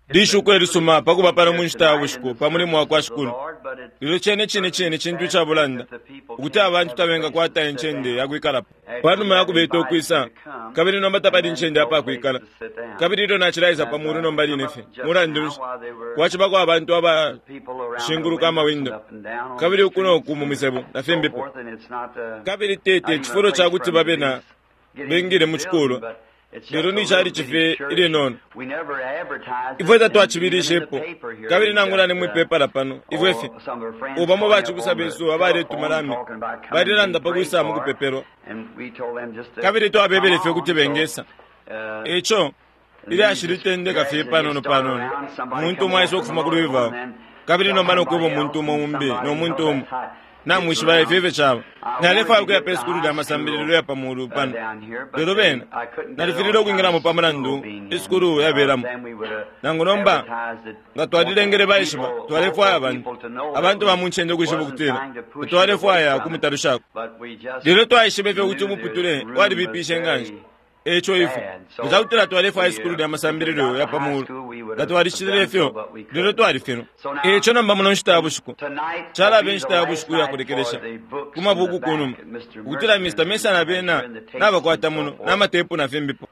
dishuko erisuma pakuba pano munchitabu shiko pamulimu wakwa shikulu lero chene chintu chabulanda ukuti abantu tabenga kwata enchende yakwikala pano mayakubeita okwisa kabiri nomba tapadi enchende apa akwikala kabiri ito nachiraiza pamuru nomba linefe murandu kwachibako abantu aba shinguruka amawindo kabiri ukuno okumumisebu nafembepo kabiri tete chifuro chakuti babena bengire muchikulu lero nichari chife ile nono ivoita twachibirishepo kabiri nangulane mwipepala pano ivoefe ubamo bachikusabesu abare tumarami bariranda pakuisa mukupepero kabiri twabebelefe kuti bengesa echo ili ashiritende kafe panono panono muntu mwaisa okufuma kuluivawo kabiri nomano kubo muntu mumbe no muntu umu na mwishiba efefe chaba nalefa kuya pesikulu da masambiriro ya pamulu pano lero bena nalifiriro kuingira mu pamulandu isikulu yaberamu nangonomba ngatwadilengere bayishiba twalefa abantu bamunchende kushiba kutira twalefa ya kumutarushako lero twayishibefe kuti muputule wali bipishe nganje echo ifu nzawutira twalefa isikulu da masambiriro ya pamulu gatwarishirefyo lero twarifino echo namba muno nshitabu shiko chala benshitabu shiko yakurekeresha kuma buku kunuma utira Mr. Mesa na bena nabakwata muno namatepu na fembipo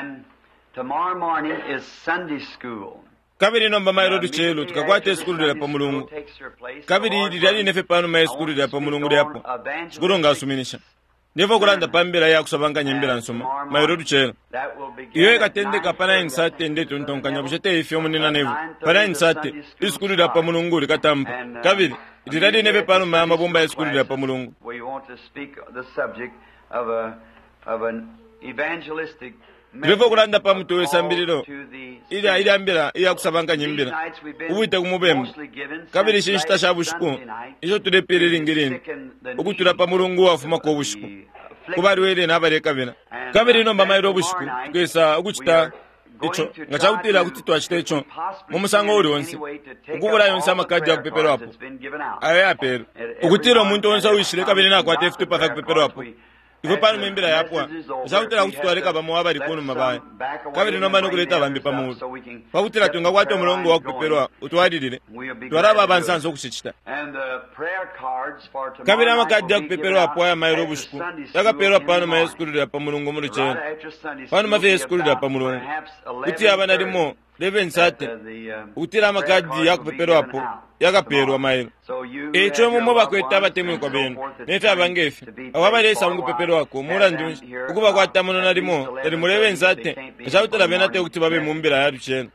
kabiri nomba mairo duchelo tukakwata isikulu ya pamulungu kabiri lirali nefe pano ma isikulu ya pamulungu yapo shikulu ngasuminisha nevo kulanda pambira ya kusabanga nyembira nsoma mairo duchelo iyo katende kapana insate ndeto ntonkanya bushete ifyo munena nevo para insate isikulu ya pamulungu likatamba kabiri lirali nefe pano ma mabomba ya isikulu ya pamulungu Levo kulanda pamuto wesambiriro ili ambira iya kusabanga nyimbira uwite kumubemba kabiri shinshita shabushku ijo tulepirira ingirini ukutura pamulungu wafuma ko bushku kubari wele nabareka bina kabiri nomba mairo bushku kwesa ukuchita icho ngachawutira kuti twachite icho mumusango uri wonse ukubura yonse amakadi ya kupepero hapo ayo apero ukutira umuntu wonse wishire kabiri nakwate futu paka kupepero hapo ivo pano membira yapwa zawutira kuti twareka bamwe abari kuno mabaya kabiri nomba nokuleta bambi pamuru pakutira tunga kwato mulongo wa kupeperwa utwadidire twaraba abansanso kuchichita kabiri amakadi ya kupeperwa apo ya mairo bushku yakaperwa pano ma eskulu ya pamulungu muri chena pano mafe eskulu ya pamulungu kuti abana limo 11 sate utira amakadi ya kupeperwa apo yakaperwa mairo echo mumo bakweta batemu kwa beno nefe abangefe awabalesa ngupepero wako murandu ukuba kwata muno nalimo eri murebe nzate chawutira benate kuti babe mumbira ya duchena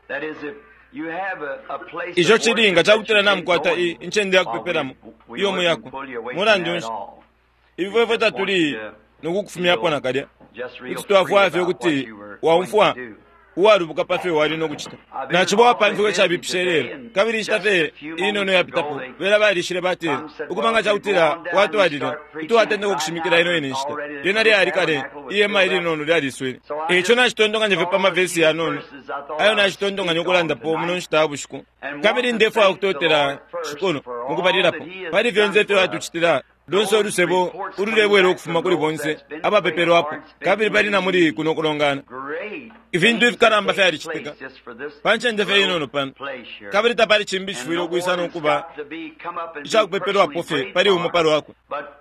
ijo chiringa chawutira namkwata inchende ya kupeperamo iyo muyako murandu ivo vota tuli nokukufumya hapo nakadya kuti twafwa afyo kuti waumfwa uwaru bukapafe wali nokuchita nachibowa pamfiko chabipisherera kabiri chitafe inono yapitapo vera barishire batera ukumanga chautira watu wadira kuti watende kokushimikira ino inishita yona ryari kare iyema iri nono ryariswere echo nachitondonga nyefe pamavhesi yanono ayo nachitondonga nyokulanda po muno nchitabu shiko kabiri ndefu akutotera shikono mukubatirapo pari vyonzefe watuchitira donso rusebo urulebwere okufuma kuli bonse abapepero apo kabiri pari namuri kuno kulongana ivindu ivikaramba fe arichitika panchenje fe inono pano kabiri tapari chimbi chifuiro kuisano kuba ichakupepero apo fe pari umo paro wako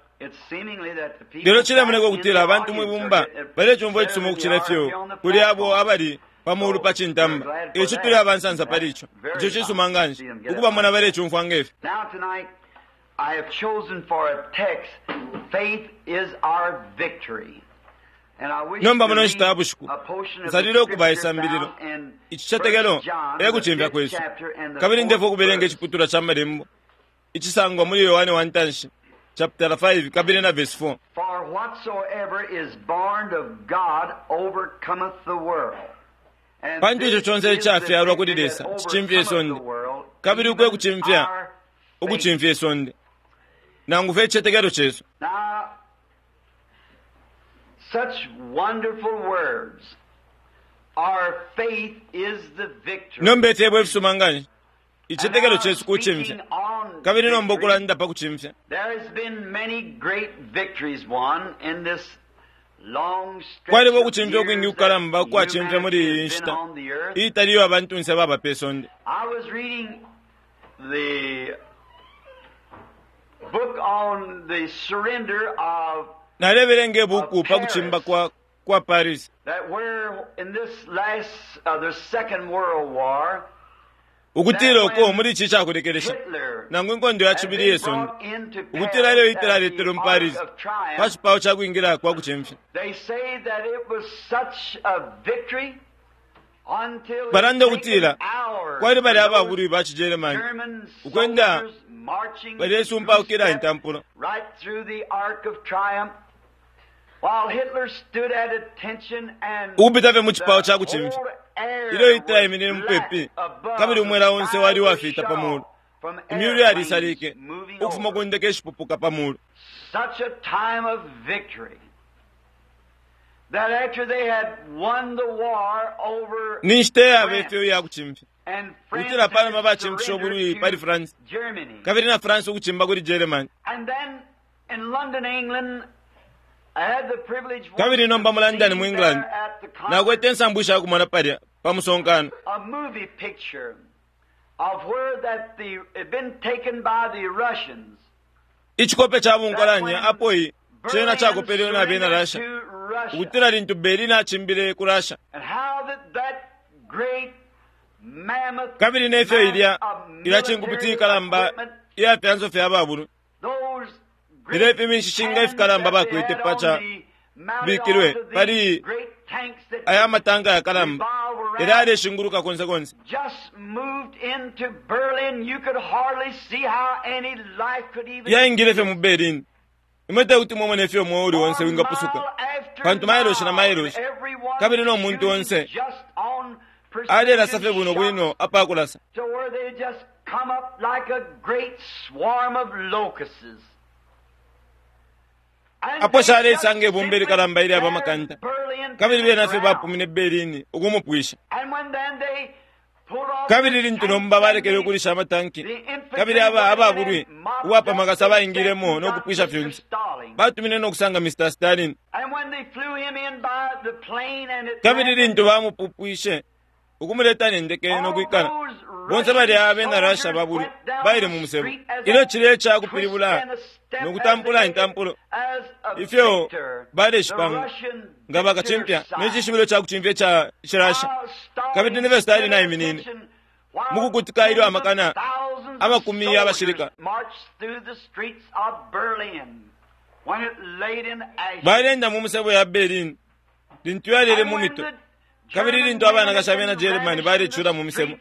lero chile muneko kutira abantu mwibumba pari chumbo chisumo kuchira fyo kuli abo abari pamuru pachintamba echo tuli abansanza paricho icho chisumanganje ukuba mwana bare chumfwangefe I have chosen for a text, faith is our victory. And I wish nomba to muno read chitabu shiku a portion of nzaliro the kuba scripture isambiriro found in ichichategelo 1 John, the ekuchimvya 5th kwesu chapter and the kabiri ndefo 4th kuberenge verse. chiputura cha marembo ichisangwa muri Yohane 1 chapter 5 kabiri na verse 4 For whatsoever is born of God overcometh the world. And pantu icho this chonse is the chafe arwa victory kudidesa that chichimvye overcometh sonde the world, kabiri even ukwe kuchimvya our faith. ukuchimvye sonde nangu fe chetegero chesu Now, such wonderful words. Our faith is the victory. nombete bwe fsumanganje ichitegero And chesu now, kuchimvya speaking on kabiri nombo victory, kulanda pa kuchimvya there has been many great victories won in this kwaliwo kuchimvya kwingi kukalamba kwachimvya muri inshita italiyo abantu nse baba pesonde. I was reading the book on the surrender of naleberenge buku pakuchimba kwa Paris that where in this last the Second World War ukutira uko muri chicha kurekeresha nangwe nkondo yachibiri yesonde ukutira leo itira letero Paris pasipao chakuingira kwa kuchemfya. They say that it was such a victory until baranda utira kwali bali ababuri bachi Germany ukwenda bali esumpa ukira intampura right through the Arc of Triumph while Hitler stood at attention and ubitave muchipao chakuchemfya ilo itira iminene mpepi kabiri umwera onse wali wafita pamulu imyuli alisalike ukufuma kuendeke shipupuka pamulu. Such a time of victory that after they had won the war over nishte abefyo ya kuchimfya and utira pala mabachimfsho buri pali France Germany kabiri na France ukuchimba kuri Germany and then in London, England, I had the privilege kabiri nomba mu London mu England na kwetensa mbusha kumana pali pamusonkana a movie picture of where that had been taken by the Russians. ichikope chabunkolanya apoi chena chakopelewa na bena Russia utira lintu Berlin achimbire ku Russia And how that great mammoth kabiri nefyo ilya ilachinguputi kalamba ya pyanzo fya babulu those ilepi mishishinga ifikalamba bakwete pacha bikirwe pali aya matanga ya kalamba ilale shunguruka konse just moved into Berlin. You could hardly see how any life could even ya ingilefe mu Berlin imete uti mwa nefyo mwori wonse winga pusuka pantu mailoshi na mailoshi kabiri no muntu wonse ale la safe buno bwino apa kulasa to where they just come up like a great swarm of locusts. apo shale sange bumberi kalamba ile aba makanta kabiri bena fe bapumine Berlin ukumupwisha And when then they pulled off kabiri lintunomba balekere kulisha matanki kabiri aba buri uwapa magasaba ingiremo no kupwisha fyunzi batumine no kusanga Mr. Stalin and when they flew him in by the plane and it kabiri lintu bamupupwishe ukumuleta nendeke no kwikana bonse bali abe na Russia baburi bayire mu musebo ilo chile cha kupiribula no kutampula intampulo ifyo bale shipanga ngaba kachimpya n'igishibiro cha kuchimvye cha Russia kabiri neve Stalin na iminini mukukutika ilo amakana amakumi y'abashirika balenda mu musebo ya Berlin lintu yalele mu mito kabiri lintu abana gashabye na Germany bali chura mu misebo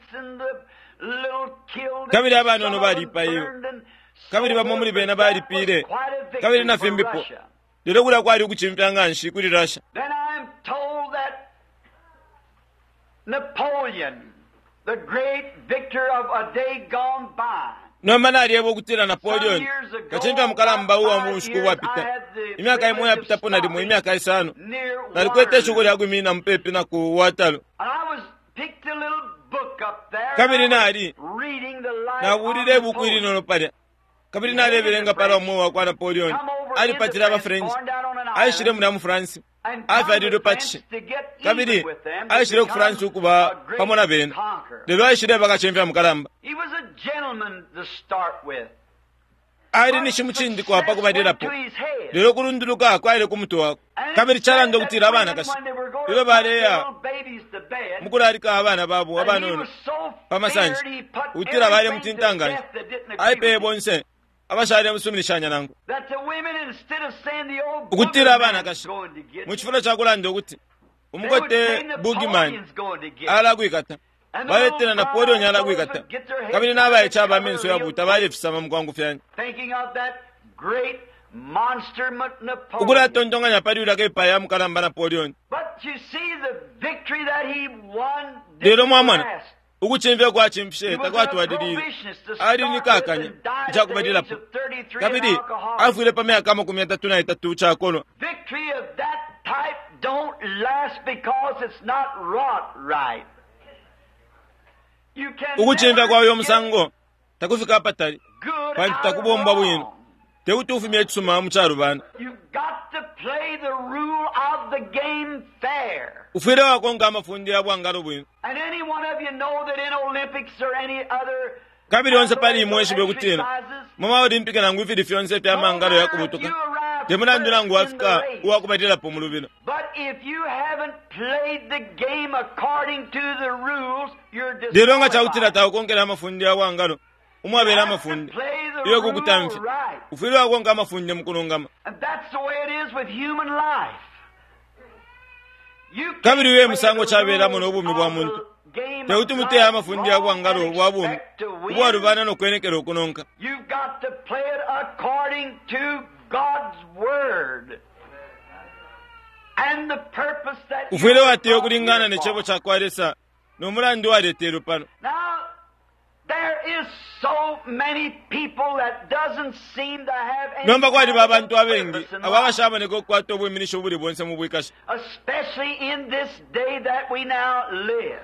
kabiri abana ono bali payo kabiri bamwe muri bena bali pire kabiri na fimbipo lero kula kwali kuchimvya nganshi kuri Russia. Then I'm told that Napoleon, the great victor of a day gone by, no manali yebo kutira Napoleon kachimvya mkalamba uwa mushuku wapita imyaka imwe yapita pona limu imyaka isano nalikwete shughuli yangu mimi na mpepe na kuwatalo and I was picked a little book up there kabiri nali reading the life na of bulire buku Napoleon. ili no pale kabiri nali belenga pala mwa kwa Napoleon ali patira ba French aishire mu France afa adido pachi kabiri aishire ku France ukuba pamona bena lero aishire bakachimvya mkalamba He was a gentleman to start with. ali ni shimuchindi kwa pa kubadira po lero kurunduluka kwa ile kumuto wako kabiri chala ndo kutira abana kashi lero baleya mukulalika abana babu abana ono pamasanji utira bale mutintanga aipe bonse abashari musumilishanya nangu ukutira abana kashi muchifuna chakula ndo kuti umukote Boogeyman ala kwikata baletena Napoleon ala kwikata kabiri nabaye chaba menso yabuta bale fisama mkwangu fyani ukula tontonga nyapadi ulake paya mkalamba Napoleon lero mwamana ukuchimvya kwa chimfshe takwatu wadidire ali nikakanya chakubadila po kabiri afwile pa myaka 33 chakolo victory of that type don't last because it's not wrought right. You can ukuchimvya kwa yo musango takufika patali pantu takubomba bwino tekuti ufumye chisuma muchalo bana You've got to play the rule of the game fair. ufire wakonga amafundi abo angalo bwino And any one of you know that in Olympics or any other kabiri onse pali imweshi athletic bekutina exercises, mama olimpike nangu ifiri fyonse pya mangalo yakubutuka temunandu nangu wafika uwakubatira po mulubino but if you haven't played the game according to the rules, you're lero nga disqualified. chawutira tawukongera amafundi abo angalo umwabera amafundi iyo kukutamfi ufire wakonga amafundi mukulungama And that's the way it is with human life. You kabiri can't we play musango the chabera rules muno obumi of bwa the muntu game tekuti of muteya life amafundi abo wrong angalo and bwabumi expect to win. ubwarubana nokwenekera okunonka You've got to play it according to God's Word. And the purpose that ufire you wateyo are kulingana here nechebo for. chakwalesa nomulandi waletero pano Now, there is so many people that doesn't seem to have any nomba kwali kind of babantu abengi purpose in life. ababashaboneka okukwata obweminisho buli bwonse mu bwikasha Especially in this day that we now live.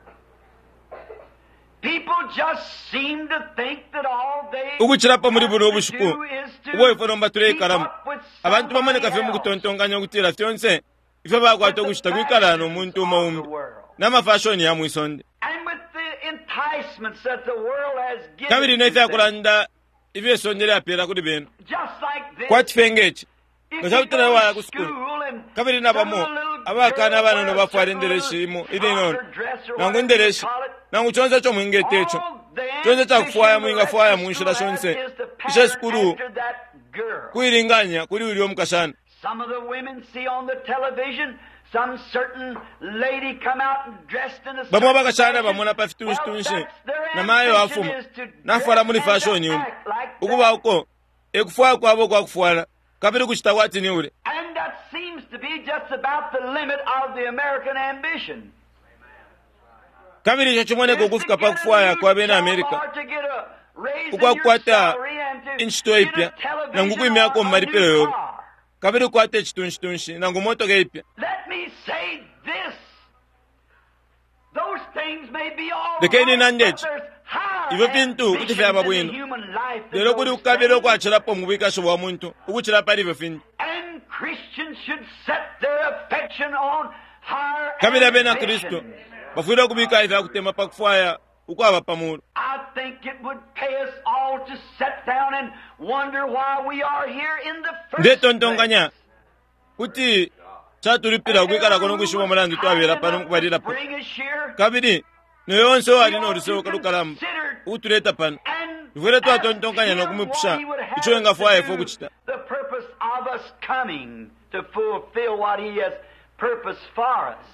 People just seem to think that all they ukukirapa muri buno have obushuku to do is to ubwoife nomba keep tureikaramu up with abantu bamoneka fe somebody mu else. kutontonganya okutira fyonse ife bakwata okushita kwikarana omuntu umawumbi n'amafashoni ya mwisonde And with the enticements that the world has given kabiri to nefe them, akulanda ibyesondere apera kuri beno just like this, kwati fengeki if nga you cyabutira go waya to kusukulu school and kabiri some nabamo little abakana girl abana no wears bafwara some endereshi little imo frock iri nono or dress or nangu whatever you endereshi call it, nangu chonza cho mwingete echo all the chonza cha kufwaya ambition mwinga the fwaya rest of mwinshira school has shonse is to isha pattern skulu after that girl. kuiringanya kuri uli omukashana Some of the women see on the television some certain lady come out and dressed in a bamwe certain abakashana fashion. bamona pa fitunshi Well, tunshi that's their na mayo ambition afuma is to nafara muri dress and fashion to yumbi act like ukuba that. uko ekufwaya kwabo kwakufwara kabiri kuchita kwati ni ule And that seems to be just about the limit of the American ambition. kabiri icho chimwoneka okufika pa kufwaya kwa bene amerika ukwakwata inchito ipya nangu kuimyako mmaripiro yobe kabiri kwata echitunshi nangu motoka ipya Let me say this. Those things may be all Lekeni right, nandechi. but there's higher Ivyo bintu ambitions kuti vyaba in the bwino. human life than lero kuri those ukabira things. okwachirapo mu bwikasho bwa muntu ukuchirapa livyo findu And Christians should set their affection on higher kabiri abena ambitions. kristo bafuira okubika ife akutema pa kufwaya ukwaba pamulu I think it would pay us all to sit down and wonder why we are here in the first ndetontonganya place. kuti chaturipira okwikala kono kwishiwa mulandu twabera pano nkubalirapo Bring us here kabiri noyonse wali norisewo kalukalamba utuleta pano ifuire twatontonganya nokumupusha icho engafwaya ifo kuchita the purpose of us coming to fulfill what he has purposed for us.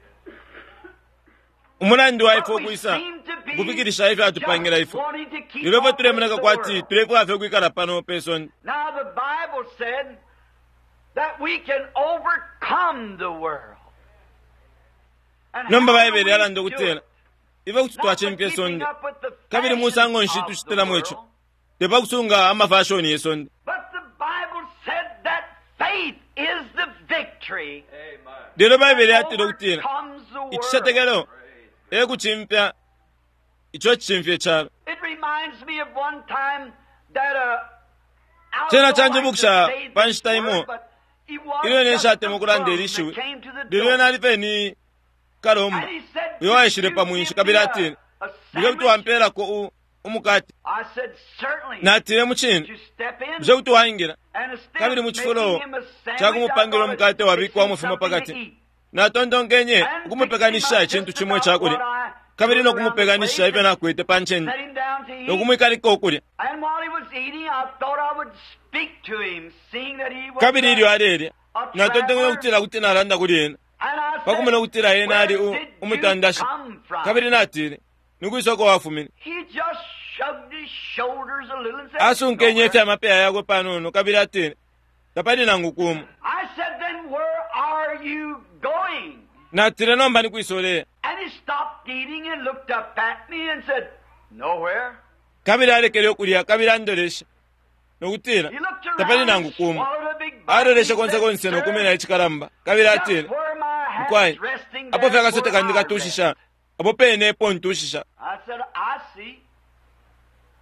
umulandu wa But ifo we kuisa seem to be kupikirisha ife atupangira just ifo wanting to keep ilovo up tulemeneka with the kwati world. tulepo afe kwikala pano pesoni Now the Bible said that we can overcome the world. And nomba how do baibeli we yalanda do okutera it? ife kuti Not by twachempye keeping sonde up with the kabiri musa fashions ngonshi of the tuchitelamu echo world. tepa kusunga amafashoni yesonde But the Bible said that faith is the victory. lero baibeli yatira okutera Overcomes the world. ichisetekelo ekuchimpya icho chimpye chalo It reminds me of one time that I Tena don't chanje like to bukusha say this Panchtaimo. word, but he was ilo just neshate the mukulanda bum elishiwe that came to the lero door. nalife ni kalomba And he said, iyo ayishire "Could pa you mwinshi give kabiri me atire a ndike kuti sandwich?" wamperako umukati I said, "Certainly." natire muchini You step in, nje kuti wayingira and instead kabiri of muchifulo making him a sandwich, chakumupangira I thought omukate I'd wabikwa fix him mufuma something to pakati eat. natontongenye And okumupekanisha fixed him echintu up chimwe just about chakulya what I kabiri threw around the nokumupeganisha place ife and nakwete pancheni set him down to eat. nokumuikalika okulya And while he was eating, I thought I would speak to him, seeing that he was kabiri ilyo alelya a natontongenye traveler. okutira kuti nalanda kuli yena And I said, pakumena okutira yena ali "Where did you umutandasha come from?" kabiri natire nikuisoko wafumini He just shrugged his shoulders a little and said, asunkenye "Nowhere." ife amapeya yakwe panono kabiri atire tapali nangu kumu I said, "Then where are you going?" natire nomba nikuisolera And he stopped eating and looked up at me and said, "Nowhere." kabiri alekere okulya kabiri andolesha nokutira He looked around tapali and nangu kumu swallowed a big bite. aloleshe He konse said, konse nokumena "Sir, echikalamba kabiri just atire where my hat's mkwai resting, apo that's fyakasote where kandi I rest." katushisha apo pene epo ntushisha I said, "I see."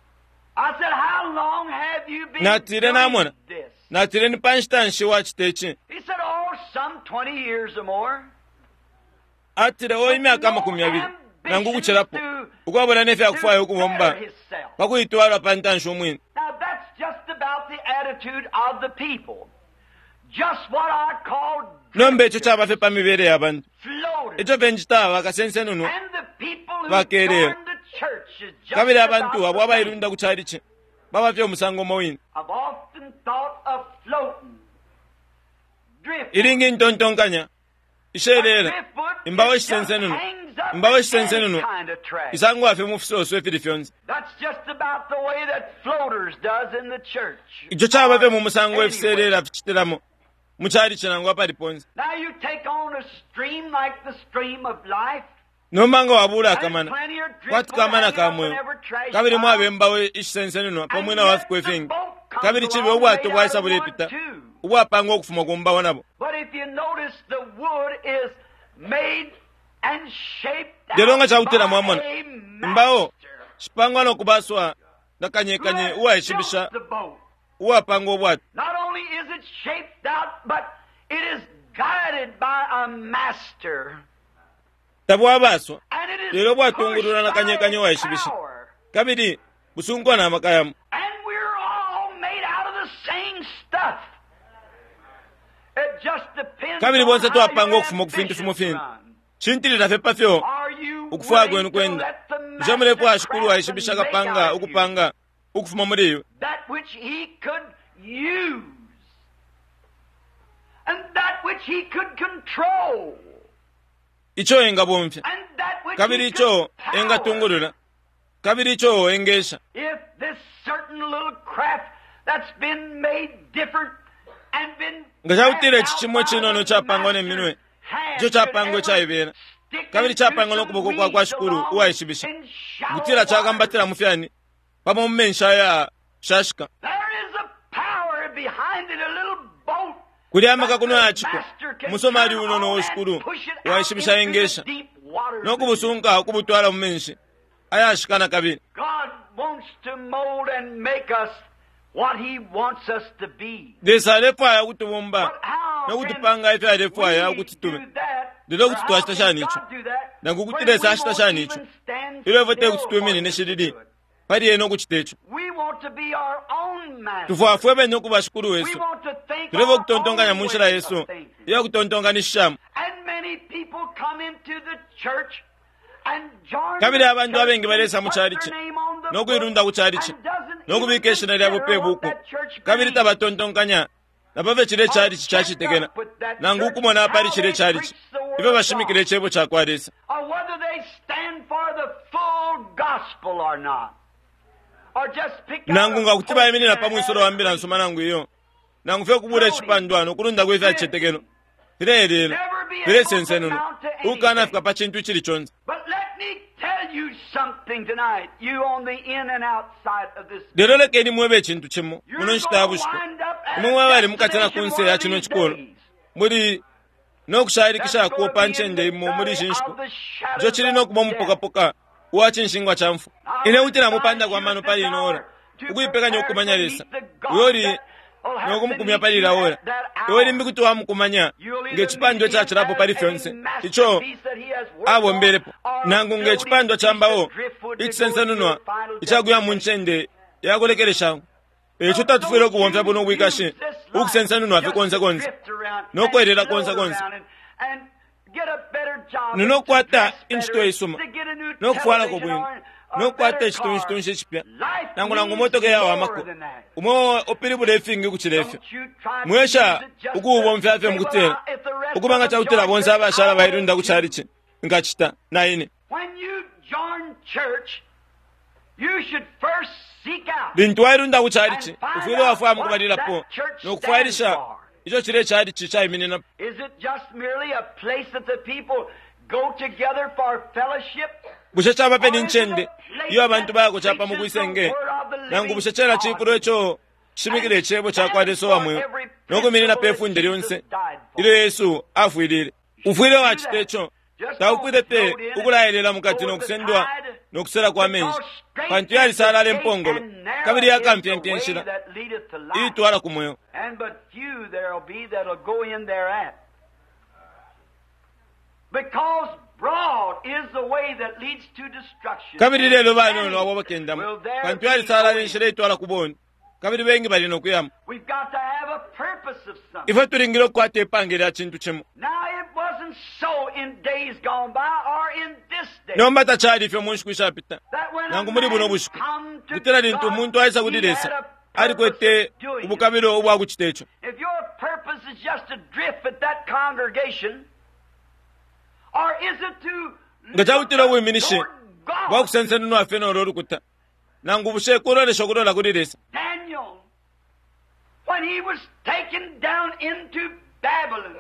I said, how long have you been natire namona doing this? natire ni panshtanshi wa chitechi He said, oh, some 20 years or more. atire o imyaka 20 nangu kucherapo ukwabona nefe akufayo kubomba pakuyitwala pantansho omwini. Now that's just about the attitude of the people. Just what I call nombe echo chabafe pamibere yabantu floated. echo benjitaba kasensenuno And the people who Bakerera. joined the church is just kabiri about abantu abo the same. abayirunda kucharichi babafye omusango mowini I've often thought of floating, drifting. iringi ntontonkanya isherera Driftwood, imbawo it just shisensenuno hangs up imbawo in shisensenuno any kind of trash. isango afe mufisoso efirifyonzi That's just about the way that floaters does in the church. icho chabafe mu Or musango anywhere. efiserera fichitiramo mucharichi nangu apaliponzi Now you take on a stream like the stream of life. nomanga wabula There's akamana plenty of driftwood kwati kamana hanging up in kamwe every trash kabiri pile. mwabe mbawo ishisensenuno And pamwina yet wafikwe the fingi boat comes kabiri chibe along obwato made bwaisa out of wood bulepita too. obwapanga okufuma kumbawo nabo. But if you notice, the wood is made and shaped Lero nga out chautera by mwamona a mbawo master. chipangwa nokubaswa ndakanyekanye Who uwa has eshibisha built the boat. uwapanga obwato Not only is it shaped out, but it is guided by a master. tabwabaswa And it is lero pushed bwatungulula by nakanyekanye uwa a eshibisha power. kabiri busungwa namakayamu And we're all made out of the same stuff. It just depends kabiri on bonse how twapanga your okufuma kufintu ambitions fumufintu run. chintirira fe pafyo Are you okufa willing gwenu to kwenda let the njamulepo master ashukuru craft eshibisha and make kapanga out of you okupanga okufuma muri iyo that which he could use and that which he could control icho enga bomfya and that which kabiri he icho could enga power. tungulula kabiri icho engesha If this certain little craft that's been made different and been nga chautire cast out chichimwe by chinono the chapangwa master's neminwe hand icho chapangwa could chaibera ever stick kabiri into chapangwa some nokuboko kwa weeds shukuru along uwa eshibisha in shallow gutira water. chakambatira mufyani pamo mmensha ya shashika There is a power behind it, a little boat. kuli amaka kuno that the yachiko master can musomali turn uno on no and shukuru push it wa out eshibisha into the yengesha deep waters. nokubusunga kubutwala mumenshi ayashikana kabiri God wants to mold and make us what He wants us to be. desa alefu aya kutubumba But how nokutupanga can ife alefu aya we kutitume do that? Lero Or kutitwa how chita can chanicho. God do that Nangu when kutiresa we chita won't chanicho. even stand ilo vote still kuchitume for nini Him to neshididi do it? pali eno kuchitecho We want to be our own master. tufuafue benye okubashukuru We wesu want to think tuleve our okutontonganya own munshira way yesu of thinking. iyo kutontongana ishamu And many people come into the church and join kabiri the abantu church abengi balesa and mu put charichi their name on the nokwirunda ku book charichi and doesn't nokubika even eshina lyabo consider pe what buku that church kabiri believes. tabatontonkanya nabave chile charichi chachitekena nangu ukumona pali chile charichi ive bashimikire chebo chakwaresa Or whether they stand for the full gospel or not. Or just pick out nangu a nga kuti bayimirira portion pamwisoro and wambira have it nsoma nangu iyo nangu fe kubura echipandwano kulunda kwefe achitekeno irerera never be vire able to sensenuno amount to ukana anything. afika pa chintu chili chonse But let me tell you something tonight, you on the in and outside of this. lero lekeni muwebe chintu chimo You're muno going nchitabushiko to wind up at imwe mwabali a mukatana destination kunse one ya of chino these chikolo days. muri nokushayirikisha That's kuopa going to nchende be in imo the muri valley shinshiko of the shadows jo chili of nokuba death. mupokapoka wachinshingwa chamfu I ine would utira advise mupanda you kwa mano at pali this inoora hour to ukuyipekanya prepare okumanya to lesa meet the God uyori that will have to nokumukumya meet palira you ora at that hour. yori mbikuti wamukumanya You'll either ngechipando meet him chachirapo pali as fyonse a icho masterpiece that he has worked abo on, mberepo or nangu building ngechipando piece chambawo of driftwood to go ichisensenunwa to a final ichaguya destination. munchende yakolekere shangu echo tatufire kuwomvya buno bwikashe ukusensenunwa afe konse konse nokwerera konse konse ninokwata inchito isuma nokufwala kobwino nokwata echitunshi chipya nangu motoke yawo amako umwe opiri bulefingi kuchilefe mwesha ukuwo mfyafe mukutera ukubanga chautera bonse abashala bayirunda kucharichi ngachita naine bintu wayirunda kucharichi ufire wafwa mukubalira po nokufwarisha icho chile charichi chayiminina bushechera papeni nchende iyo abantu bayakuchapa mukwisenge nangu bushechera chikuru echo shimikire chebo chakwaleso wamwe nokuminina pefunde lyonse ilo yesu afwirire ufwire wachitecho taukwirete ukulayirira mukati nokusendwa n'okusera kw'amengi pantu yali saala l'empongolo kabiri yakampyempyenshira itwala ku mwoyo kabiri leero baana ono abo bakendamu pantu yali saala l'enshira itwala ku booni kabiri bengi balina okuyama ife tulingira okukwata epange lya kintu kimu nomba takyali ife mu nshuku ishapita nangu muri buno bushuku butera lintu omuntu ayisa kudiresa ali kwete obukabiro obwakukita ekyo nga kyawutira obwiminishe bwakusenseni nwafe noolo olukuta nangu busheku ololesha okulola kudiresa when he was taken down into Babylon.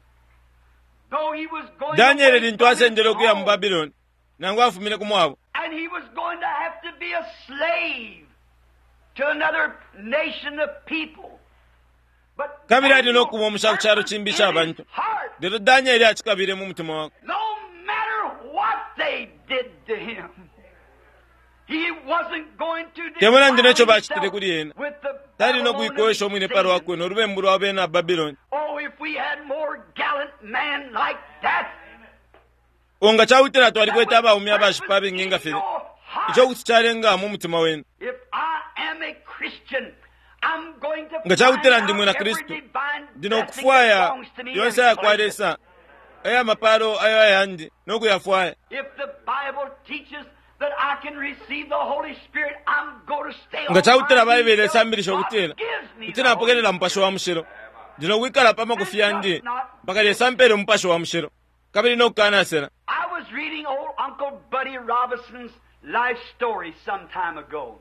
Daniel lintu asenjera okuya mu Babylon nangu afumire ku mwabo and he was going to have to be a slave to another nation of people. Kabiri alina okuba omusa ku kyalo kimbi ky'abantu leero Daniel akikabire mu mutima wako No matter what they did to him, he wasn't going to tebona ndino ekyo bakitire kuli yena talina okwikwesha omwine paro wakwe n'olubembu lw'abeena Babylon. Oh, if we had more gallant men like that. Onga kyawutira twali kweta abawumi abashipa b'engenga fere ekyokutikyalenga mu mutima wenu If I am a Christian, I'm going to nga kyawutira ndi mwina Kristo ndina okufwaya yonse yakwalesa eyo amapalo ayo ayandi n'okuyafwaya. If the Bible teaches that I can receive the Holy Spirit, I'm going to stay on nga kyawutira my bayibiri knees esambirisha till okutera God gives me kutina apogerera mupasho wa mushero ndina okwikala pama kufiya ndi mpaka lyesampere mupasho wa mushero kabiri n'okukanasera. I was reading old Uncle Buddy Robinson's life story some time ago.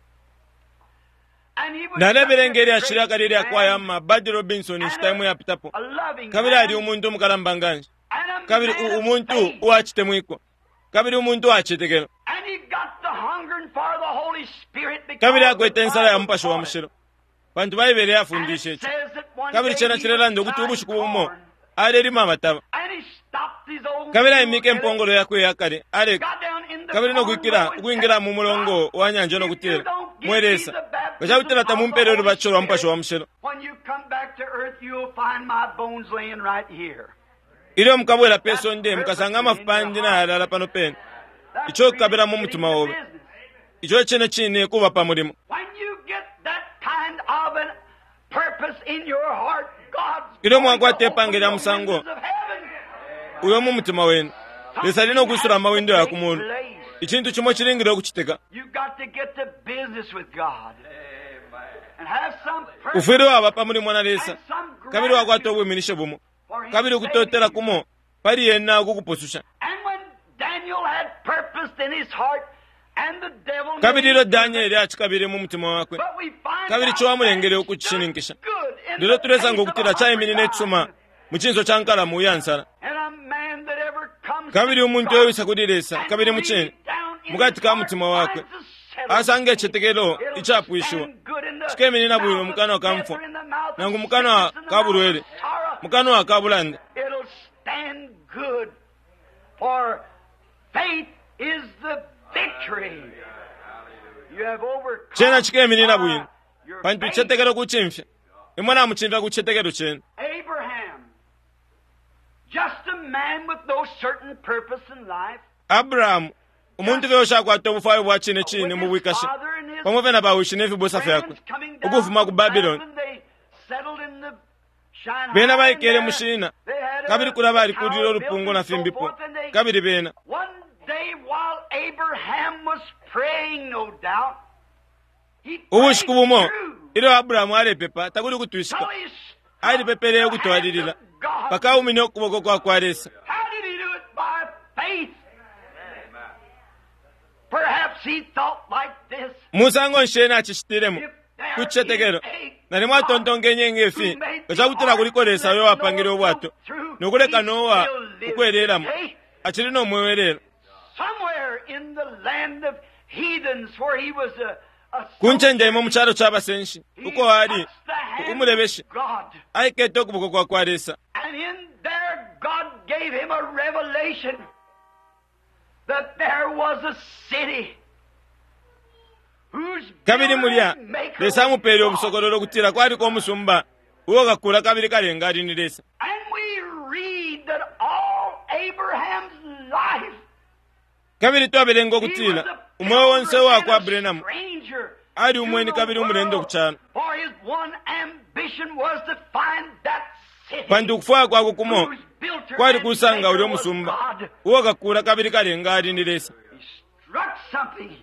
And he was nalebera such a engeri great ashiraka liri man akwayama Buddy Robinson and shitaimu yapitapo a loving kabiri man ali omuntu omukalambanganje and a kabiri man of omuntu faith. wakitemwiko kabiri omuntu wakitegero And he got the hungering for the Holy Spirit because kabiri the akweta ensala ya Bible mupasho wa taught it. mushero bantu bayibere And it yafundisha ekyo says that one kabiri day kyena he kirera was ndi okuti trying obushuku bubumo corn, ali erimu amataba and he stopped his own kabiri mule ayimika and empongolo yakwe yakale aleka got down in the kabiri corn n'okwikira row and okuyingira said, mu mulongo wa nyanja "If you n'okutera don't give mweresa me the baptism nga kyawutira of the tamumpere Holy olubakyo lwa mupasho wa Spirit, mushero when you come back to earth, you'll find my bones laying right here." iri omukabwera peso nde mukasanga amafupa ndina alala pano pene That's Icho kabira really mu getting mutima the wowe. business. ikyo kyene kine kuba pa mulimu When you get that kind of a purpose in your heart, God's Ilo going mwakwata to open epange lya the musango. windows of heaven. uyo mu mutima wenu lesa lina okwisula amawindo Something has yaku to muntu take place. ekintu kimwe kiringire okukiteka You got to get to business with God and have some purpose ufire waba pa mulimu analesa and some kabiri wakwata gratitude obweminishe bumo for His kabiri okutotera saving. kumo pali yenna okukupususha And when Daniel had purpose in his heart, and the devil kabiri made iro him Danieli akikabire mu mutima wakwe but we find kabiri out kyowamulengere that okukishininkisha he stood good in lero the tulesanga face of okutira a kyayimiri hungry n'ekisoma God. mu kinso kya nkalamu yansala And a man that ever comes kabiri to omuntu God oyisa kudiresa and kabiri reads mukyene down in mugati his ka heart mutima wakwe finds a settled asanga ekyetegero It'll ekyapwishiwa stand good in the kikeemirira bwino mouth of mukanwa ka death nfo or in the mouth of nangu mukanwa sickness, in the ka mouth of bulwere sorrow. mukanwa ka bulanda It'll stand good, for faith is the victory. You have kyena overcome kikeemirira bwino by your bantu faith. kyetegero kukimfya imwana mukinira ku kyetegero kyene Abraham, just a man with no certain purpose in life, aburahamu omuntu byosha akwata obufayo bwa kine kine mu bwikashe father and his pamwe na bawushi n'ebibusa fyakwe friends coming down okuvuma ku from Babylon Babylon, they settled in the Shanghai, beena and bayikere there mu shiina they had a kabiri kulaba ali tower kulira built olupungo and na so fimbipo forth, and they- kabiri beena One day while Abraham was praying, no doubt, he prayed obushiku bumo through iro aburahamu alepepa takuli kutwisika till he ali struck pepereye the okutwalirira hand of God. paka awumine okuboko kwakwalesa How did he do it? By faith. Perhaps he thought like this. musango nsheena akishitiremu If there ku kyetegero is a nali mwatontonga enyenga efi who made the ekyakutera kulikolesa ark oyo wapangira let obwato Noah go through, nokuleka he Nowa still lives okwereramu today. akirina omwewerero Somewhere in the land of heathens where he was a kunchenjemo mu kyalo ky'abasenshi he uko ali touched the hand umulebeshi of God. ayikeeta okuboko kwakwalesa And in there, God gave him a revelation that there was a city whose kabiri mulya builder and maker lesa was mupeere God. obusokololo okutira kwaliko omusumba uwogakula kabiri kalenga aliniresa. And we read that all Abraham's life kabiri twabelenga he was okutira a umwoyo wonse pilgrim waako and a aburahamu stranger ali to umweni the kabiri omulende world. okukyalo. For his one ambition was to find that city panti okufa kwako kumo whose builder kwali and kusanga uli maker was omusumba God. uwogakula kabiri kalenga aliniresa. He struck something.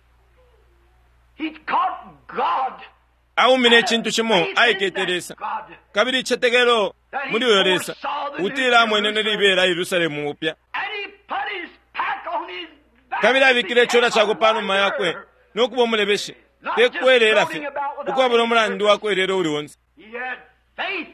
He caught God. awumina ekintu kimu ayiketeresa God. kabiri kyetegero muri oyo lesa utira amwenene libeera Yerusalemu mupya. And he put his pack on his back. kabiri abikira ekyola kyako panuma yakwe n'okuba omulebeshi tekwerera fe okuba omulandu wakwerera oli wonse. He had faith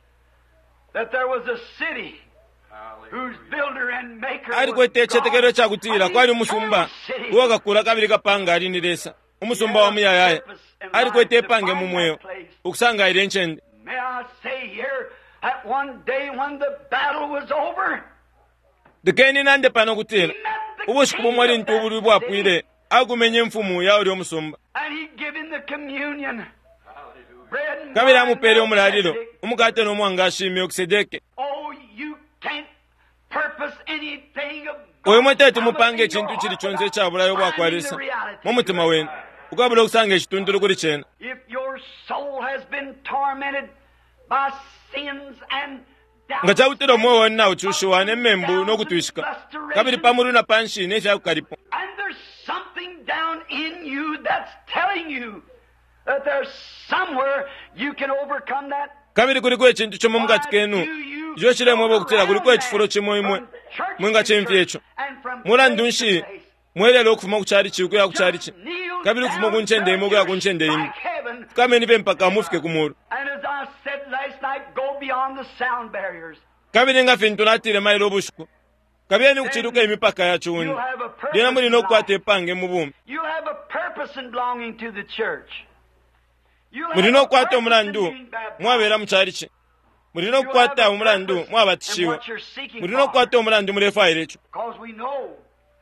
that there was a city whose builder and maker ali was kweta God. ekyetegero kyakutira kwali omusumba uwogakula kabiri kapanga aliniresa omusumba wa muyayaya ali kweta epange mumweyo okusangayira enkyende. May I say here that one day when the battle was over, dikeni nande pano okutira obushiku bumwali nti obuli bwapwire agumenya enfumu ya oli omusumba and he gave him the communion. Bread and kabiri wine, amupeere omulaliro Melchizedek. omukate n'omwanga ashimye okusedeke. Oh, you can't purpose anything of oyo God's mwete promise tumupanga in your ekintu kiri heart kyonse without ekyabulayo finding bwakwalisa the reality. mu mutima wenu okwabula okusanga ekitundulukuli kyena. If your soul has been tormented by sins and doubts, nga kyawutira omwoyo wonna okyushuwa n'emmembu n'okutwishika kabiri pamulu na panshi n'ekyakukalipo. and there's something down in you that's telling you that there's somewhere you can overcome that. kabiri kuliko ekintu ky'omu mukati kenu ikyo kiremu oba okutera kuliko ekifulo kimu imwe mwenga kyempi ekyo mulandu nshi mwerera okufuma ku kyali ki okuya ku kyali ki kabiri okufuma ku nkyende imu okuya ku nkyende imu kamenipe mpaka mufike ku mulu. And as I said last night, go beyond the sound barriers. kabiri nga ffe tunatire mayiro obushuku kabiri ni kukiruka emipaka ya kiwuni You'll have a purpose lyena mulina in okukwata life. epange mu bumi You'll have a purpose in belonging to the church. You'll have mulina a okukwata purpose in omulandu being baptized. mwabeera mu kyali ki mulina You'll have okukwata a omulandu purpose in mwabatishiwe what you're seeking mulina for. okukwata omulandu mulefaire ekyo Because we know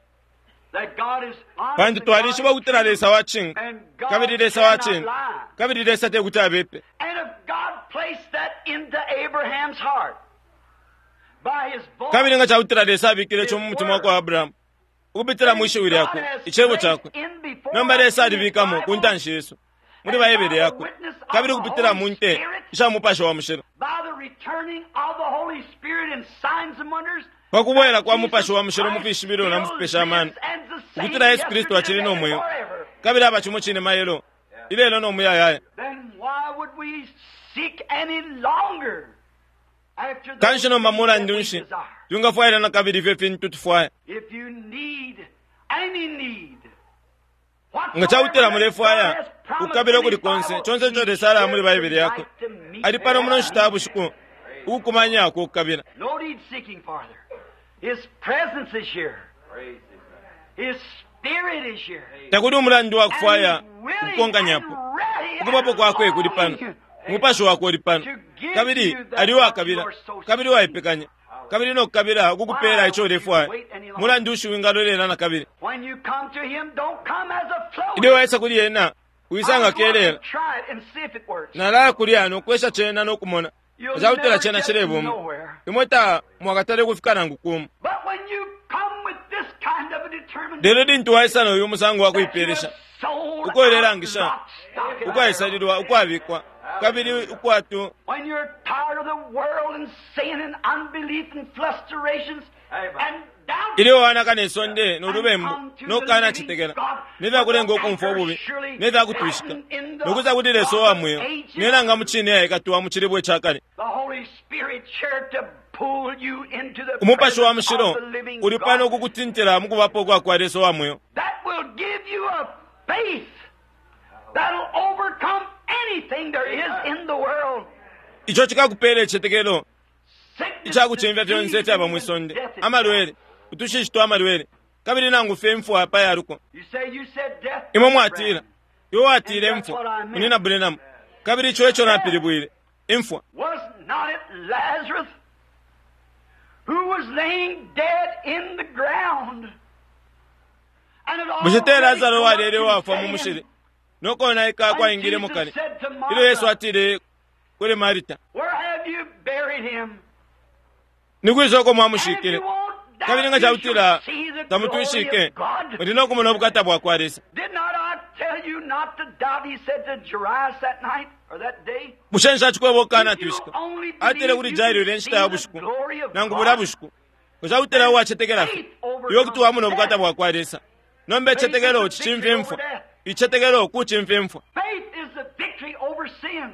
that God is honest panti and God twalishiba is okutira true. lesa wa kinga And God kabiri lesa wa cannot kinga lie. kabiri lesa tekuta bepe. And if God placed that into Abraham's heart by his voice, kabiri nga kyawutira lesa abikire ekyomu mutima gwa Aburahamu okupitira mu ishiwi lyakwe ekyebo kyakwe nomba lesa alibikamo ku ntanshi yesu muri bayebere yakwe kabiri kupitira mu nte ishamupasha wa mushira by the returning of the Holy Spirit and signs and wonders, pakubwera kwa mupasha wa mushira mufishibiro na mufupesha amani okutira yesu kristo akiri n'omweyo kabiri abakimu kine mayelo ilelo n'omuyayaya. then why would we seek any longer after the kanshino mamula things that we ndunshi desire? yungafaira na kabiri fefini tutufaya If you need any need, nga kyawutira mulefu aya ukabira kuli konse kyonse kyode sala muri bayibiri yakwe ali pano muno shitabu shiku ukumanya ako ukabira. no need seeking farther. His presence is here. His spirit is here. takudi umulandu wa kufaya And he's willing ukonganyapo and ready ukubapo kwakwe and kuli pano longing mupasho wako uli pano kabiri aliwo akabira kabiri waipekanya kabiri nokukabira okukupera ekyo olefwaya mulandu ushiwingalolera na kabiri When you come to him, don't come as a float. ili waisa kuli yena wisanga kelera Try it and see if it works. nalaya kuli ano kwesha chena n'okumona You'll ezawutira never chena get chilebomu nowhere. imweta mwakatale kufikana ngukumu But when you come with this kind of a determination, lero dintu waisana uyu musango wakwiperesha ukwererangisha ukwayisalirwa ukwabikwa kabiri ukwatu when you're tired of the world and sin and unbelief and frustrations and doubt, ili wanakana esonde n'olubembu n'okana kitegera nevyakulenga okumfa obubi nevyakutwishika nokuza kutira esowa mweyo nera mukine yaye katuwa mukiribu ekyakale the Holy Spirit here to pull you into the omupasho wa presence mushiro of the living uli pano God. okukutintira mukubapo kwakwala esowa mweyo That will give you a faith that'll overcome anything there is in the world. icho chikakupeera ekyetegero Sickness, ikyakuchimvya vyonse tyaba disease, mwisonde and death is amalwere utushishitwa amalwere kabiri nangu fe mfu apa yaluko You said death. imwe mwatira iwo watira emfwa unina bulenamu kabiri icho echo napiribwire emfwa Was not it Lazarus who was laying dead in the ground? Bushite Lazaro walere wafa mu mushiri. Nokona ika kwa ingire mukani. Ilo Yesu atire kuri Marita. Where have you buried him? Nigwisoko mwamushikire. Kabiri nga chawutira tamutushike. Ndino kumona bukata bwa kwaresa. Did not I tell you not to doubt? He said to Jairus that night or that day. Bushensha chikwe kana tushika. Atire kuri Jairo renshita yabushiku. Nangu burabushiku. Kuchawutira wachetekera. Yokutu wamuno bukata bwa kwaresa. Nombe chetekero chichimvemfo. Ichetekero kuchimvemfo. Faith is the victory over sin.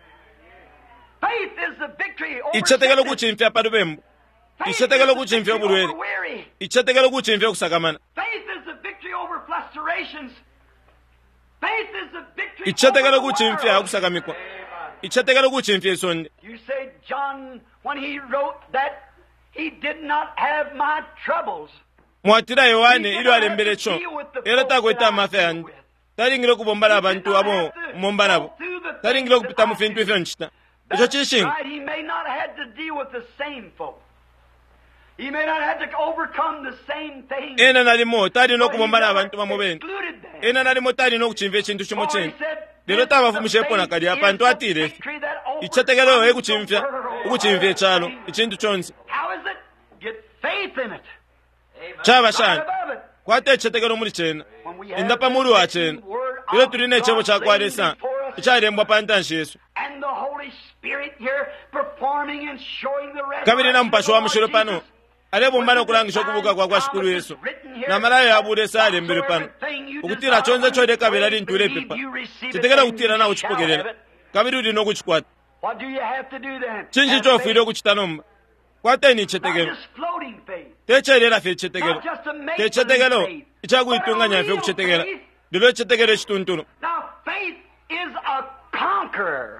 Faith is the victory over Ichetekero sickness. kuchimvya padubembo. Faith is Ichetekero the kuchimvya victory bulwere. over weary. Ichetekero kuchimvya kusakamana. Faith is the victory over frustrations. Faith is the victory Ichetekero over the kuchimvya world. kusakamikwa. Ichetekero kuchimvya isonde. You say John, when he wrote that, he did not have my troubles. Mwatira Yohane ilo alembere cho. Era takweta mafe yandi. Taringiro kubombala abantu abo momba nabo. Taringiro kupita mu fintu ifyo nchita. Echo chishinga. Right, he may not have had to deal with the same folk. He may not have to overcome the same things. Ena nalimo tali no But he kubombala never abantu bamubene. excluded them. Ena nalimo tali no kuchimvya chintu chimo For he chene. said, Lero tava fumushepo na kali apantu atire. Ichetekero ekuchimvya. Ukuchimvya chalo. Ichintu chonse. How is it? Get faith in it. Chava Right shani. above it. Kwate ichetekero muri chena. When we have Indapa muri wa chena. Ilo tuline chebo cha kwaresa. Icharembwa pantanshi Yesu. and the Holy Spirit here performing and showing the Kabiri na mpasho wa resurrection mushiro of the Lord pano. Jesus. Alebo mbano kulangisha okubuka kwa shukuru Yesu. Na malayo yabude sale mbere pano. Ukutira chonze chode kabira lintule pepa. Chitekera kutira na uchipogerera. Kabiri uli no kuchikwata. What do you have to do then? Chinji Have cho faith. fuiro kuchitanomba. Kwate ni Not chitekero. just floating faith. Techerera fe chitekero. Not just a make Techetekero. faith. Ichakuitunganya But fe a kuchitekera. real faith. Dilo chitekero chituntunu. Now, faith is a conqueror.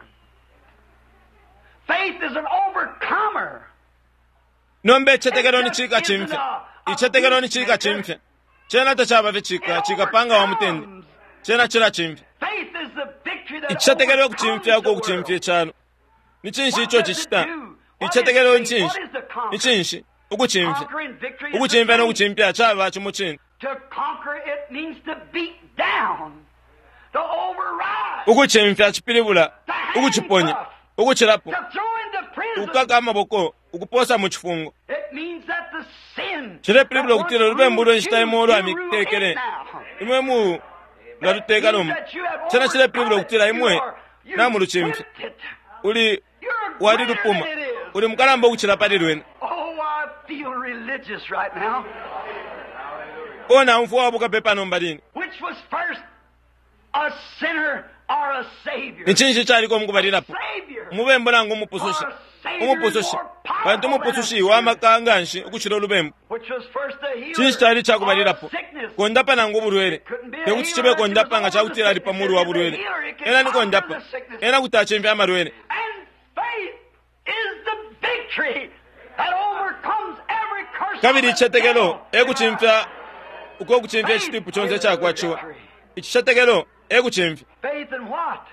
Faith is an overcomer. Nombe chitekero ni chika chimfya. Ichitekero ni chika chimfya. Chena tachaba fe chika. Chika panga wa mutende. Chena chira chimfya. Faith is the victory that Ichitekero overcomes kuchimfya the ko world. kuchimfya chano. Ni chinshi What icho does it chishita. do? What Ichitekero is faith? nchinshi. What is the conquer? Ni chinshi. Ukuchimfya. Conquering victory is the Ukuchimfya no faith. kuchimpya chava chimuchini. To conquer it means to beat down, to override, Ukuchimfya chipiribula. Ukuchiponya. Ukuchirapo. to throw into prison. Ukaka amaboko. Ukuposa mu chifungo. It means that the sin Chire piribula that kutira once lube mburo ruled nshita you, imoro you rule amikekere. it now. Imwe mu laluteka Means nomu. that you have Chena chire piribula overcome kutira it. imwe. You Na mu are luchimfya. quit it. Uli You're wali greater lupuma. than it is. Uli mkalambo kuchira pali lwena. Oh, I feel religious right now. Ona mfu wabuka pepa nomba lini. Which was first a sinner or a savior? Ni chinshi chaliko mukubalirapo. Savior. Mubembo nangu umupusushi. Umupusushi. Bantu umupusushi wamakanganshi ukuchira olubembo. Which was first a healer Chinshi chali or chakubalirapo. a sickness. Kondapa nangu bulwere. Tekuti chibe kondapa nga chakutira ali pamuru wa bulwere. Ena ni kondapa. Ena kutachimvya amalwere. And faith is the victory that overcomes every curse. Kabiri of the ichetekelo devil. ekuchimvya uko kuchimvya chitipu chonse chakwachiwa. Ichichetekelo ekuchimvya. Faith in what?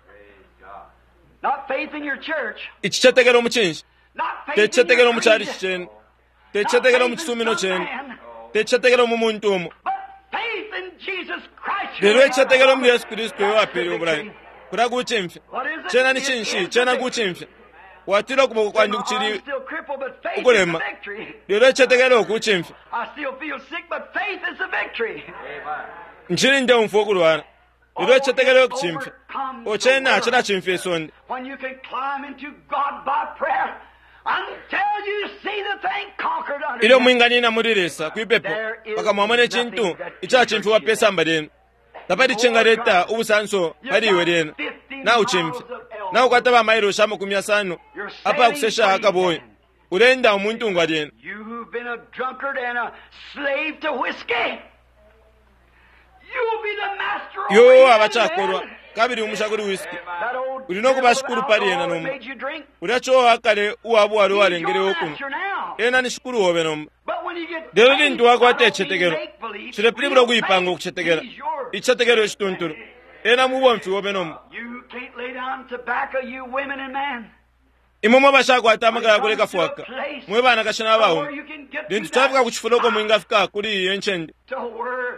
Not faith in your church. Ichichetekelo muchinshi. Not faith in Techichetekelo your muchali creed. chene. Not Techichetekelo faith in muchisumino some chene. man, Techichetekelo mumuntu umu. but faith in Jesus Christ. Lero ichichetekelo mu Yesu Kristo yo apiri obulayi. Kura kuchimvya. What is it? Chena ni It chinshi. is Chena the victory. kuchimvya. Watira kuboko kwandi My kuchiri. arm's still crippled, but faith is ukulema. the victory. Lero ichichetekelo kuchimvya. I still feel sick, but faith is the victory. Nchiri nde umfu okulwana. Lero ichichetekelo it kuchimvya. overcomes the Ochena world. achira chimvya isonde. When you can climb into God by prayer until you see the thing conquered under Ile you. mwinganina muriresa kuipepo paka mwamone chintu icha chimfi wa pesa mbadeni tapati chengareta ubusanso pali iwe lena na uchimfi na ukataba mairo shamo kumyasano apa kusesha akaboye urenda umuntu ngwadeni You who've been a drunkard and a slave to whiskey, you'll be the master of yo your abachakorwa kabiri umushakuri whisky That old Ulino kubashukuru pali yena alcohol that nomu. made you drink, uracho akale uwabu wali he's walengere your okuno master now. ena nishukuru wobe nomba But when you get lero faith, lintu wako not only atechetekero make-believe, chile pilibula real kuyipanga faith okuchetekera is yours. ichetekero echitunturu ena mubomfi wobe nomba You can't lay down tobacco, you women and men. imwe bashaka atamaka kuleka fuaka mwe bana kashina bawo Or you can get lintu to tafika that kuchifuloko spot mwingafika kuri iyo nchende to where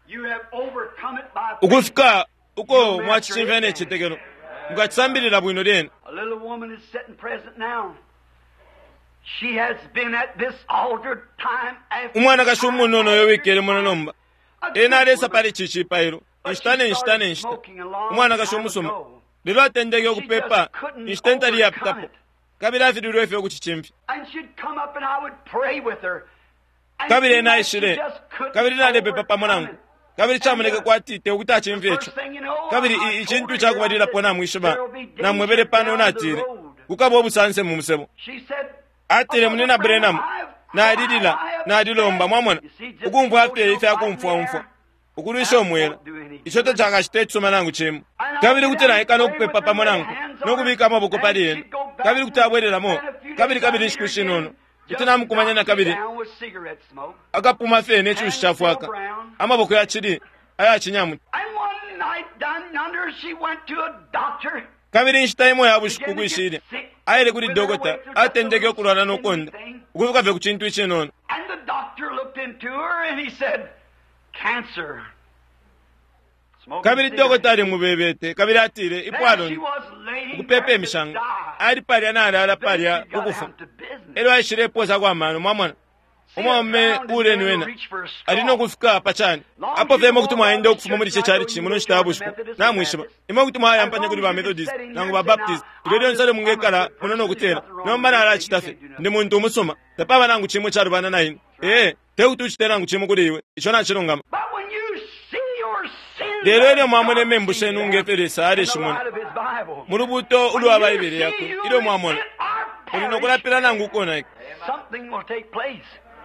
You have overcome it by faith. ukufika uko mwachichimvene chitekero mukachisambirira bwino lyene. A little woman is sitting present now. She has been at this altar time after umwana kashumunno oyo wikele munonomba ena alesa pali chichipairo inshita umwana kashomusoma lero atendeke okupepa inshita liyapitapo kabiri afidirwe efe okuchichimvi and she'd come up and I would pray with her. And kabiri she ena just ishire couldn't kabiri nalepe overcome papa mwanangu it. kabiri chamuneke kwatite okuti achimvi echo First thing you know, kabiri I told ichintu her, chakubalirapo I said, namwishiba "There'll be danger namwebere pano down the natire road." kukaba obusanse mu musebo She said, atire munena Branham nadilila nadilomba mwamona ukumva afite ife akumfuamfua ukulisha omwera ichoto changa chitetsoma nangu chemu kabiri kutera eka nokupepa pamo nangu nokubika amaboko pali eno kabiri kutabwereramo kabiri shikushinono kutina mukumanyana kabiri akapuma fene chushi chafwaka amaboko yachidi ayachinyamu And one night down under, she went to a doctor. kabiri nshitaimo yabushikukwishire ayire kuri dogota atendeke okulwana nokonda ukuvuka ve kuchintu ichinono And the doctor looked into her and he said, cancer. Smoking kabiri cigarettes. dogota ali mubebete kabiri atire There she ipwaloni was laying ukupepe there to emishanga die. ali palya nali ala Then palya she got ukufa down to business. ero ayishire epoza kwamano mwamwana omwame uleni wena alina okufika pachani apo vema kuti mwaende okufuma muri chechali chimu nochitabushku namwishiba ima kuti mwayampanya kuti ba Methodist nangu ba Baptist tulero nsale mungekala munono okutera nombana ala chitafe ndi muntu umusoma tapaba nangu chimu cha 49 tekuti uchitera nangu chimu kuli iwe icho nachilungama But when you see your sins lero ere of mwamone God membushe nungeferesa ali in the shimona light of his Bible, murubuto uli wa Baibuli yako ilo mwamona our ulino kulapira nangu kona something will take place.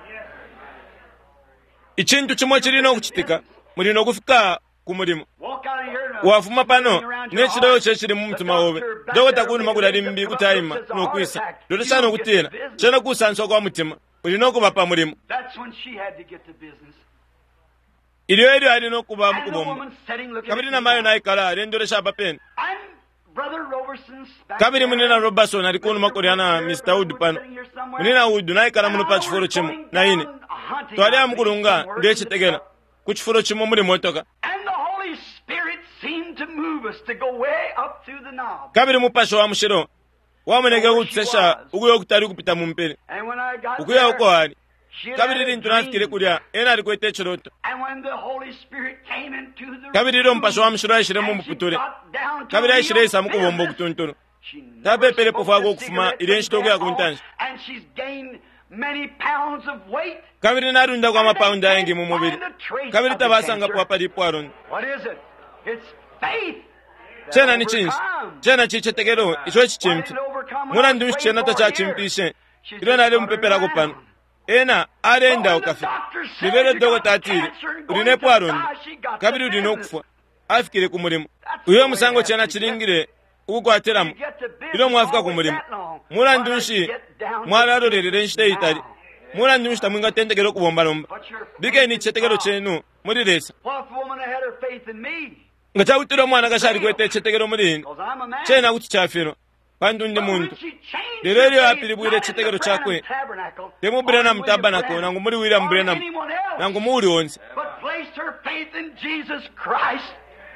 ichintu chimwe chilina okuchitika mulina okufika ku mulimo Walk out of here and wafuma pano around your nechidoyo heart. chechili mu mutima wobe dogota kuni makuli ali mbi kutayima nokwisa lotesana okutira chena kusanswa kwa mutima ulina okuba pa mulimo That's when she had to get to business. ilyo alina okuba And the mukubomba woman sitting looking kabiri at na me. mayo naikala alendolesha papeni And Brother Roberson's back kabiri there. munena Robertson ali kuno makuli ana Mr. Wood pano munena Wood naikala muno pa chifuro chimu na ine twali amukulunga ndechitegera ku chifuro chimu muli motoka And the Holy Spirit seemed to move us to go way up through the knob. kabiri mupasho wa mushiro wamuneke kutsesha ukuyo kutali kupita mumpere And when I got ukuya uko there, ali she had kabiri a lintu nafikire dream. kulya ena ali kwete chiroto And when the Holy Spirit came into the kabiri ilo mpasho wa mushiro ayishire mu and she muputule got down to kabiri ayishire real isa mukubomba business, okutuntuno she never tapepele smoked pofu ako a okufuma cigarette ili from enshitoko that ya on, kuntanja and she's gained many pounds of weight. kabiri narunda kwa mapaundi ayengi mu mubiri kabiri tabasanga Cancer. kuwa pali pwaroni What is it? It's faith. that chena ni chinsi overcomes. chena chichetekero icho Why chichimpi did it overcome muna without ndunshi praying chena for tacha years? chimpishe She's ilo nale just mupepelako running pano around. ena alenda But when the ukafe doctor said lilelo you dogo got tatiri cancer and uline going to pwaroni die, she got kabiri the ulina business. okufa afikire ku mulimo That's uyo the musango way chena that you chilingire ukukwatiramu You get to business ilo mwafika ku always mulimo that long. mula Why ndunshi not get down to mwalalolelele business nshite itali now? mula ndunshi tamwinga tendekero okubombalomba Put your bike faith ni in chichetekero God. chenu mulilesa What if a woman had her faith in me? nga chawutira omwana kashali kwete chichetekero mulini Because I'm a man. chena kuti chafiro pandu ndi But when muntu she changed lero her ilyo faith, apili bwire not in chitekero the chakwe Branham tabernacle, temu or Branham in William tabanako Branham, nangu muri William or Branham anyone else, nangu muuli wonse but placed her faith in Jesus Christ,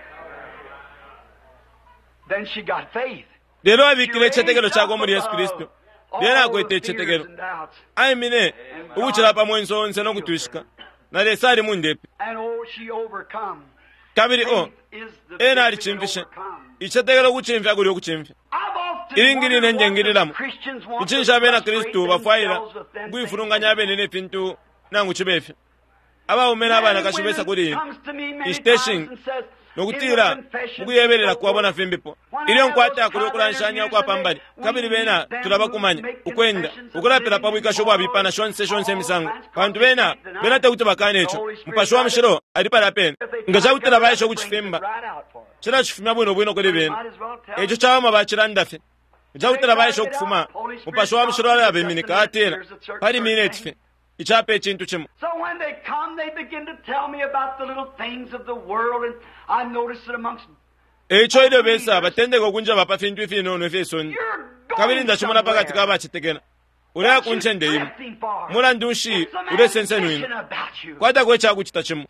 then she got faith. lero She abikire chichetekero raised chako up muri Yesu above Kristo all lyena those akwete fears chichetekero and doubts. ayimine ukuchira pamwe nsonse nokutushika nalesa ali mundepe And oh, she overcome. kabiri o Faith is the ena ali victory that chimvishe overcomes. ichichetekero kuchimvya kuli okuchimvya I've often ilingili wondered what nenjengililamo the Christians want to ichinja bena frustrate Kristu bafwaira themselves with them kuifulunganya things. bene nepintu nangu chibefya abaumena abana kashibesa kuli ino istation nokutira mukuyeberera kuwabona fembepo ilyo nkwata akuli okulanshanya kwapambali kabiri bena tulaba kumanya ukwenda ukulapira pabwikasho bwabipana shonse emisango bantu bena tekuti bakana echo mpasho wa mshiro ali pala pena nga chakutira baisho kuchifimba chira chifimba bwino kuli bena echo chawama bachira ndafe chakutira baisho okufuma mpasho wa mshiro ali abeminika atera pali minute fe ichape echintu chimu So when they come, they begin to tell me about the little things of the world, and I noticed it amongst echo ilyo besa batendeka okunja bapa fintu ifinono efesoni you're kabiri going ndachimona pakati somewhere. kabachitekera ulaya kunchende imu mulandunshi ule sensenu inu kwata kwecha kuchita chimu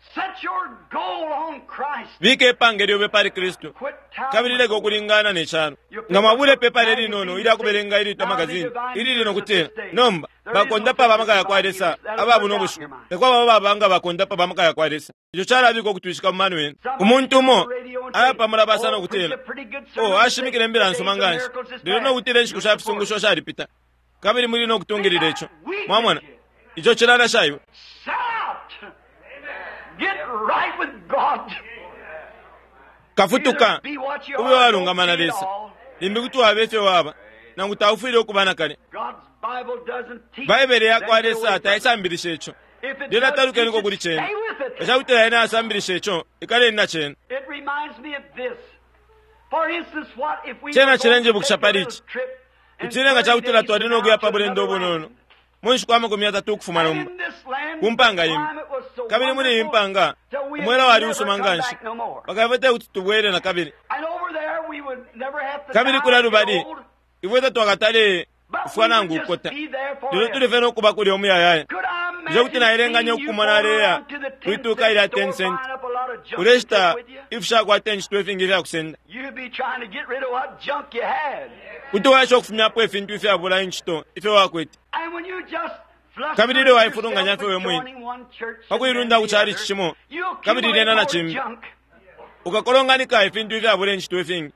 vike pange lyobe pali Kristu kabili kulingana nechano nga mabule pepa leli nono ili akubelenga ili tamagazini ili lino kutena nomba bakondapa bamakaya kwalesa ababu nobushu ekwa babanga bakondapa bamakaya kwalesa icho chala biko kutushika mmanu wenu umuntu mo apa mulabasana kutela ashimikire mbira nsomanganshi lero no kutela nshikushapa sungusho sharipita kabili muri no kutungirira echo mwamwana icho chilala shayo get right with God. Kafutuka ube walungamana lesa limbi kuti wabefe waba nangu taufile okubana kale Bible yako alesa atayisambirisha echo ndira taluke niko kuli chene echa kutela ena asambirisha echo ikale nina chene chena chilenje bukishapalichi kuchilenga cha kutela twadino kuya pabule ndobo nono mwishu kwama kumiyata tukufuma nomba kumpanga imi kabili muni impanga umwela wali usumanganshi bakavete kuti tubwele na kabili kabili kula lubadi ivweta twakatale ufwanangu ukota lilo tulifeno kuba kuli omu yayaye izo kuti na ilenganya ukumana leya tuituka ila 10 cent uleshita ifusha kwa 10 12 ngivya kusenda kuti waisho kufumia po efintu ife abula inchito ife wakweti kabili ile waifurunga nyafe we mwini pakuirunda kuchari chichimo kabili ile nana chimbi ukakolonganika efintu ife abula inchito efingi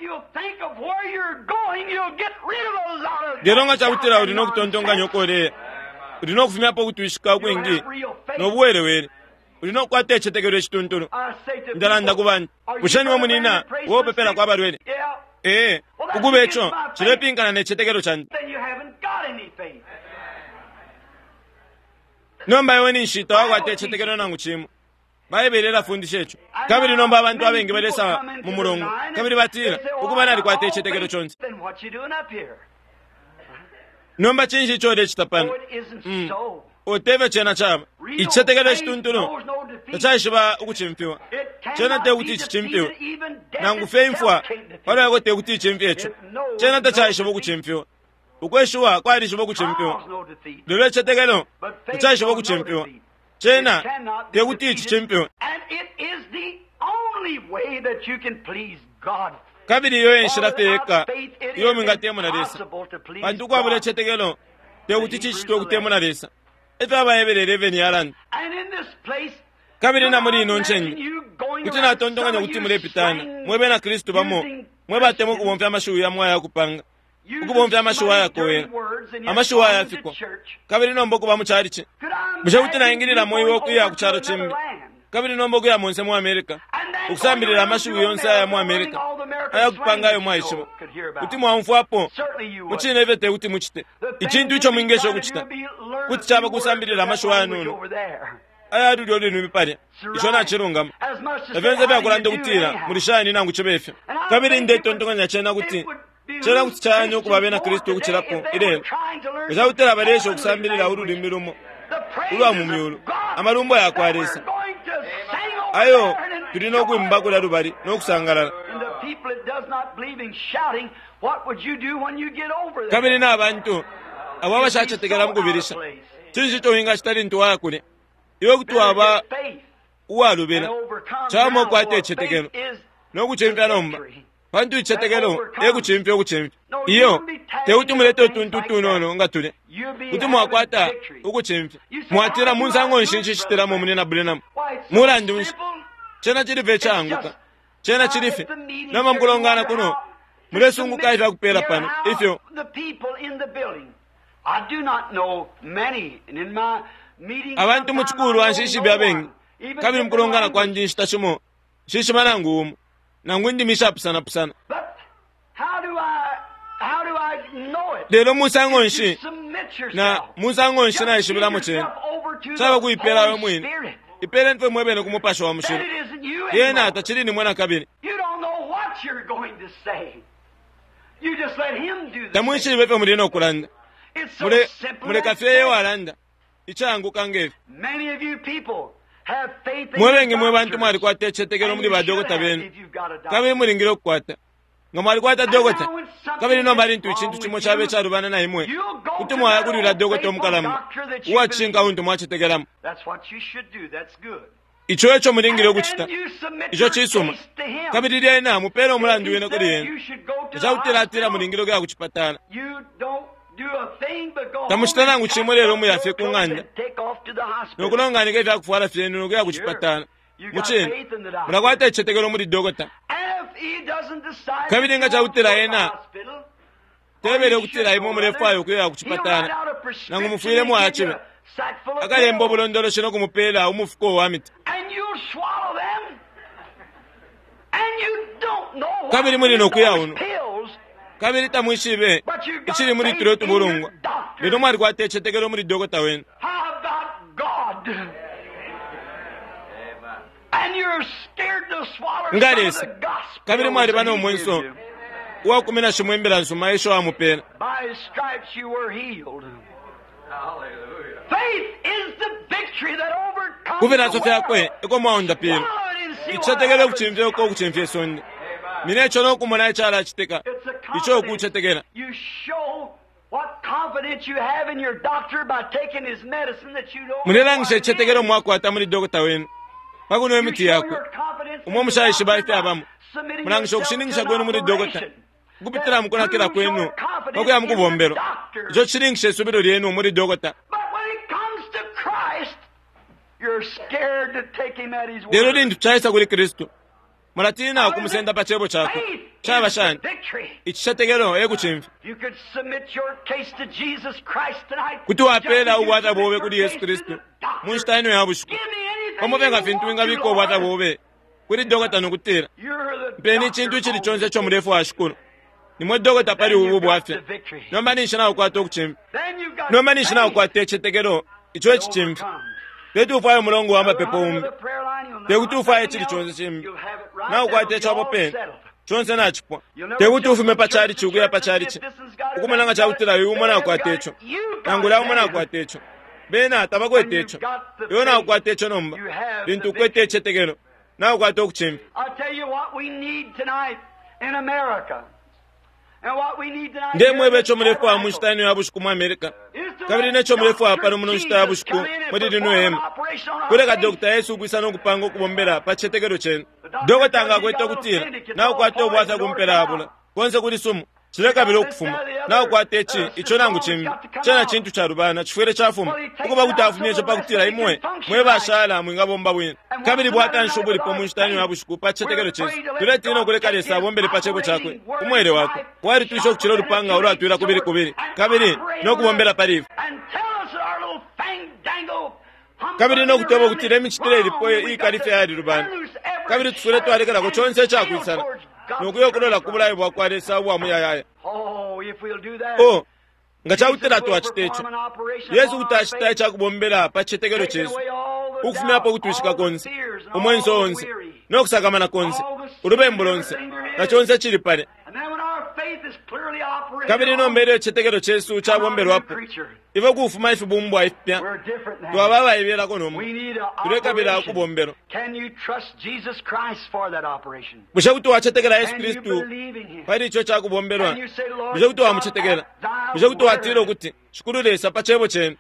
geronga chabutira ulino kutontonga nyokole ulino kufumia po kutuishika kwingi nobuwele wele ulino kwate chetekero chituntulu ndalanda kubani bushani wa munina wo pepela kwa balwele ukube echo chilepingana ne chetekero chandi nomba yoni nshita wakwate chetekero nangu chimu Bible la fundisha echo kabili nomba abantu abengi balesa mu murongo kabili batira ukubana ali kwate chetekero chonzi nomba chinji chode chitapana oteve chena chaba ichetekero chituntuno tachashiba ukuchimpiwa chena te kuti chichimpiwa nangu feimfwa wala yako te kuti chimpie echo chena tachashiba ukuchimpiwa ukweshuwa kwali shiba ukuchimpiwa lelo chetekero tachashiba ukuchimpiwa chena te kuti chichimpiwa kabili yo enshirafeka yo mingatemo na lesa bantu kwa bule chetekero te kuti chichito kutemo na lesa efa bayebele reveni yalan kabili na muri nonchenyi kuti na tondonganya kuti mulepitana mwebe na Kristo bamo mweba temo kubomfya amashuwa ya mwaya kupanga ukubomfya amashuwa ya kowera amashuwa ya fiko kabili nombo kuba muchariche mushe kuti na ingirira moyo wo kuya kucharo chimbi kabili nombo kuya monse mu America ukusambirira amashuwa yonse ya mu America aya kupanga yo mwaishibo kuti mwamfwapo muchine vete kuti muchite ichintu icho mwingesho kuchita kuti chaba kusambirira amashuwa nuno aya dudu linu mipari ishona chirungama evenze bya kulande kutira mulishani nangu chebefe kabili ndeto ndonganya chena kuti chanyo kubabe na Kristo kuchirapo ile uza utera baresho kusambirira ururimi rumo urwa mu myulu amarumbo yakwaresa ayo turino kwimbagura rubari no kusangarara kabili na abantu abo bashache tegera mukubirisha chinji to hinga stari ntu wakure iyo kutwaba uwalubera chamo kwate chetegero no kuchempya nomba bantu chetegero ekuchempya okuchempya iyo teuti muleto tuntutu nono ngatule kuti mwakwata ukuchempya mwatira munsango nshinchi chitira mu munena bulena mulandi chena chilive changuka chena chilife nama mkulongana kuno mulesunguka ita kupera pano ifyo abantu muchikuru anshishi byabengi kabili mkulongana kwa njinshita chimo shishi manangu umu nangu ndi mishapusana pusana lero musango nshi na musango nshi na ishibila muchena chaba kuipela we mwini ipele nfe mwebene kumupasha wa mshiru yena atachilini mwena kabili tamwishi wepe mulino okulanda mule kafeye walanda ichangu kangevi mwebengi mwe bantu mwali kwate chetekero muli badogo tabenu kabili mulingire okukwata nga mwali kwata dogota kabiri no mali ntu chintu chimwe chabe charubana na imwe kuti mwayakulira dogota omukalamu wachinga untu mwachitegeramu icho echo mulingire okuchita icho chisuma kabiri lyena mupera omulandu wena kuli yena ekyawutiratira mulingiro gya kuchipatana tamuchitanangu chimwe lero muyafe kung'anda nokulonganika ekyakufwala fyenu gya kuchipatana muchini mulakwata echetegero muli dogota kabiri nga kyawutira yena tebere okutira imwe mulefayo kuyera kuchipatana nangu mufuyiremu achibe akalemba obulondolo kino kumupeera omufuko owamita kabiri mulina okuyawuno kabiri tamwishibe ekiri muri turo tubulungwa bino mwali kwata echetegero muri dogota wenu ngalesa kabiri mwali bana omwenso wakumina shimwembera nsuma esho amupera kuvera sofe yakwe ekomaonda pino ichetegere kuchimvye ko kuchimvye sonde mine echo nokumona echala chiteka icho okuchetegera munerangisha echetegero mwakwata muri dogota wenu pakuno emiti yakwe umwe mushayishi baite abamu murangisha okushiningisha gwenu muri dogota kupitira mukonakira kwenu pakuya mukubombero icho chiringisha esubiro lyenu muri dogota lero lindu chaisa kuli kristu mulatina kumusenda pachebo chako chaba shani ichi chategero ekuchimvi kuti wapera ubwata bobe kuli yesu kristu munshitaino yabushiku omuvenga fintu winga biko ubwata bobe kuli dogota nokutira mpeni chintu chili chonse chomulefu wa shikulu nimwe dogota pali ubu bwafya nombanisha nawo kwata okuchimvi nombanisha nawo kwata echetegero icho echichimvi tetuufayo mulongo wa mapepo umbi tekutuufayo chili chonse chimbi nawo kwata echopo peni chonse nachipwa tekutuufume pachali chikuya pachali chi ukumananga chawutira iwo nawo kwata echo nangula umwe nawo kwata echo bena tabakweta echo iwo nawo kwata echo nomba lintu kweta echetegero nawo kwata okuchimbi ndemwe becho mulefu wa munshitani wabushiku mu Amerika kabiri necho mulefu wa pano muno nshita wabushiku muri lino hema kuleka Dr. Yesu kwisa nokupanga okubombera pachetegero chenu dogota nga kweta kutira nawo kwata obwata kumpera abula konse kuli sumu chileka bilo okufuma nawo kwata echi icho nangu chimbi chena chintu cha rubana chifwere chafuma ukuba kutafumye cho pakutira imwe mwe bashala mwingabomba bwino kabiri bwata nshubuli po munshitani wabushiku pachetegero chesu tuletino kuleka lesa bombere pachebo chakwe umwere wako wari tuisho kuchiro lupanga ulo atwira kubiri kabiri nokubombera parifu kabiri nokuteba kutira emichitire ilipo ikalife yali rubana kabiri tusule twarekera ko chonse chakwisana nokuyokulola kubulayi bwakwalesa bwamuyayaya ngachawutira twachitecho yesu utachitaye chakubombera pachetegero chesu ukufumirapo kutwishika konse omwenso onse nokusakamana konse ulubembo lonse na chonse chili pale kabiri nombere echetegero chesu chabomberwapo ivo kufuma ife bumbwa ifipya twababa ibyerako nomu tulekabira akubombero bushe kuti wachetegera yesu kristu pali icho chakubomberwa bushe kuti wamuchetegera bushe kuti watiro kuti shikululesa pachebo chenu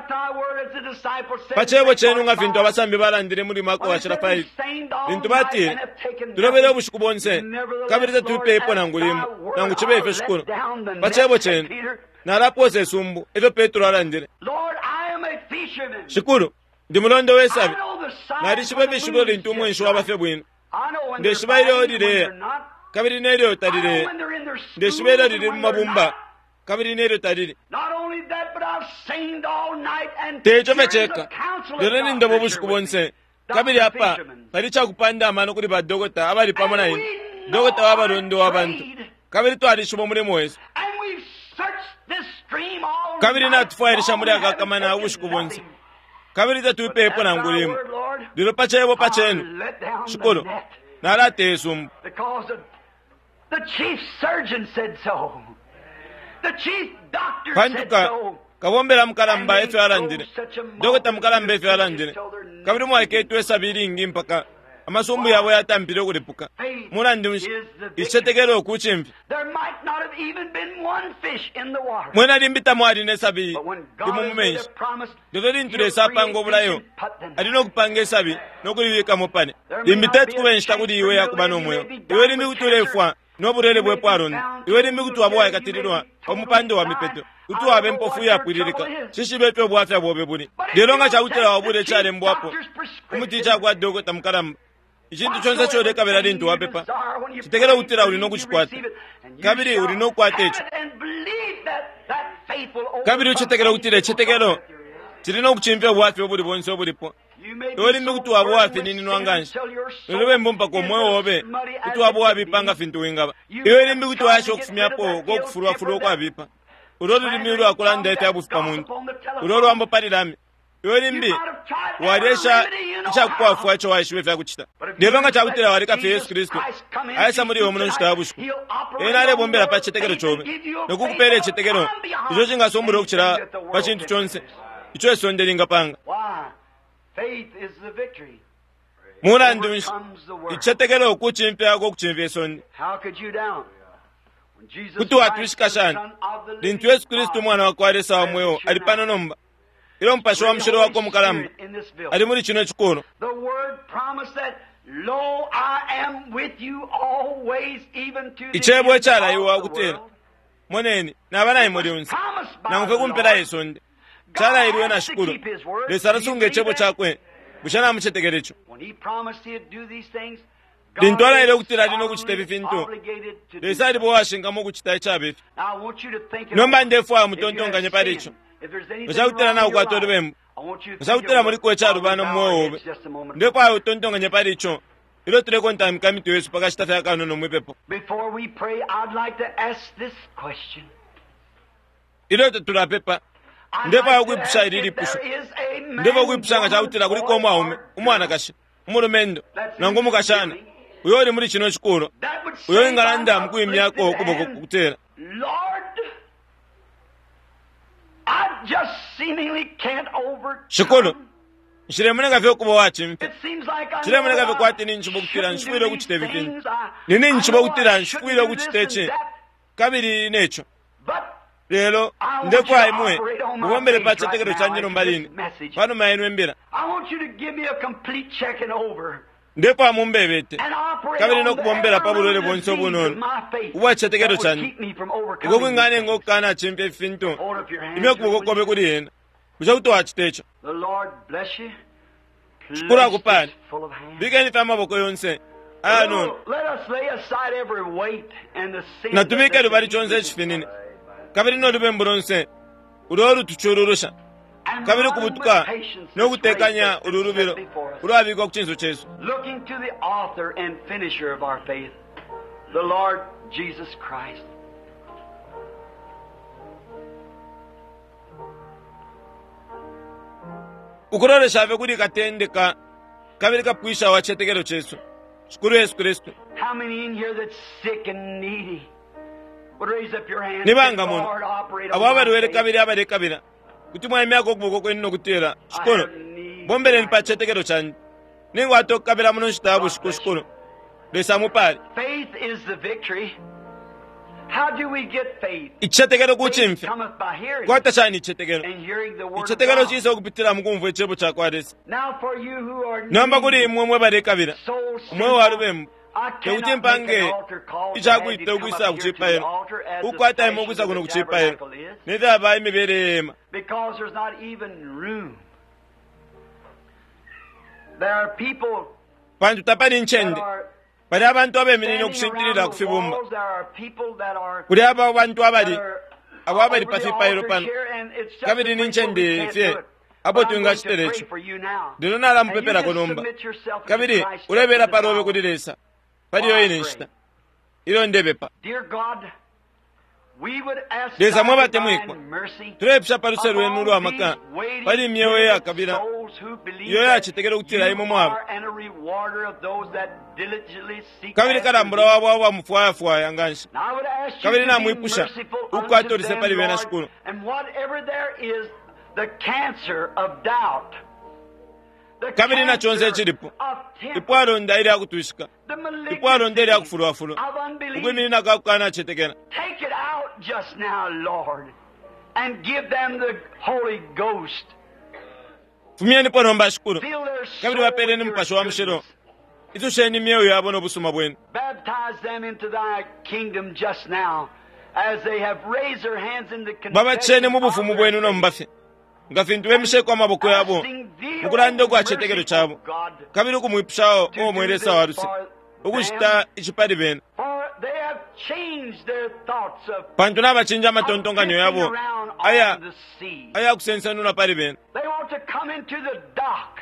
pachebo chenu nga vintu abasambi balandire muri mako wachira faili vintu batire tulobere obushiku bonse kabiri tetupepo nangulimu nangu chibe ife shikulu pachebo chenu nalapose esumbu eto Petro alandire shikulu ndi mulondo wesabi nali shibe bishibo lintu umwe nshuwa bafe bwino nde shiba ile odire kabiri nere otarire nde shibe ile odire mumabumba kabiri nere otarire techo fecheka ndoreni ndobo bushiku bonse kabiri apa pali chakupanda amano kuli badogota abali pamona ino dogota wabalondo wabantu kabiri twali shibo mulemo wesu kabiri natufairisha muri akakamana abushiku bonse kabiri tetupepo nangulimu ndilo pachebo pachenu shikolo nalate esumbu pantuka kabombera mukalamba efe alandire dogota mukalamba efe alandire kabiri mwaike etwesa biringi mpaka amasumbu yabo yatambire okulepuka mulandunshi ichetekero okuchimbi mwena limbitamo aline sabi limumumenshi lero lintulesa apanga obulayo alina okupanga esabi n'okulibika mupane limbiteti kubenshita kuli iwe yakuba n'omweyo iwe limbi kutulefwa n'oburere bwepo aronda iwe limbi kutuwa bwawe katirirwa omupande wa mipeto kutuwa bempofu yakwilirika shishibe pyo bwafya bwobe buli lero nga chakutela wabule chale mbwapo umuticha kwa dogo tamukaramba ichintu chonse chodekabera lintu wapepa chitekera utira ulino kuchikwata kabiri ulino kukwata echo kabiri uchitekera utira chitekero chilina kuchimpya bwafya buli bonse obulipo iwe limbi kutuwa bwafi nini nwanganshi lolobe mbumpa kwa mwewo wobe kutuwa bwafi panga fintu wingaba iwe limbi kutuwa asho okufumyapo kokufurwa kwa bipa ulolo limiru akulanda ete abufipa muntu ulolo wambo palilami iwe limbi walesha ichakuwafu wacho waishiwe vya kuchita lero nga chakutila walikafe Yesu Kristo aisa muri omuno nshita abushku ena ale bombera pa chitekero chobe nokukupele chitekero icho chingasombura okuchira pa chintu chonse icho esondelinga panga mulandunshi ichitekero okuchimpya kokuchimpya esonde kuti watwishikashani lintu Yesu Kristo mwana wakwalesa wa mwewo alipana nomba ilo mpasho wa mshiro wako mukalamba ali muri chino chikoro ichebwe chala iwa kutera moneni nabana imuri unsi nangufe kumpera yesonde chala iliwe na shukuru lesarasunge chebwe chakwe bushana muchetekerecho lintwala ile kutira lino kuchita bifintu lesa libo washingamo kuchita echabefi nomba ndefu wa mutontonganye palicho musakutira nawo kwatoli bembu musakutira muri kwechalo bano mwobe ndipo ayo tontonganye palicho ilo tuleko ntamika mitu Yesu paka chitafa yakano nomwepepo ilo tulapepa ndipo ayo kwipusha ilili pusha ndipo kwipusha nga chakutira kuliko omwaume umwana kashi umulumendo nangu mukashana uyo oli muri chino chikuro uyo ingalanda mkuimyako kuboko kutera shikolo nshiremune vyo kubo wachimpe nshiremune vyo kwati ni nchibo kutira nshwiro kuchite bikini nini nchibo kutira nshwiro kuchiteche kabiri necho lelo ndeko aimwe mubombere pa chitekero chanjino mbalini pano mayenwe mbira ndipo amumbebete kabiri nokubombera pabulole bonse obunono uwa chitekero chanje uko kwingane ngokana chimpe finto ime kubokobe kuli yena kuja kuti wachitecho shukura kupani bigeni fa maboko yonse ano natumike lubali chonse chifinine kabiri no lubemburonse uloru tuchururusha kabiri kubutuka nokutekanya ururubiro urabiko kuchinzo chesu looking to the author and finisher of our faith, the Lord Jesus Christ. ukurore shave kuri katendeka kabiri kapwisha wa chetekero chesu shukuru Yesu Kristo. How many in here that's sick and needy would raise up your hand? Nibanga muno ababari wele kabiri abari kabira kuti mwami yako kuboko kwenno kutera shukuru bombere nipa chetekero chanje ningo atokabira muno shitabu shukuru lesa mupali. Faith is the victory. How do we get faith? Ichetekero kuchimfe Cometh by hearing, kwata chani ichetekero and hearing the word of ichetekero God. chiso kupitira mukumvu echebo chakwadesi Now for you who are namba kuli imwe bari kabira so umwe warubemu I teuti cannot make mpange an altar call ichakuita to have you okuisa come up here to the kuchipayiro altar as the ukwata imo station okuisa of kuno the kuchipayiro tabernacle is, neve abayi miberema because there's not even room. There are people pantu tapali that nchende are pali abantu abeminine standing okusintirira around the kufibumba walls. There are people that are kuli aba bantu abali abo abali over the pafipayiro altar pano here, and it's just kabiri a place ninchende where we can't fye do it. abo But I'm tuinga going to pray chiterecho for you now. ndino nala And you mupepera just konomba submit yourself to kabiri Christ ulebera in the parobe power. kulilesa paliyo ine nshita ilo ndebepa Dear God, we would ask Leza thy mwabate divine mwikwa. mercy tulepsa paruse upon lwenu lwamaka these waiting pali myewe ya diligent kabira souls who believe iyo that yachitekera kutira you imo mwabo are and a rewarder of those that diligently seek kabiri after kalambula thee. wabo wamufwayafwaya nganshi Now I would ask you kabiri to na be mwipusha merciful uko unto atolise them, pali bena Lord, shukuru and whatever there is, the cancer of doubt, kabiri na chonse chilipo ipo alonda ili akutushika ipo alonda ili akufulwafulwa ukwimirina kakukana achetekera. Take it out just now, Lord, and give them the Holy Ghost. Fumiyeni pono mbashukuru Fill their kabiri soul bapeleni with mpasho your wa mshiro goodness. itusheni mioyo yabo n'obusuma bwenu. Baptize them into thy kingdom just now as they have raised their hands in the babachene mu confession bufumu of bwenu their no faith. mbafe ngafintu bemisheko amaboko yabo Asking thee, mukulande O kwa chetekero merciful chabo God, kabiri kumwipshawo to do omweresa this warusi for ukushita them, ichipali benu for they have changed their thoughts of pantu n'abachinja amatontonganyo drifting yabo around aya on the sea. aya kusensanula pali benu They want to come into the dock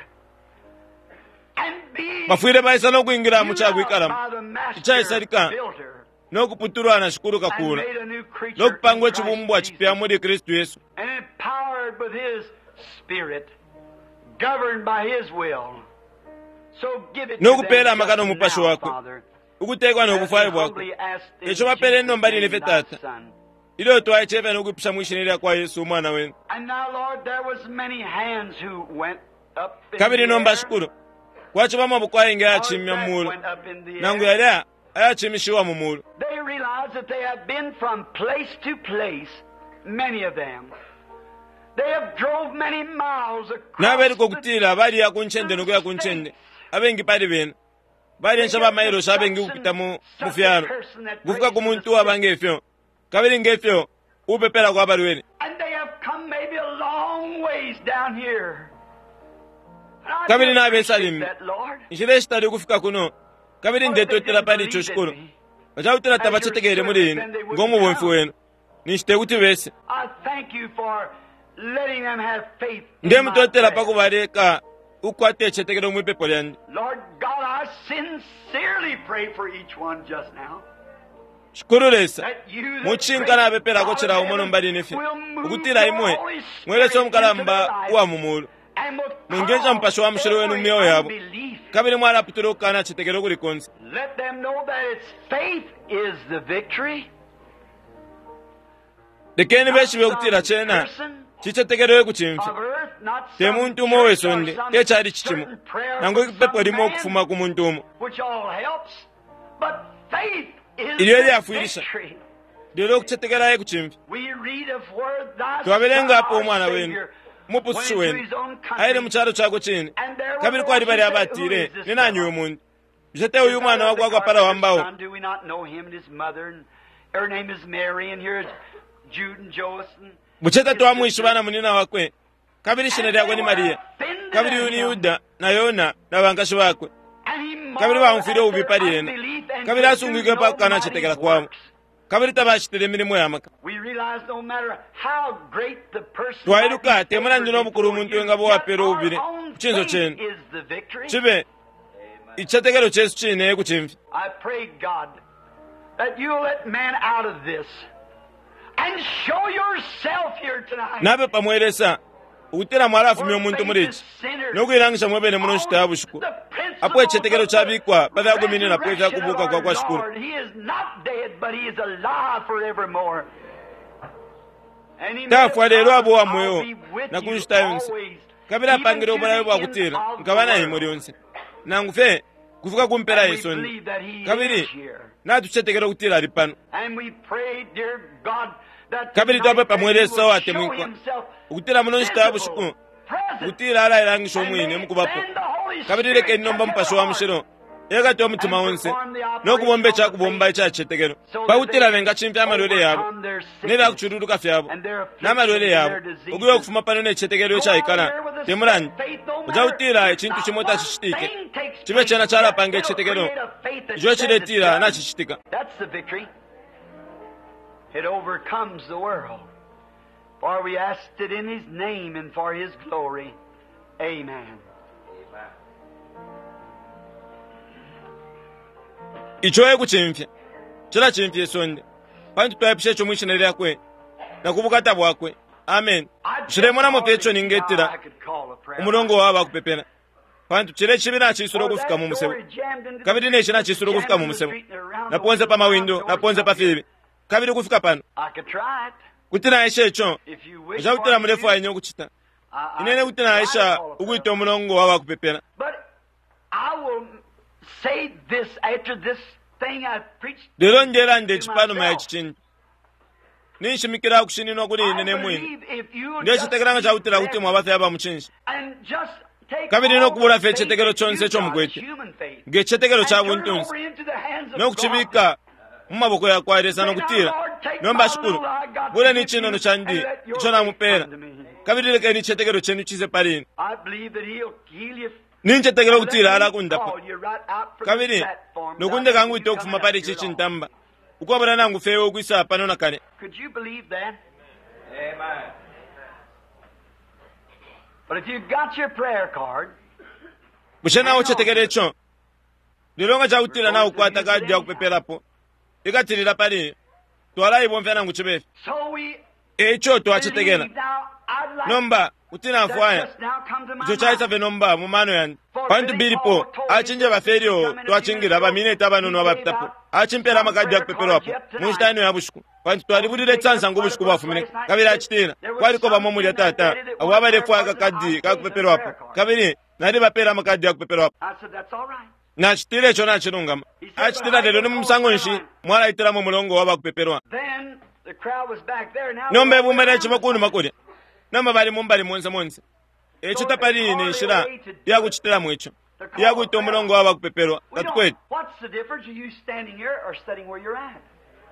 and be bafwire baisa n'okuyingira mu used kyagwikalamu by the master ichaisarika builder n'okuputulwa na shukuru and kakula made a new creature n'okupangwa in Christ ekibumbwa Jesus, kipya muri kristu yesu and empowered with His Spirit, governed by His will. So give it to N'okupeera them amagano just omupasho now, wakwe Father, ukuteekwa as we n'obufaayo bwakwe humbly ask in ekyo bapeere Jesus' nno mbalire name, ffe thy taata Son. ilo twayekyebe n'okwipisha mu ishinirira kwa yesu omwana wenu And now, Lord, there was many hands who went up in kabiri the no air. mbashukuru kwachiba mabukwayi Others achimya that mulu went up in the nangu air. yali ayachimishiwa mu mulu They realized that they have been from place to place, many of them. They have drove many miles across n'aberiko the okutiira baliya kunchende nokuya kunchende abengi pali benu bali ensha bamayiroshi abengi kupita mu fyalo kufuka ku muntu abange efyo kabiri ngefyo upepera kwa baliweni And they have come maybe a long ways down here. And I kabiri do n'abesa appreciate limwe that, Lord. nshira ekitali kufika kuno kabiri ndetotera pali icho shikulu bachawutira tabachetegeere muri ino ng'omu bwenfu wenu ninshite kuti bese I thank you for letting them have faith in nde my mutotera prayer. pakubaleka ukwate echetekero mu ipepo lyandi Lord God, I sincerely pray for each one just now. shukuru lesa That you, the muchinkana great abeperako God of chirawo heaven, mono mbali nefe will move ukutira your imwe Holy mwelesa Spirit into their omukalamba life uwa mumulu and will mwingenza mpasho wa mshiro wenu every mumyoyo yabo unbelief. kabiri mwalaputira okukana achetekero kuli konse Let them know that it's faith is the victory. lekeni beshi bekutira chena Person chichetekerewe kuchimfe of earth, not te some muntu umo church or wesonde some tekyali chichimo certain prayer nango from ipepo some limo man, okufuma ku muntu umo which all helps, but faith is Ilyo the lyafwirisha. victory. lero okuchetekeraye kuchimfe We read of where thy twabelengapo Son, omwana our wenu Savior, mupususu went into wenu his own ayire country, mu kyalo kyako chine and there was kabiri a kwali bali woman said, abatire "Who is this ninanyiwe fellow?" muntu jete uyu mwana Is that wagwagwa the para Carpenter's wambawo son? Do we not know him and his mother? And her name is Mary, and here is Jude and Joseph. and bucheta his twamwishi sisters. bana munina wakwe kabiri shina And lyakwe they ni were mariya offended kabiri at uni him. yuda na yona na bangashi bakwe And he kabiri marveled bamufire at ubipari their yena unbelief and kabiri could do asungike no pakukana mighty achetekera kwabo works. kabiri tabashitire emirimo yamaka We realize no matter how great the person Twairuka, might be temuna ndino favored bukuru before omuntu you, wenga bo yet wapera our obubiri. own Chinzo faith chenu. is the victory. chibe ichetekero chesu chine kuchimfe I pray, God, that you'll let man out of this and show yourself here tonight. nabe pamweresa ukutera mwala afumya omuntu muri iki nokuyirangisha mwebene muno nshitaya bushuku apo echetekero chabikwa pavyaguminira po vyakubuka kwa kwa shukuru He is not dead, but he is alive forevermore. And he Tafwa made a lero abo promise, wamweyo, I'll be with na you kunshitayo nsi. always, kabiri even apangire to obulabe the bwakutira end of the nkabana world. himo lyonse nangu fe kuvuka kumpera And we yesu ndi believe that he kabiri is here. natuchetekera okutira ali pano And we pray, dear God, that kabiri tonight twape that he pamweresa will wate show mwikwa himself okutira muno nshitaya visible, bushuku present, okutira alayirangisha and omwine may mukubapo send the Holy kabiri Spirit leke inomba to mupasho your wa heart. mushiro yekati omutima wonse n'okubomba ekyakubomba ekyakichetekero pawutira benga chimpe amalwele yabo nebyakuchululuka fyabo n'amalwele yabo okuya okufuma pano n'ekichetekero ekyayikala temulani ojawutira ekintu kimwe takishitike chibe chena chalapanga ekichetekero icho chiretira nachichitika That's the victory. It overcomes the world. For we asked it in His name and for His glory. Amen. ichoye kuchimfya chila chimfya esonde pantu twayepisha echo mwishina lyakwe nakubukata bwakwe amen chiremona mupyecho ningetira umulongo wawo bakupepera pantu chile chibi nachisula okufika mu musebo kabiri nechi nachisula okufika mu musebo naponze pa mawindo naponze pa fibi kabiri kufika pano I could try it. kuti naye checho If you wish ojawutira for mulefu it, ayenye okuchita inene kuti naisha ukuita omulongo wabakupepera. But I will say this after this thing I preached. Lero njera nde chipanuma ya chichintu. Ninshimikira kushininwa kuli inene mwini. Ndiyo chitekeranga chakutira kuti mwabatha yaba muchinji. Kabiri nokubula fe chitekero chonse chomugwete. Nge chitekero cha buntunsi. Nokuchibika mumaboko ya kwairesa nokutira. Nomba shukuru. Bule ni chino no chandi. Chona mupera. Kabiri leke ni chitekero chenu chize parini. Ninche tekero kutira ala kundapo. Kabiri nokunde kangu ito kufuma pari chichintamba. Ukwabana nangu feyo kwisa panona kane. Could you believe that? Amen. But if you got your prayer card, Bushena oche tekere cho. Lilonga cha utira na ukwata kadi ya kupepelapo. Ikatirira pari. Tuwala ibomfya nangu chibefi. so we Echo tuwachitegena. believe. Now, I'd like Nomba utina that afwaya. just now come to my Icho chaisa mind. fe nomba mumano yani. Pantu bilipo achinje baferio twachingira bamine tabanono abapitapo. Achimpera makadi ya kupepelo hapo. Munshitani ya bushuku. Pantu twalibudire tsansa ngubushuku bafumine. Kabiri achitena. Kwaliko bamomuli ya tata. Awabare fwaga kadi ka kupepelo hapo. Kabiri nari bapera makadi ya kupepelo hapo. I said, that's all right. Na chitire cho na chirungama. Achitira lero ni msango nshi. Mwala itira mu mulongo waba kupepelwa. Then the crowd was back there. Now Nombe bumere chimakunu makuri. Nama bali mumbali monse monse. Echo tapali ni shira. Ya kuchitira mwecho. Ya kuito mulongo waba kupepelwa. we don't- Katukweti. what's the difference? Are you standing here or sitting where you're at?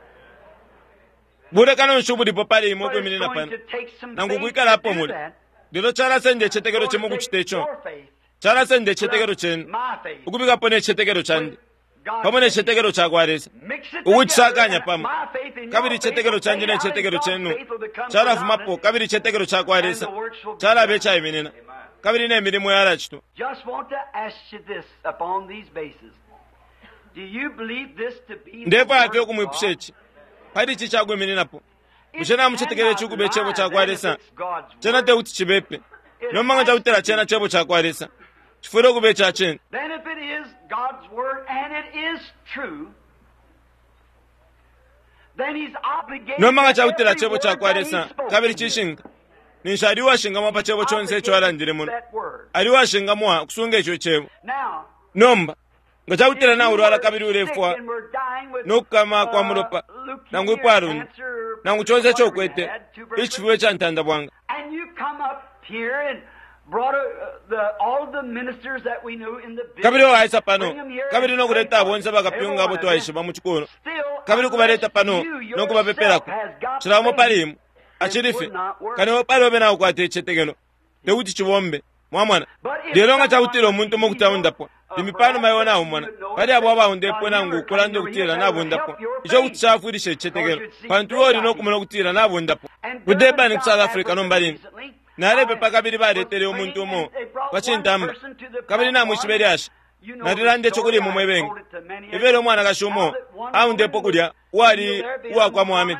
Bude kano nshubudi popali But imoko it's imini na going pana. to take some Nangu faith kuikala hapo to do muli. that. Dilo chala sende chetekero It's chemu going to take kuchitecho. your faith. Chala sende chetekero chenu. My faith. Ukubika pone chetekero chandi. God's Pamone faith. chetekero chakwaresa. Mix it Ukuchisakanya together, pamo. my faith and your Kabiri faith chetekero will chanji play ne out, and chetekero God's chenu. faith will become Chala fumapo. predominant. Kabiri chetekero chakwaresa. And the works will be Chala done. becha iminina. Kabiri ne milimo yala chitu. Just want to ask you this upon these bases. Do you believe this to be the Ndepo word afyo of God? kumwipushechi. Padi chichagwe iminina po. It Bushena mchetekere cannot chuku bechebo lie chakwaresa. then if it's God's Chena word. te uti chibepe. Nomanga cha utera chena chebo chakwaresa. Chifuro kubecha chenu. Then if it is God's word and it is true, then he's obligated Nomanga to cha utera every chebo word that chakwaresa. he spoke Kabiri to you. chishinga. Ninshariwa shinga mwapa chebo He's chonse cho obligated alandire to muno. that word. Aliwa shinga mwa kusunga icho chebo. Now, Nomba. Ngacha if utera na you urwala were kabiri sick urefwa. and were dying with, Nokama kwa mulopa. leukemia, Nangu iparuni. cancer, Nangu chonse whatever you chokwete. had, tuberculosis, Ichifuwe cha ntanda bwanga. and you come up here and brought all the ministers that we knew in the village, Kabiri waisa bring pano. them here Kabiri and no pray kuleta for bonse them. bakapyunga abo Everyone twaisha of them. bamuchikono. Still, Kabiri kubaleta unless pano. you No kubapepelako. yourself has got Chirawo faith, palimu. it Achirife. would not work. Kani wopali wabena ukwate chetegeno. Teuti chibombe. Mwamwana. But if Lero nga cha someone utira omuntu mu kutaunda po. Imipano mayona umwana. Kali abo abaunde po nangu kulande kutira nabunda po. Ijo kutsafurishe chetegeno. Pantu ori no kumuna kutira nabunda po. Kudeba ni South Africa no mbalini. Narebe pakabiri baretere omuntu mo. Wachintamba. Kabiri na mushiberi asha. Nadirande chokuri mu mwebenga. Ivero mwana kashumo. Aunde po kulya. Wali uwa kwa Muhammad.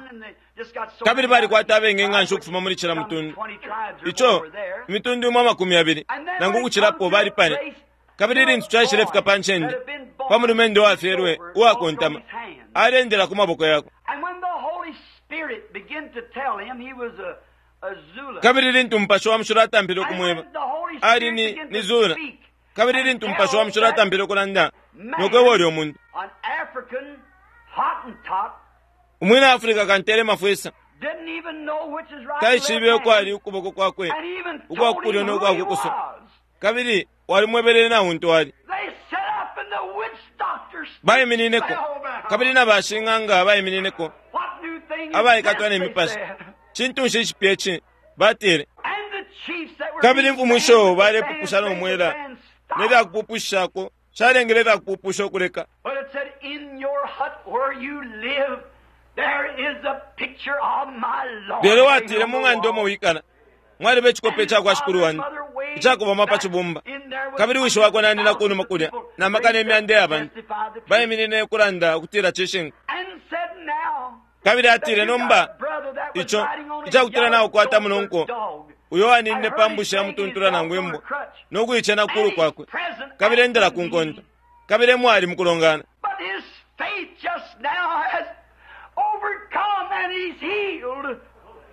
Kabiri bari kwatabenge ngansho kufuma muri chira mutundu. Icho mitundu mama 200. Nangu kuchirapo bari pane. Kabiri rintu chashirefika panchendi. Pamurumendo wa ferwe uwa kontama. Arendera kumaboko yako. And when the Holy Spirit began to tell him he was a Zula. Kabiri rintu mpasho wa mshurata mbilo And kumweba. when the Holy Ari Spirit ni began to Zula. speak Kabiri rintu mpasho wa mshurata mbilo kulanda. Nokwe wori omuntu. an African Hottentot Umwina Afrika kantere mafwesa. didn't even know which is right Tai and shibe left ko hand. ari ukuboko kwakwe. And even Ukwa told kulyo him no who kwa he kukuso. was. Kabiri wali mwebere na untu wali. They set up and the witch doctors Bayi minine ko. spellbound. Kabiri na bashinganga bayi minine ko. What new thing is Abayi this, katwa ne they mipasi. said. Chintu shishipiechi. Batere. And the chiefs that were Kabiri mfumusho bale standing pupushana with the umwela. fans stopped. Neda kupupushako. Sharengere kupusho kuleka. But it said, in your hut where you live, there is a picture of my Lord. Lero watire munga ndomo wikana. Mwali bechikope cha kwa shukuru wani. Chako bama pachibumba. Kabiri wisho wako nani na kunu makulia. Na makane miande abantu. Bayi minine kulanda kutira chishinga. And said now, Kabiri atire nomba. Icho. Icha kutira na ukwata munonko. Uyo anine pambusha ya mtuntura na ngwembo. Nogu ichena kuru kwakwe. Kabiri endera kunkonto. Kabiri mwari mkulongana. But his faith just now has overcome and he's healed.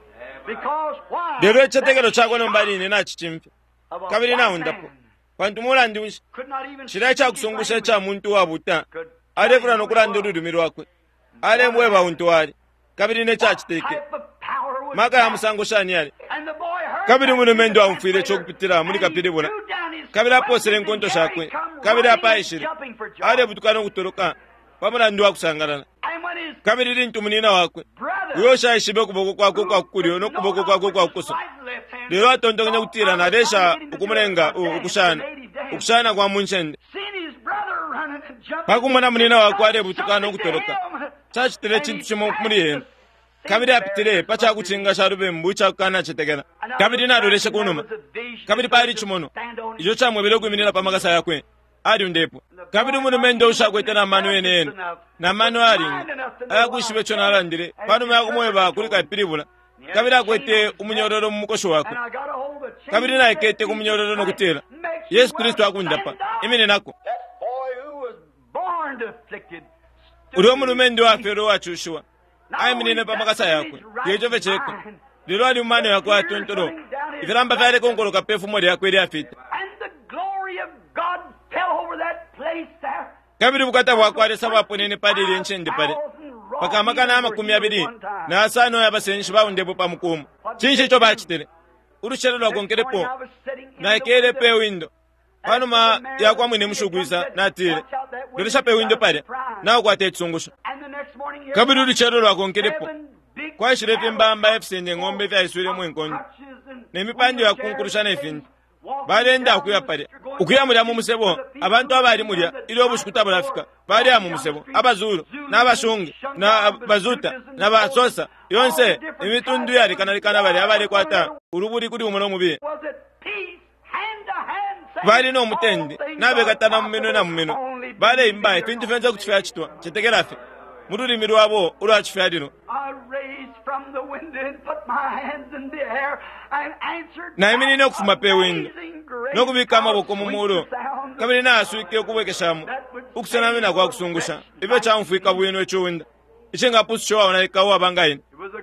lero ekitegero kyako nombalini nakikimpi kabiri nawundapo bantu mulandiushi kira ekyakusungusha ekya muntu wa buta alevula nokulanda olulimi lwakwe alembweba untu wali kabiri nekyakiteeke maka ya musango shani yali kabiri munumendo amufire ekyokupitira muli kapiribula kabiri aposera enkonto shakwe kabiri apayishire alebutuka n'okutoloka pamulandi wakusangalana kabiri lintu munina wakwe uyo shayishibe okuboko kwakwe kwakukulyo n'okuboko kwakwe kwakukoso lero atontoganya kutirana alesha okumulenga okushana kwa munshende pakumona munina wakwe alebutuka n'okutoloka kyakitire ekintu kimu muli yena kabiri apitire pachakuchinga sharube mbucha kana chitegera kabiri naroleshe kunuma kabiri pali chimono ijo chamwebere kuminira pamagasa yakwe ali undepo kabiri munumendo ushakwetana manu yenene na manu ali ayakushibe chona alandire pano yakumweba kulika ipiribula kabiri akwete umunyororo mukosho wakwe kabiri naikete kumunyororo nokutera Yesu Kristo akundapa imene nako uri munumendo wa fero wachushwa aiminene pamakasa yakwe yejove cheko lero ali umane yakwe atontoro iviramba vyale konkoloka pefu mori yakwe eri afite kabiri bukata bwakwe alesa bwaponene padiri enchende pale pakamakana amakumi abiri na asano yabasenshi baundepo pamukumu chinshi cho bachitere urushero lwakonkerepo naekere pe windo panuma yakwa mwine mushugwisa natire loresha pe windo pale nawo kwate tsungusho kabiri urushero lwakonkerepo kwashirefe mbamba efusende ng'ombe vyaiswire mwenkondo nemipande yakunkurushana efindi balenda akuya pale ukuyamulya mu musebo abantu abali mulya ili obushukuta bulafika bali amu musebo abazulu n'abashungi n'abazuta n'abasosa yonse emitundu yali kanalikana bali abali kwata uruburi kuli umuno mubi bali no mutendi nabegatana mumeno na mumeno bali imbaye fintu fenza kuchifya chitwa chitegerafe murulimi lwabo ulwachifya lino na imini nokufuma pe windo nokubika amaboko mu muro kabiri naswike okubwekeshamu ukusename nakwa kusungusha ibe chamfika bwino ekyowinda ichenga pusu chowa naikawo abangayini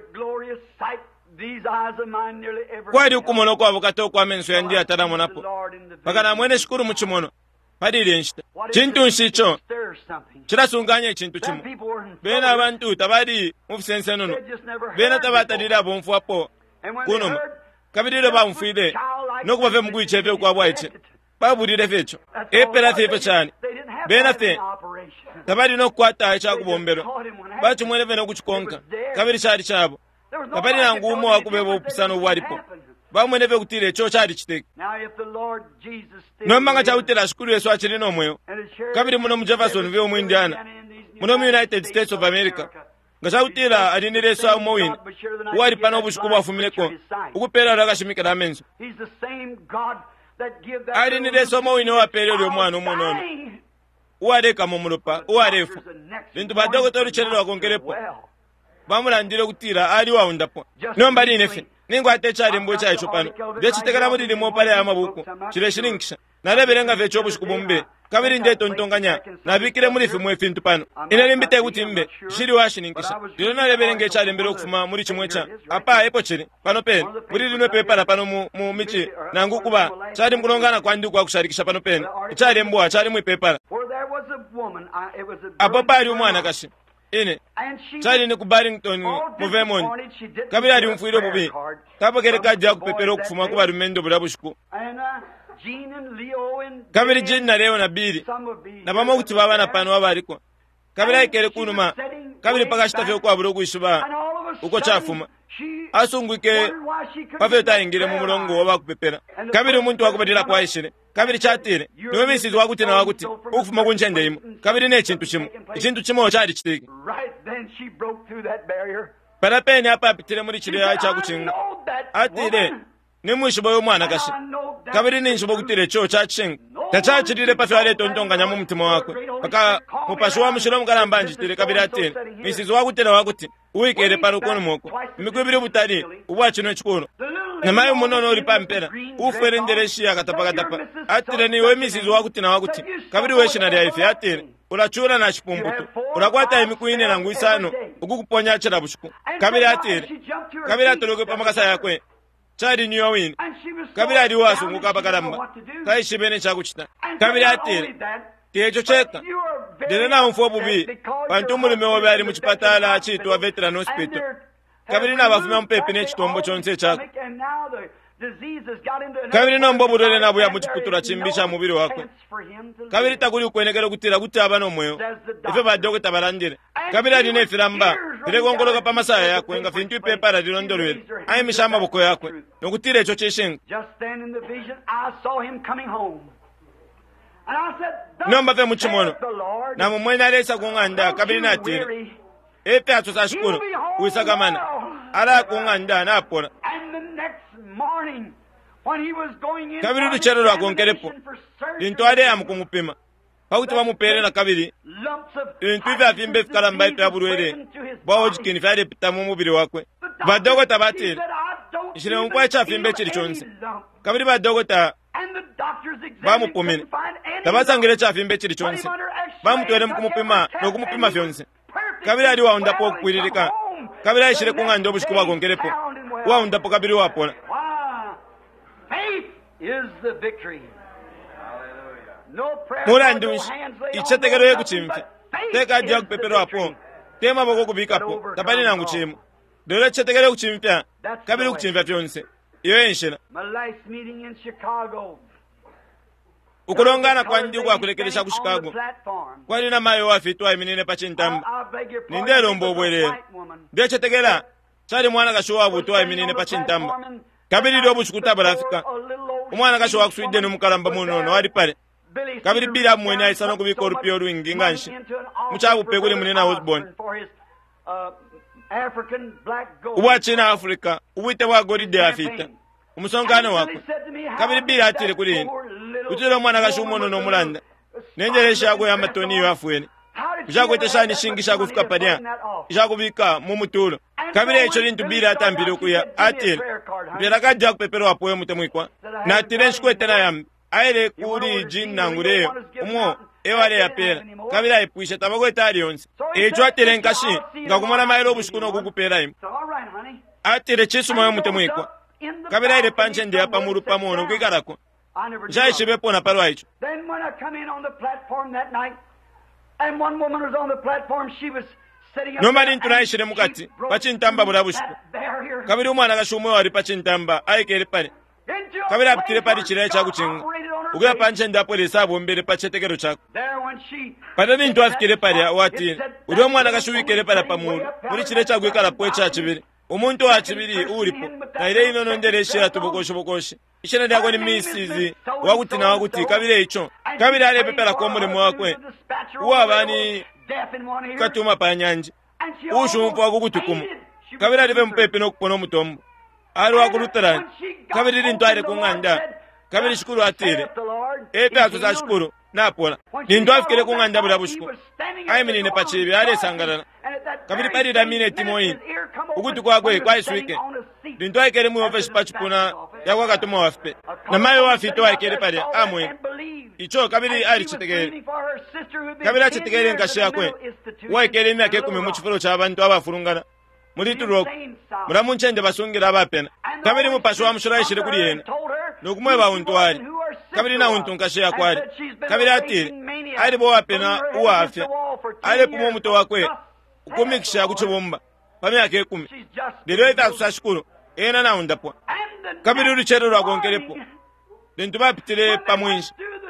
kwali ukumono kwabo kato kwa menso yandi ataramo napo pakana mwene shukuru muchimono padiri nshita chintu nshicho chirasunganya ichintu chimo bena abantu tabadi mufisense nono bena tabatalira bomfu apo kuno kabiriro bamfide nokubave mugwicheve kwa bwaiche babulire fecho epera fecho cyane bena fe tabadi nokwata cha kubombero bacu mwene vene kuchikonka kabiri cyari cyabo tabadi nangumo wakubebo pisano walipo bamwene ve kutire cho cyari kiteke nomanga cha utira shukuru Yesu achiri no moyo kabiri muno mu Jefferson ve mu Indiana muno mu United States of America ngasautira alinire sa umowini wali pano bushikuba afumileko ukupera rakashimika ramenzo alinire sa umowini wa perero mwana umunono uwareka mu murupa uwarefu bintu badogotora ucerero wakongerepo bamulandire kutira ali waundapo nomba linefe ningo atechari mbo cha ichopano bechitekana muri limo pale ya mabuko chireshirinkisha nareberenga vecho bushikubumbe kabiri ndeto ntonganya nabikire muri fimu efintu pano inalimbite kuti mbe shiri washininkisha lero nareberenge chari mbere okufuma muri chimwecha apa epo chiri pano pen muri lino pepa pano mu michi nangu kuba chari mkulongana kwandi kwa kusharikisha pano pen chari mbo chari mu pepa apo pali umwana kashi ine chari ni ku Barrington mu Vermont kabiri ali mfuiro bubi tabagere kajja kupepero kufuma ku barumendo bulabushiku kabiri Jean na Leo na Billy na bamo kuti baba na pano abariko kabiri ikere kunuma kabiri pakashita fyo kwa burogu ishuba uko chafuma asungwike pafeta ingire mu mulongo oba kupepera kabiri umuntu wakubadira kwa ishire kabiri chatire niwe misizi wakuti na wakuti ukufuma kunchende imo kabiri ne ikintu kimo cyari kiteke parapeni apa apitire muri kiriya cyagucinga atire nimushibo y'umwana kashi kabiri ninshibo gutire cyo cyacinga tachachirire pafi ale tontonganya mu mutima wakwe paka mupashwa mushiro mukarambanjitire kabiri atire misizi wakutira wakuti uikere paro kono moko mikwibire butari ubwachino ekikono namaye munono uri pampera ufere ndereshi akatapa atire ni we misizi wakuti na wakuti kabiri we shinari ya ife atire urachura na chipumbutu urakwata imikuine na nguisano ukukuponya chera bushuku kabiri atire kabiri atoloke pamakasa yakwe chari niyo wini kabiri ali wasunguka pakalamba kaishibene chakuchita kabiri atire techo cheka ndine nawo mfo bubi bantu mulime wobe ali muchipatala chitwa veteran hospital kabiri nabafuna mpepe nechitombo chonse chako kabiri nombo budole nabuya muchiputura chimbisha mubiri wakwe kabiri takuli ukwenekera kutira kuti abano moyo ife badokota barandire kabiri ali nefiramba tirekongoloka pamasaya yakwe nga fintu ipepa radilondolwele ayi mishamba boko yakwe nokutira echo cheshenga nomba fe muchimono na mumwena alesa kunganda kabiri natire epe atso sashukuru kuisakamana ala kunganda napona kabiri luchero lwakonkerepo lintu ale amukumupima pauti bamupere na kabiri lintu ife afimbe fikalamba ife abulwele bwawojikini fyale pitamu umubiri wakwe badokota batire ishile mukwa chafimbe chili chonse kabiri badokota bamupumine tabasangire chafimbe chili chonse bamutwele mukumupima nokumupima fyonse kabiri ali waundapo okukwililika kabiri ayishile kung'anda obushiku bwakonkerepo waundapo kabiri wapona mulandi ichetekero yekuchimfe teka adia kupepero apo tema boko kubikapo tapani nangu chimu dole chetekero yekuchimfe kabiri kuchimfe fyonse iyo enshela ukulongana kwa ndi kwakulekelesha ku Chicago kwali na mayo wafitwa iminene pachintamba ninde lombo obwelera ndiye chetekera chali mwana kashowa butwa iminene pachintamba kabiri ndo buchukutabala Afrika umwana kashowa kuswide no mukalamba munono wali pale kabiri bila mwena isano kubiko rupio ruingi nganshi muchabu pegule munena Osborne ubwachina Afrika ubwite wa golide afita umusongano wako kabiri bila atire kulini utiro mwana kashumono no mulanda nenjeresha yako ya matoni yafuene ujakweteshani shingisha kufika padya ijakubika mu mutulo kabiri echo lintu bila atambire kuya atire bila kajja kupepero apoye mutemwikwa na atire nshkwetena yambi aile kuri jinna ngure umo ewale yapera kabira ipwisha tabakweta ali yonse echo atire nkashi ngakumana mailo obushukuno kukupera imu atire chisu moyo mutemwikwa kabira ile panche ndi apa muru pamono kwikarako jaishibe pona palo aicho. Then when I come in on the platform that night and one woman was on the platform, she was sitting up nomali ntunaishire mukati pachintamba bulabushuko kabiri umwana kashumo wali pachintamba aikele pale kabiri apitire pali chile chakuchinga ugira panche ndapo lesabo mbele pachetekero chako pale bintu afikire pale wati uri mwana kashuwikele pale pamuru muri chile chagwikala pwecha chibiri umuntu wa chibiri ulipo na ile inono ndereshe atubokosho ishena lyako ni misizi wakuti na wakuti kabiri icho kabiri ale pepela kwa mulimo wakwe uwabani katuma pa nyanja ushumpu wakukutukumu kabiri alive mpepe nokupona mutombo ali wakulutarani kabiri lintu ale kung'anda kabiri shukuru atire epe atuza shukuru napola lintu afikire kung'anda bulabushuku aiminine pachibi ale sangalana kabiri pali damine timoini ukuti kwakwe kwaiswike lintu aikele muofeshi pachipuna yakwa katuma wafipe na mayo wafito aikele pali amwe icho kabiri ali chitekele kabiri achitekele nkashi yakwe waikele imyake kumi muchifuro cha abantu abafurungana muri turoko muramunchende basungira abapena kabiri mupasho wa mushura ishire kuri yena nokumwe bauntu ali kabiri na untu nkashi yakwali kabiri atire ali bo wapena uwafya ali pumo muto wakwe ukumikisha kuchibomba pamyake 10 lero ita shukuru ena na undapwa kabiri ulichero lwakonkerepo lintu bapitire pamwinshi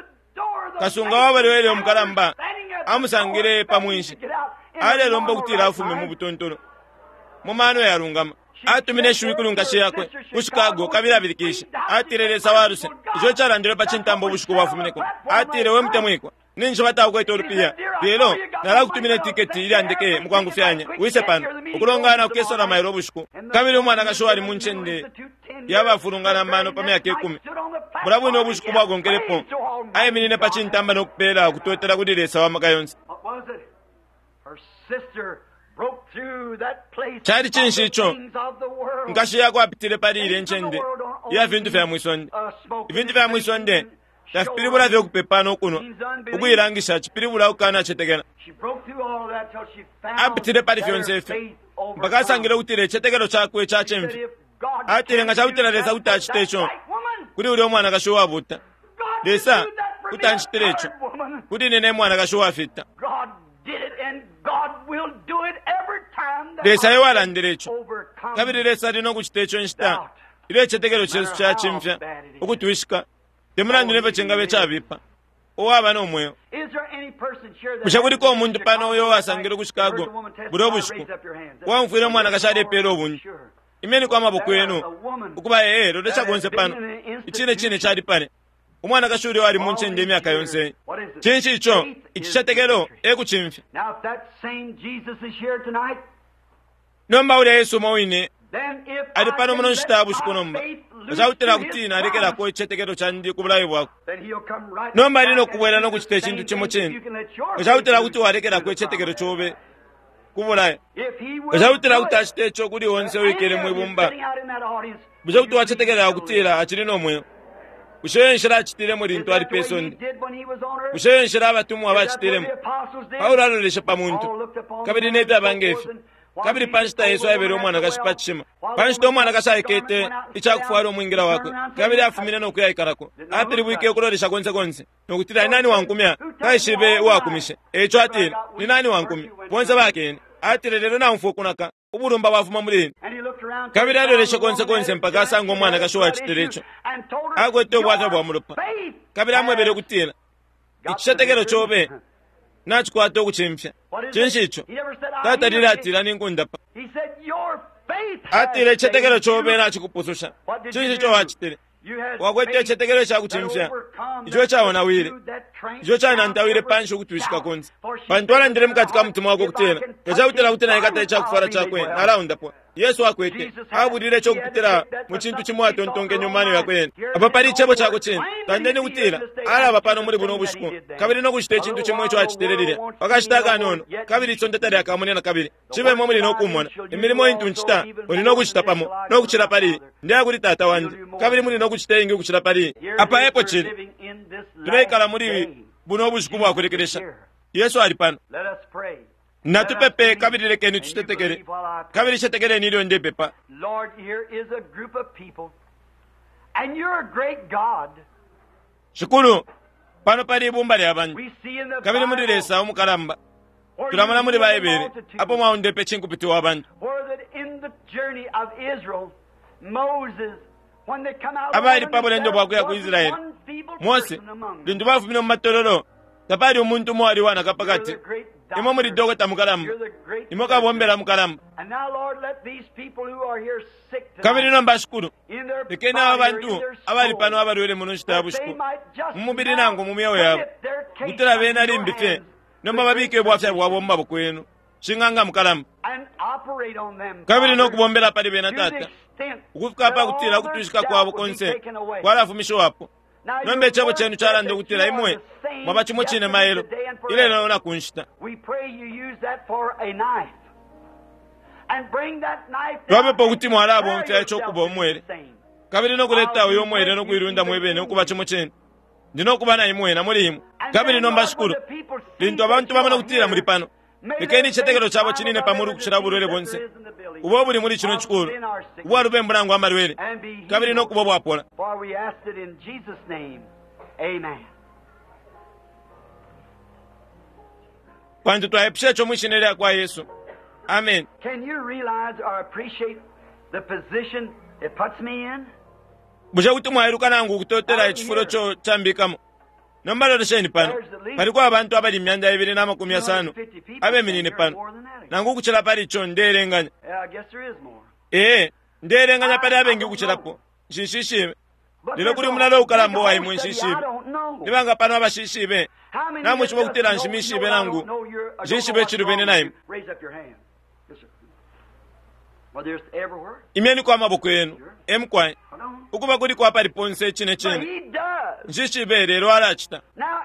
kasunga wabalewele omukalamba amusangire pamwinshi ale lombo kutira afume mu butontono mumano yarungama atumine shuikulu nkashi yakwe ku Chicago kabiri abirikisha atirere sawaruse ijo charandire pachintambo bushuko bafumineko atire we mutemwikwa ninjo batakweta urupia lero narakutumine tiketi ili andike mukwangu fyanya wise pano ukulongana kukesora mairo bushuko kabiri umwana kashwari munchende yabafurungana mano pamyake 10 murabune obushuko bwagonkerepo ayeminine pachintamba nokupera kutotera kudiresa wa makayonse chari chinshicho nkashi yako apitire parire nchende ya vintu vya mwisonde vintu vya mwisonde tafipiribula vyokupepano kuno ukuyilangisha chipiribula ukana chetekena apitire pali vyonsefe mpaka asangile kutire chetekelo chakwe chachemvi atire nga chautiraleza kuti achitecho kuti uli omwana kashuwa vuta lesa kuti anchitirecho kuti nene mwana kashuwa fita lesa iwalandirecho kabiri lesa lino kuchitecho nchita ile chetekelo chesu chachimvya ukuti wishika temulandile chengabe chavipa owaba nomweyo mushakuliko omuntu pano oyo asangile ku Chicago bulo bushiku wamfwire omwana kashali epera obuntu imeni kwa maboko yenu ukuba lero chagonse pano ichine chali pale omwana kashuli wali munchende emyaka yonse chinchi icho ichichatekelo ekuchimvya nomba uli Yesu mawine ali pano muno nchitabu shikunomba zautira kutina alekera ko ichetekelo chandi kubulayi bwako nomba lino kubwera no kuchite chintu chimo chenu zautira kuti walekera ko ichetekelo chobe kubulayi zautira kuti achitecho kuli onse wikere mwebumba buzauti wachetekera kutira achiri nomwe ushenshira achitire muri ntwa ali pesondi ushenshira abatumwa bachitiremo Paulo alolesha pamuntu kabiri neta bangefi kabiri panchita Yesu ayebere omwana kashipachima panchita omwana kashayekete ichakufwara omwingira wako kabiri afumire nokuyayikarako atiri bwike okulolesha konse nokutira nani wankumya kaishibe wakumishe echo atiri ni nani wankumya bonse bakene atiri lero namfu kunaka ubulumba bavuma mulini kabiri alolesha konse mpaka asanga omwana kashuwa chitirecho agwete obwata bwa mulupa kabiri amwebere kutira ichichatekero chobe nachikwata okuchimfya chinchicho tatalira atira ninkundapa atire ichitekero chobe nachikupususha chinchicho wachitire wagwete ichitekero chakuchimfya icho chaona wire icho chanantawire panshi okutwishika konse pantwala ndire mukati ka mutima wako kutera echautira kuti naye kata ichakufara chakwe naraundapo Yesu akwete abudire chokupitira mu chintu chimwe atontonge nyumani yakwene apa pali chebo chako chene tandeni kutira ala pano muri buno bushiku kabiri no kuchite chintu chimwe cho achitererire wakashitaka nono kabiri chondetari akamunena kabiri chibe momwe linokumona imirimo intu nchita uri no kuchita pamo no kuchira pali ndiya kuti tata wanje kabiri muri no kuchita ingi kuchira pali apa epo chiri tunaikala muri buno bushiku bwakurekeresha Yesu ali pano natupepe kabiri lekeni tutetekere kabiri chetekere nilio ndepepa Lord, here is a group of people and you're a great God. Shukuru pano pali ibumba lya bantu We see in the kabiri muri lesa omukalamba tulamana muri bayebere apo maundepe chinkupiti wa bantu where that in the journey of Israel Moses when they come out abali pabule ndo bwakuya ku Israeli Mose lindu bafumina mu matololo tapali omuntu mwali wana kapakati imo muri dogota mukalamba imo kabombera mukalamba kabiri no mbashukuru lekena abantu abali pano abalwele muno chitabu shiko mumubiri nango mumyewo yabo kutira bena limbife nomba babike bwafya bwabo maboko yenu chinganga mukalamba kabiri no kubombera pali bena tata ukufika pa kutira kutwishika kwabo konse kwalafumisho wapo nombe chabo chenu charande kutira imwe mwaba chimwe chine maelo ile naona kunshita Robe pokuti mwalabo mfya chokuba omwere kabiri no kuleta uyo omwere no kuirunda mwebene okuba chimwe chene ndino kuba na imwe na mulimu kabiri no mbashukuru lintu abantu bamana kutira muri pano lekeni chetekero chabo chinine pamuru kushira burwere bonse ubo buli muri kino chikuru ubo arube mburango amarwere kabiri no kubo bwapola kwantu twaepsha chomwishinelea kwa Yesu amen. Can you realize or appreciate the position it puts me in? Busha kuti mwairuka nangu kutotera chifuro cho chambikamo nombalo lesheni pano palikuwa abantu abali myanda 250 abe minine pano nangu kuchira pali cho nderenganya I guess there is more. Nderenganya pali abengi kuchirapo shishishibe lero kuri munalo ukalambo wayi mwinshishibe nibanga pano abashishibe namwe chibo kutera nshimishibe nangu shishibe chirubene nayi Raise up your hand. Yes, sir. Well, there's everywhere. Imeni kwa maboko yenu emkwai ukuba kuri kwa pali ponse chine But chine he does. nshishibe lero alachita Now,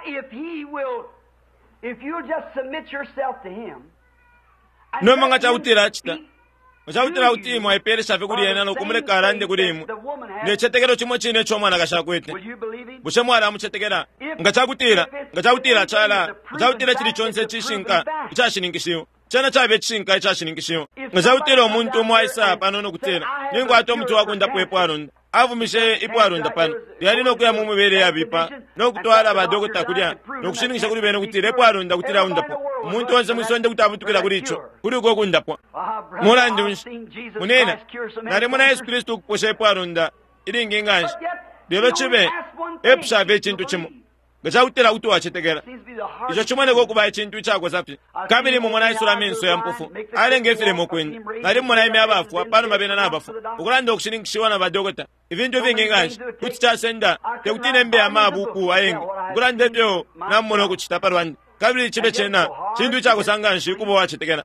if you just submit yourself to him, and No let manga him chautira achita speak muchautira kuti imwe aipereshafe kuli yena nokumuleka rande kuli imwe nechetekero chimwe chine chomwana kashakwete bushe mwari amuchetekera ngachakutira chala ngachautira chili chonse chishinka ichashiningishiwa chana chabe chishinka ichashiningishiwa ngachautira omuntu umwe aisa pano nokutera ningo ati omuti wakunda pwepo aronda avumishe ipo aronda pano yali nokuya mumubere yabipa nokutwala badokota kulya nokushiningisha kuli bene kuti lepo aronda kuti raundapo umuntu wonse mwisonde kuti avutukira kuli icho kuli uko kundapo mulandi munena nali muna Yesu Kristu kuposha ipo aronda ilingi inganje lero chibe epushabe chintu chimo ngachautira kuti wachetekera icho chimweneko kuba ichintu chako zapi kabiri mumona Yesu lamenso ya mpufu alengefile mokwenda nali mumona ime abafu apano mabena nabafu ukulanda okushiningishiwa na badokota ivintu vingi nganje kuti chasenda tekutine mbe amabuku ayenge ukulanda ebyo nammona okuchita parwandi kabiri chibe chena chintu chako sanganshi kuba wachetekera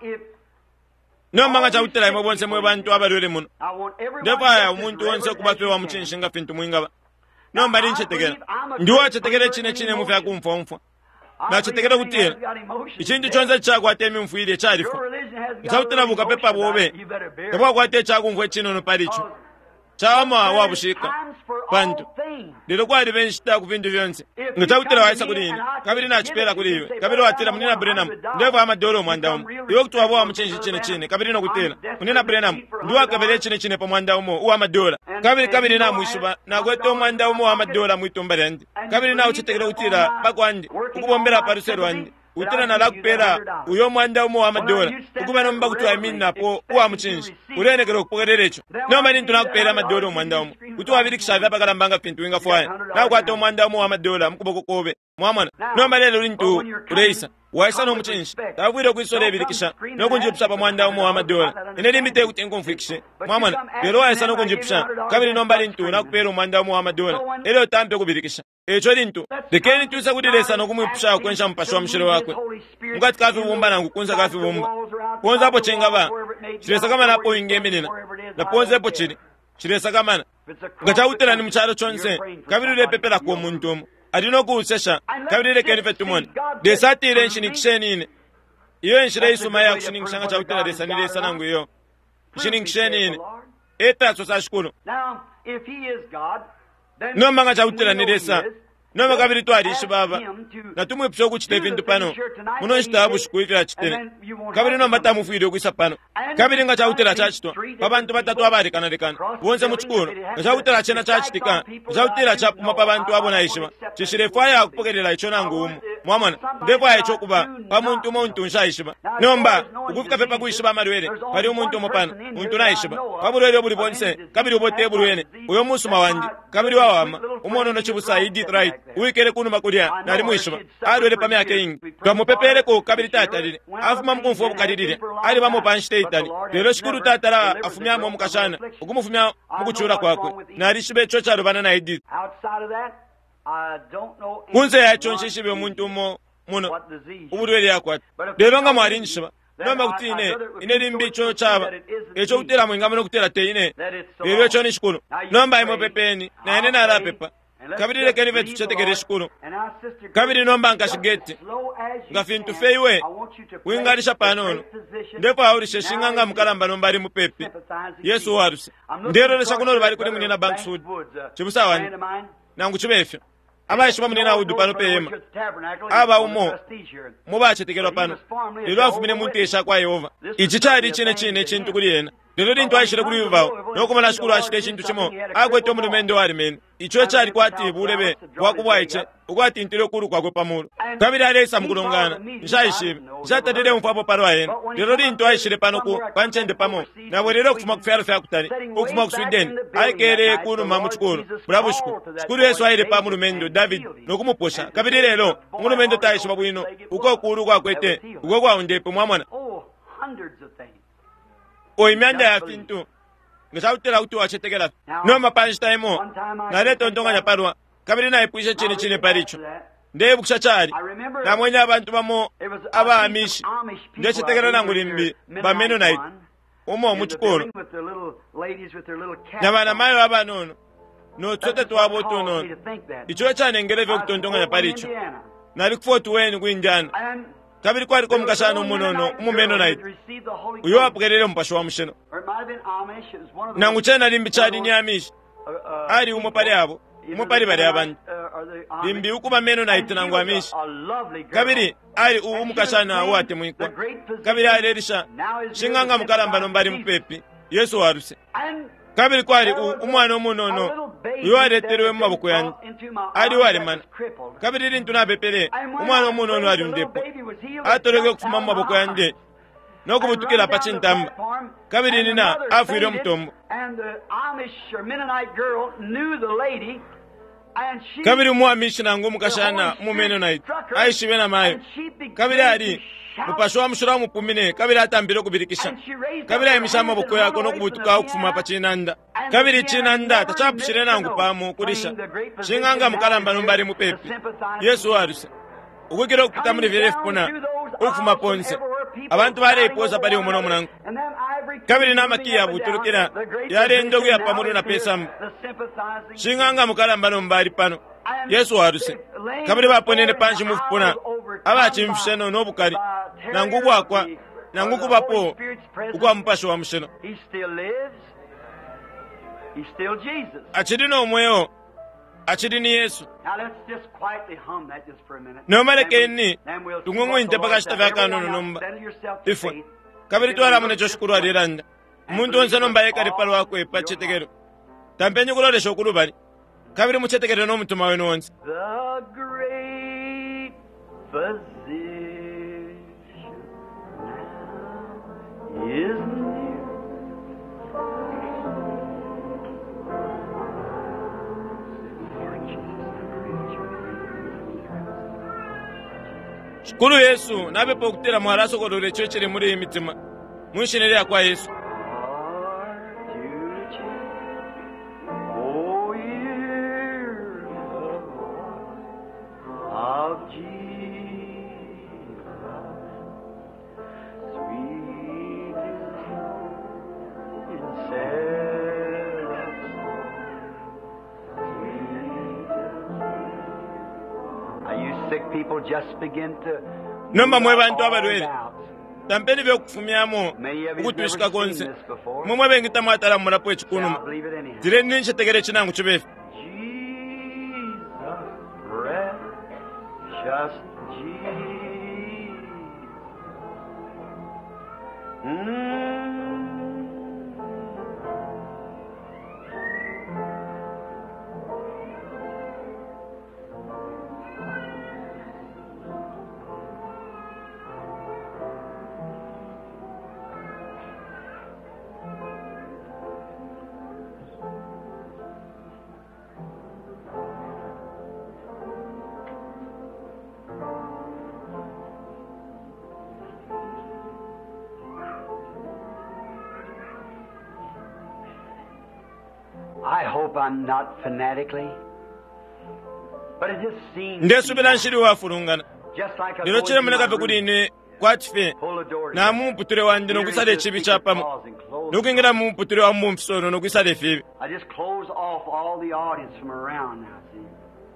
nomanga chautira imwe bonse mwe bantu abalwele muno ndefaya umuntu wonse kubapewa muchinshinga fintu mwingaba nomba ninchetekera ndiwachetekere chine mufya kumfa nachetekera kutira ichintu chonse chako atemi mfuire charifo chautira bukapepa bobe kabwa kwate chako mfwe chino no paricho chama wabushika pantu lero kwali benshita ku vindu vyonse ngachautira waisa kulini kabiri nachipera kuliwe kabiri watira munina Brenham ndeva amadoro mwandamu iyo kutwa bo amuchenji chine kabiri no kutela munina Brenham ndiwa kabiri chine pa mwandamu uwa madola kabiri na mwishuba na gweto mwandamu wa madola mwitumba rendi kabiri na uchitekera kutira bakwandi ukubombera parusero wandi utira na lakupera uyo mwandamu wa madola ukubana mba kutwa imina po uwa muchenji ulenekero kupokererecho noma nintu nakupera madola mwandamu kutwa biri kishavya bakalambanga pintu winga fwaya na kwato mwandamu wa madola mukuboko kobe mwamana noma lelo nintu ureisa waisa no muchenji tabwire kwisole birikisha nokunjipsa pa mwandamu wa madola ine limite kutengo mfikishe mwamana lelo waisa nokunjipsa kabiri nomba nintu nakupera mwandamu wa madola lelo tampe kubirikisha echo lintu dekeni tusa kudiresa nokumwipsha kwensha mpashwa mshiro wakwe ngati kafi bumba nangu kunza kafi bumba ponza po chenga ba chiresa kama napo ingemenena na ponze po chiri chiresa kama ngachautira ni mcharo chonse kabiri lepepera kwa muntu adino kuusesha kabiri lekeni fetumoni desati ile nshinikisheni ine iyo nshire isuma ya kushinikishanga chautira desa nilesa nangu iyo nshinikisheni ine eta sosa shukuru noma ngachautira nilesa noma kabiri twarishi baba natumwe psho kuchite vintu pano muno nshitabu shikuikira chitene kabiri noma tamufwire kuisa pano kabiri ngachautira chachitwa pabantu batatu abari kanalekana wonse muchikuno ngachautira chena chachitika ngachautira chapuma pabantu abona ishima chishire faya kupokerera icho nangu umu mwamana ndefaya icho kuba pamuntu muntu nshayishima nomba ukufika pepa kuishima malwere pali umuntu mopano muntu nayishima kabulwere buli bonse kabiri ubote bulwene uyo musuma wandi kabiri wawama umono no chibusa idit right uikere kunu makulia nali mwishima alwele pame yake ingi twamupepere ko kabiri tata lile afuma mkumfu obukalilile ali bamo panshite itali lero shikuru tata la afumya mu mukashana ukumufumya mukuchura kwakwe nali shibe cho chalo bana na idit kunze yacho nshishibe umuntu muno ubulwele yakwata lero nga mwali nshima noma kutine ine limbi cho chaba echo kutera mwingamo nokutera teine lero echo ni shikuru nomba imo pepeni na ene na rapepa kabiri lekeni vetu chetekere shikuru kabiri nomba nkashigeti ngafintu feiwe wingarisha panono ndepo aurishe shinganga mukalamba nomba ali mupepi Yesu waruse ndero lesha kuno bali kuli munena bank sud chibusa wani nangu chibefyo abayishwa munena udu pano peyema aba umo muba chetekerwa pano lero afumine muntu esha kwa Yehova ichi chali chine chintu kuli yena lero lintu ayishire kuli yuvao nokumana shikuru ashite chintu chimo agwete omulumende wali mene icho chali kwati bulebe wakubwaiche ukwati intiro kuru kwakwe pamulo kabiri alesa mukulongana nshayishime nshatadire mfapo palo ayena lero lintu ayishire pano ku panchende pamo nabwe lero kufuma kufyalo fya kutali ukufuma ku Sweden ayikere kunu mamuchukuru burabushku shikuru Yesu ayire pamulumendo David nokumuposha kabiri lero mulumendo tayishima bwino uko kuru kwakwete uko kwa undepo mwamwana imyanda ya fintu ngasautira kuti wachetekera noma panshita imo naleto ndonganya parwa kabiri na ipwisha chine paricho ndebu kushachari na mwenye abantu bamo aba amishi ndechetekera nangu limbi bameno night umo muchukuru nabana mayo aba nono no tsote twabo tono icho chane ngereve kutondonganya paricho nali kufotu weni kuinjana kabiri kwari ko mukashana umunono umumenonite uyo apwerere mpasho wa musheno nangu chena limbi chadi nyamishi ari umopari abo umopari bari abantu limbi ukuba menonite nangu amishi kabiri ari umukashana wate mwikwa kabiri ari elisha shinganga mukaramba nombari mupepi Yesu waruse kabiri kwari umwana umunono uyo areterewe mu maboko yanjye ari wari mana kabiri rintu nabepere umwana umunono ari ndepo atorege kufuma mu maboko yanjye no kubutukira pachintamba kabiri nina afwire mutombo kabiri muamishi nangu mukashana mumenonite aishibe na mayo kabiri ari mupasho wa mushura mupumine kabiri atambire kubirikisha kabiri ayimisha amaboko yako no kubutuka kufuma pachinanda kabiri chinanda tachapushire nangu pamo kurisha shinganga mukaramba nombari mupepi Yesu waruse ukugiro okuta muri virefu pona ukufuma ponse abantu bareipoza pali umono munangu kabiri namakiya buturukira yare ndogo ya pamuru na pesa shinganga mukaramba nombari pano Yesu waruse kabiri baponene panji mufupona abachi mfisheno nobukari nangu bwakwa nangu kubapo ukwa mpasho wa msheno achidi no mweyo achidi ni Yesu no maleke ni tungungu inte pakashita vyakano nomba ifo kabiri tuwala mune choshukuru ariranda muntu onse nomba yekari palo wako epa chetekero tampenye kulore shokuru bari kabiri muchetekero no mutuma wenu onse is shukuru Yesu nabepo kutera mwaraso kodore chochiri muri imitima munshinere kwa Yesu nomba mwe bantu abalwere tampeni byokufumyamo ukutwishika konse mumwe bengita mwatala mulapo echikunuma zire ninche tegere chinangu chibefu I hope I'm not fanatically, but it just seems ndesubira nshiri wafurungana just like lero chire munaka pekudine kwatife na mumputure wanje nokusale chibi chapamo nokuingira mumputure wa mumfisono nokusale fibi I just close off all the audience from around now, see,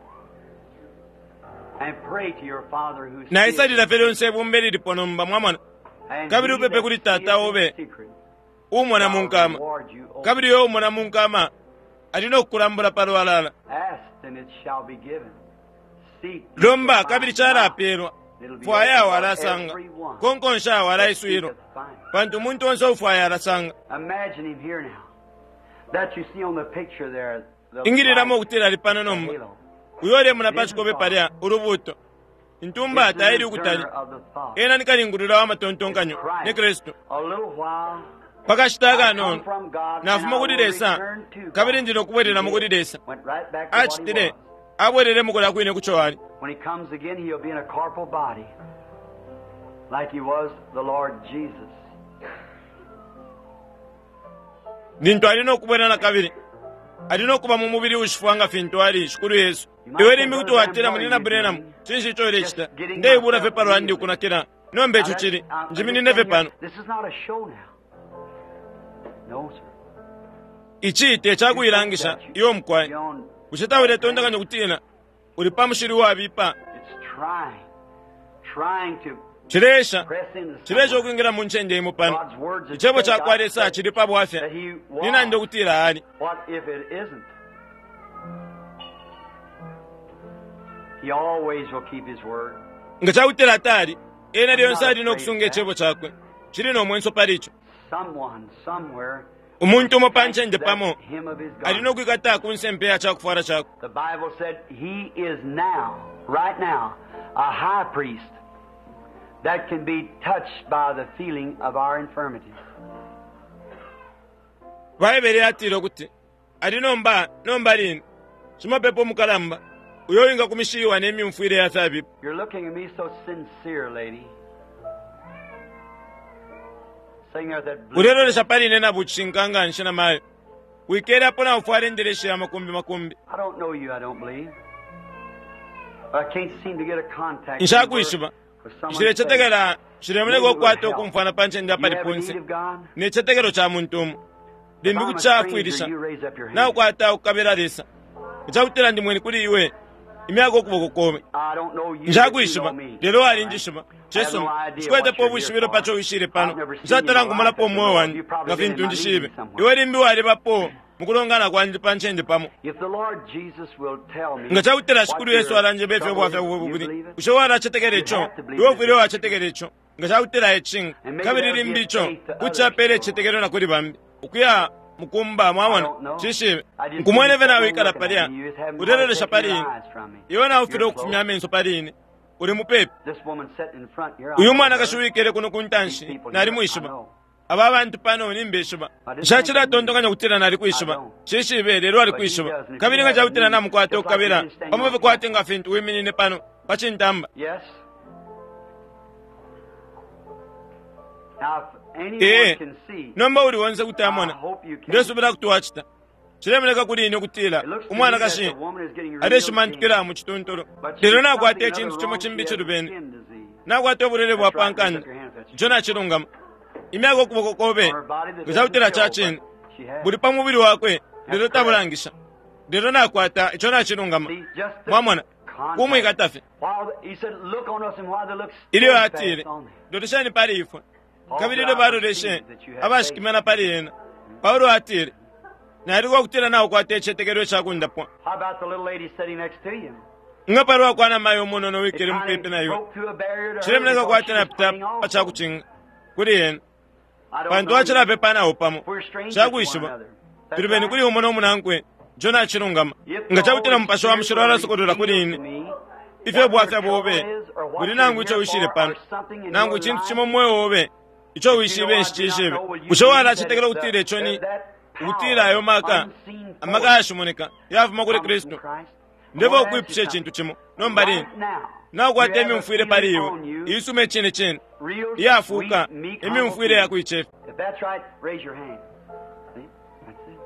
and pray to your Father who na sees, isali la fero nsebu mbeli liponomba mwamana and kabiri he upepe that kuli seeth tata in obe secret umona shall munkama reward you openly. kabiri yo umona munkama alina okukulambula palo walala Ask and it shall be given. Seek lomba kabiri chara apelwa it'll be fwaya open for warasanga everyone. konkonsha waraiswiro Seeketh find. pantu muntu onse ufwaya arasanga Imagine him here now. That you see on the picture there. The ingiriramo light, okutira lipano the nomba halo. uyole muna pachikope palya urubuto ntumba It's the atayiri discerner ukutali of the thought. ena nikalingulira wa matontonkanyo Christ. ne kristu A little while pakashitaga I come nono from God, nafuma and I will kulilesa return to God. kabiri ndino kubwerera mukulilesa Went right back to what he achitire was. abwerere mukola kwine kuchowali When he comes again, he'll be in a corporal body, like he was the Lord Jesus. nintu alina okubwerana kabiri alina okuba mu mubiri ushifwanga fintu ali shukuru yesu iwe limbi kuti watira munina burenamu chinshi choile chita ndeibura fe palo andi kunakira nombe echo chili njimini neve pano This is not a show now. No, sir. ichi chakuyilangisha iyo mkwai Beyond, kuchitawire tondakanya kutina uli pamushiri wabipa it's trying to chiresha press into chirecho someone. kuingira munchende imo pano God's words ichepo that say God chakwalesa said chiri pabwafya that he nina was. ndokutira hani What if it isn't? He always will keep his word. ngachakutira atali ena lyonse alina okusunga echepo chakwe chili nomwenso palicho Someone, somewhere, umuntu umo panchenje pamo that him of his God. alina okwikata kunsempeya chakufara chako The Bible said he is now, right now, a high priest that can be touched by the feeling of our infirmities. vaivere atiro kuti ali nomba lino cimapepo mukalamba uyoyinga kumishiwa nemyumfuire yafe avipo You're looking at me so sincere, lady. Sitting there with that blue. ulelolesha paline na vuchinkanga nshina mayo wikere apo na ufu alendelesha makumbi I don't know you, I don't believe. But I can't seem to get a contact nshakuishiva with someone. chile saying, chetekela chilemeleko "Maybe okwata we'll help." okumfana panchenje You have a apaliponse need of God? ne chetekelo cha muntu umu If limbi I'm a kuchafuirisha stranger, you raise up your na hand. ukwata ukabelelesa uchakutira ndi mweni kuli iwe imyaka okuvoko kome I don't know you, but you njakuishiva know me. lero ali njishiva chesoma chikwete po bwishiviro pacho wishire pano nzatalankumalapo mmoyo wandi nga fintu ndishive iwe limbi wali papo mukulongana kwandi panchenje pamo If the Lord Jesus will tell me nga chakutira what shikulu your yesu alanje befe trouble bwafe is, you bwebukuli believe it? ushowara achetekerecho iwe ufire wachetekerecho nga chakutira echinga And kabiri maybe limbicho they'll give faith to kuchapere others. chetekero nakuli bambi ukuya mukumba mwamona I don't know. chishive I just nkumwene see you vena sitting wikala looking at palia me. You just haven't utelelesha quite taken your palini eyes from me. iwe na ufire You're okufumya close. amenso palini uli mupepe This woman sitting in front here. uyu I mwana know her. kashuwikire kuno These kuntanshi people nali here, I mwishiva know. aba abantu pano nimbeshiva I nshachira tondokanya kutira nali I kwishiva don't. chishive lero ali But he kwishiva doesn't. If kabiri you nga have a chakutira need, namukwate just like okukabira you did stand pamwe on vikwate the nga fintu wiminine pano pachintamba Yes. Now, if anyone ee can see, nomba uli wonse kuti I amona hope you can. ndesubira kutuwachita chilemeleka kulini okutila It looks to umwana me that kashi the woman is getting real adeshimantukira mu chituntulu But she's lero something nakwate other chintu wrong. chimwe She chimbi has chilubene skin disease. nakwate obulele bwa That's right. Raise pankani up your hands. That's jona chilungama imyaka okuboko kobe on her body that kuchakutira doesn't show, chachini but she has. buli pamubiri wakwe lero correct. tabulangisha lero nakwata icho nachilungama See, just the mwamona contact. kumwe ikatafe While he said, "Look on us," and while they look iliyo steadfast atile on them. dotishani pali ifwe All kabiri throughout bado the leshe scenes that you have abashikimana pali yena paulo atile naliko kutira nawo kwate echetekerwe chakundapo How about the little lady sitting next to you? nga pali wakwana mayo muno no It wikiri kinda mpepe nayo broke through a barrier to her chilemeleka because she kwate na was pita praying also. pachakuchinga kuli yena I don't pantu know wachila you. pepanawo pamo We're strangers to one chakuishiva another. That's tulibeni right. kuli umono munankwe jona chilungama If the nga chakutira Holy mpasho wa Spirit mshiro wala will sokodola reveal kuli to ine me ife what bwafya your trouble bobe is or what buli you're nangu icho here wishire for pano or something in nangu your chintu life chimo mwoyo wobe icho wishibe nshichishibe ushowala achitekera utile choni utila ayo maka amaka ashimoneka yavuma kuli kristu ndevo okwipisha chintu chimo nombalini nakwate emimfuire pali iwe isume chine chine yafuka emimfuire yakuichefe If that's right, raise your hand. See? That's it.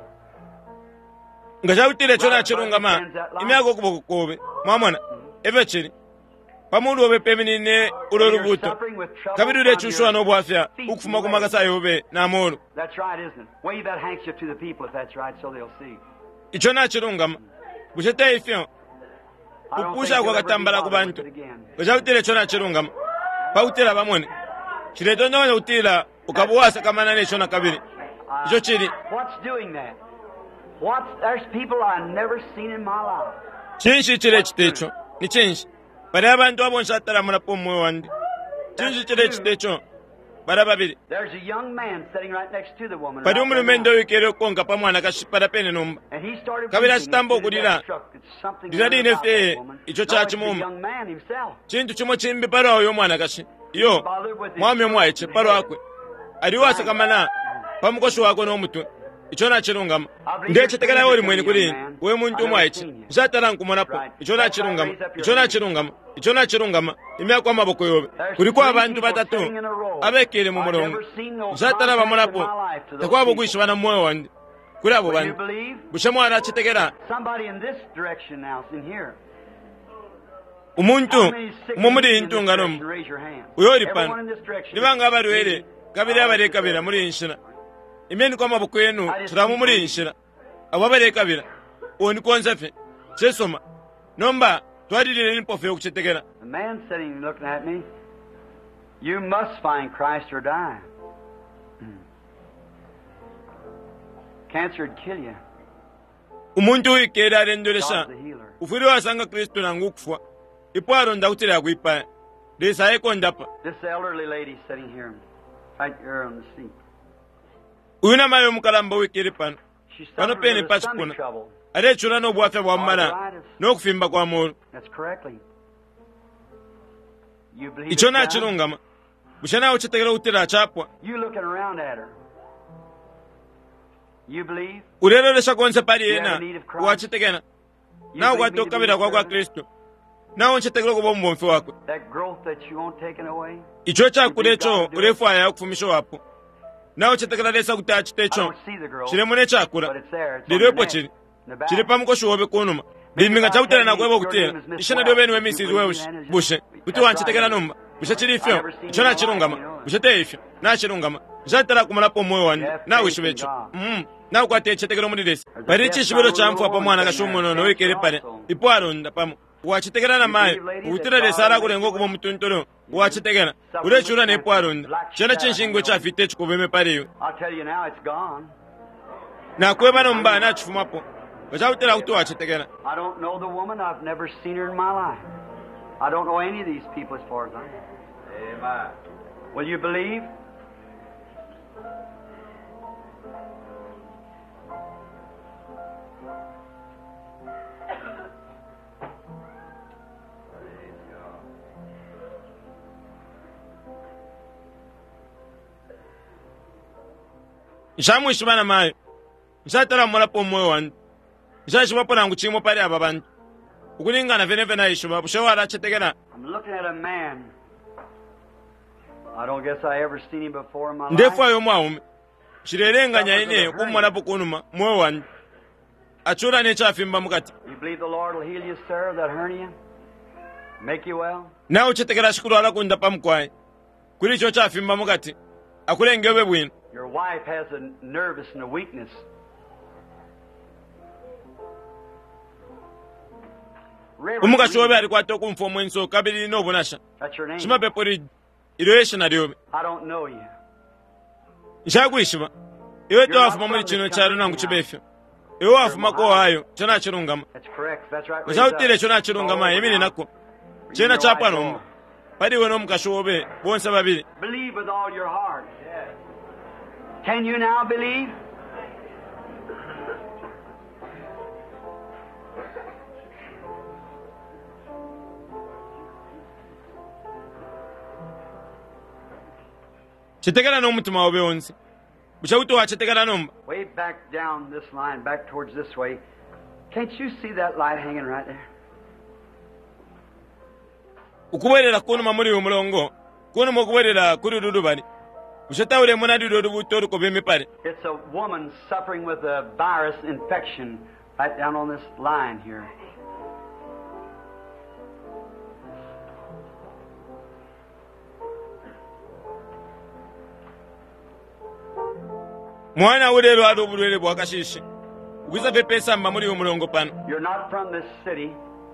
nga chakutile chona chilungama imyaka okuboko kobe mwamona eve chili pamundu wobe peminine ulo You're lubuto suffering with trouble kabiri from ulechushwa your nobwafya feet ukufuma and kumakasa legs. yobe namolo That's right, isn't it? Wave that handkerchief to the people if that's right, so they'll see. icho nachilungama kucheta ifyo I don't kupusha think kwa you'll ever be katambala ku bothered with bantu it again. ngachakutile cho nachilungama pautila pamone chiletondokanya kutila ukabuwasa kamana necho na kabiri icho chili What's doing that? There's people I've never seen in my life. chinshi chile chitecho ni chinshi pali abantu abonsatalamula pomwoyo wandi chinshi chile chitecho bala babiri There's a young man sitting right next to the woman. pali right there umulumende now. wikere konga pamwana kashipala pene nomba And he started kabira weeping. chitambo He said, kulira. "That's struck. It's something Ndilali about that inefe, woman." icho No, cha it's the chimuma. young man himself. chintu chimwe chimbi palo awo yomwana kashi iyo Bothered with his mwami mwayiche palo head. akwe aliwasa kamana pamukoshi wako nomutwe icho nachilungama ndiye chitekera uli mweni kulini we muntu mwayiche zatala nkumonapo icho nachilungama icho nachilungama icho nachilungama imyaka amaboko yobe kuliko abantu batatu abekele mu mulongo zatala bamonapo tekwabo kwishibana mmoyo wandi kuli abo Will you bantu believe? bushe mwana achitekera Somebody in this direction now is in here. umuntu How many sick mumuli people in this intungano direction? Raise your hand. uyo uli Everyone pano in this direction. nibanga abalwere kabiri abale kabira muri inshira imeni kwa maboko yenu turamu muri inshira abo abale kabira oni konzafe chesoma nomba twadilile nipofe okuchetekera The man sitting looking at me, You must find Christ or die. Cancer would kill you. umuntu wikera alendolesha God's the healer. ufiri wasanga kristu nangu kufa ipo alonda kuti lakuipa lesa ekondapa This elderly lady sitting here, right here on the seat. uyu namayi omukalamba wikiri pano She's pano suffering pene with pasi stomach kuna trouble. alechula n'obwafe bwa mmala Arthritis. n'okufimba kwa moyo That's correctly. You believe icho it now? nakilungama bushanawo kitegera kuti achapwa You looking around at her. You believe? ulelolesha konse pali You yena have need of Christ. wachitegena You nawo believe me to be kwatokabira kwa your servant? kristu nawo nchitegera kuba omubomfe wakwe That growth that you want taken away? icho chakulecho ulefu aya okufumisha wapo nawo chitegera lesa kuti I achitecho don't see the growth, chilemu but nechakula it's there. It's on liliwepo the neck, chili in the back. chili pamukoshi wobe kunuma biminga chakutela nakweba kutela ishana lyobeni wemisizi weushi bushe kuti wanchitegera numba bushe chilifyo icho nachilungama bushe teifyo nachilungama nchatela kumalapo moyo wani nawishi becho nawo kwate chitegera omulilesi pali chishibiro cha mfu apa mwana kashomonono wikere pale ipo alonda pamo wachitegera na mayi ukutira lesa alakulenga okuba omutontolo wachitegera ulechula nepo alonda chana chinshingo chafite chikubeme paliyo I'll tell you now, it's gone. nakweba nomba nachifumapo wachakutela kuti wachitegera I don't know the woman. I've never seen her in my life. I don't know any of these people as far as I know. Amen. Will you believe? nshamwishibana mayo nshatala mulapo moyo wani nshashibapo nangu chimwe pali aba bantu ukulingana venevene ayishuba bushewala achitegera I'm looking at a man. I don't guess I ever seen him before in my ndefu life. ayo mwaume chilelenganya ine kumwalapo kunuma moyo wani achula nechafimba mukati You believe the Lord will heal you, sir, of that hernia? Make you well? nawe uchitegera shikulwala kunda pamukwayi kuli icho chafimba mukati akulenge obe bwino Your wife has a nervous and a weakness. umukashi wobe alikwata okumfa omwenso kabili nobunasha That's your name. shimapepo iloyeshina lyobe I don't know you. nshakwishiba iwe towafuma muli chino chalo nangu chibefyo iwe wafumako wayo cho nachilungama That's correct. That's right. nshakutile cho nachilungama imili nako chena chapwa nomba paliwe nomukashi wobe bonse babili Believe with all your heart. Can you now believe? chitegera n'omutima wobe wonse bushakuti wachitegera nomba Way back down this line, back towards this way. Can't you see that light hanging right there? ukuberera kunuma muri uyu mulongo kunuma okuberera kuri dudubali bushatawule muna didodu butoru ko bemi pale It's a woman suffering with a virus infection right down on this line here. mwana ulero ali obulwere bwakashishi ukwiza pepesa mba muri uyu mulongo pano You're not from this city.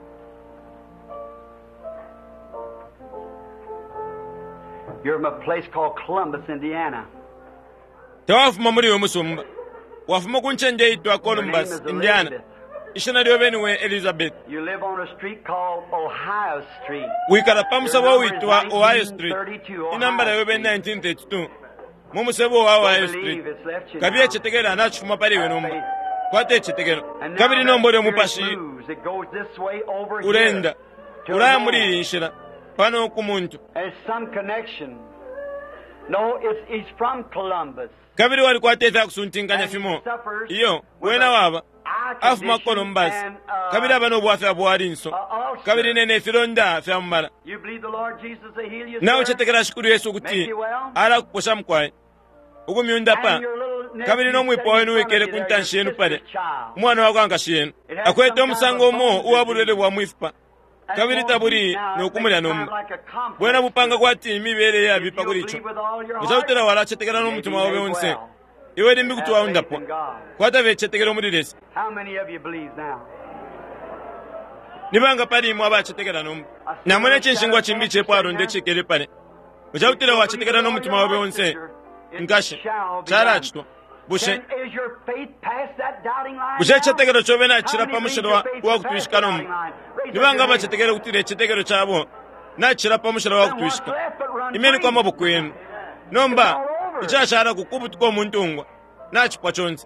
You're from a place called Columbus, Indiana. tewafuma muri uyu musumba wafuma kunchenje itwa Columbus, Your name is Indiana Elizabeth. ishina lyobeniwe Elizabeth You live on a street called Ohio Street. wikala pamusabo Your number witwa is Ohio Street 1932 inambala Ohio yobe Street. 1932 mumusebo wa Ohio Street Believe it's left you kabiye now. chitegera anachifuma paliwe nomba kwate chitegero And now kabiri that nombole spirit mupashi moves. It goes this way over ulenda here to ulaya the muri north. inshira pano kumuntu And it's some connection. No, he's from Columbus. kabiri wali kwateza kusuntinganya And he fimo suffers iyo with wena a waba eye afuma condition Columbus and, kabiri aba n'obwafe abwalinso ulcer. kabiri nene filonda fyamumala You believe the Lord Jesus will heal you, nawe sir? chetegera shukuru yesu Make kuti you well? ala kuposha mukwaye ukumyunda pa And your little nephew kabiri nomwipa sitting in wenu front of wikele you there, kuntanshi your yenu pale sister's child. umwana wako angashiyenu It has akwete some kind omusango of a omo bone uwabulwele disease. bwa mwifupa And kabiri it won't taburi be now. It n'okumulya makes nomba kind of like a complex. bwena bupanga kwati mibere ya If you bipa kuri believe ico with all your heart, uzawutera wala chetegera you may n'omutima be wawe made wonse well. iwe limbi kuti Have faith waundapwa in God. kwata vechetegera omulilesi How many of you believe now? nibanga pali imwe abachetegera nomba namwene chinshingwa chimbi chepo alonde chikele pale uchautira wachitekera n'omutima wawe wonse nkashe charachitwa bushe bushe chitegero chove nachira pamushiro wakutwishikanomu nibanga bachitegere kutire chitegero chavo nachira pamushiro wakutwishika imeni kwa maboko yenu nomba ichashara kukubutuka omuntu ngwa nachipwa chonse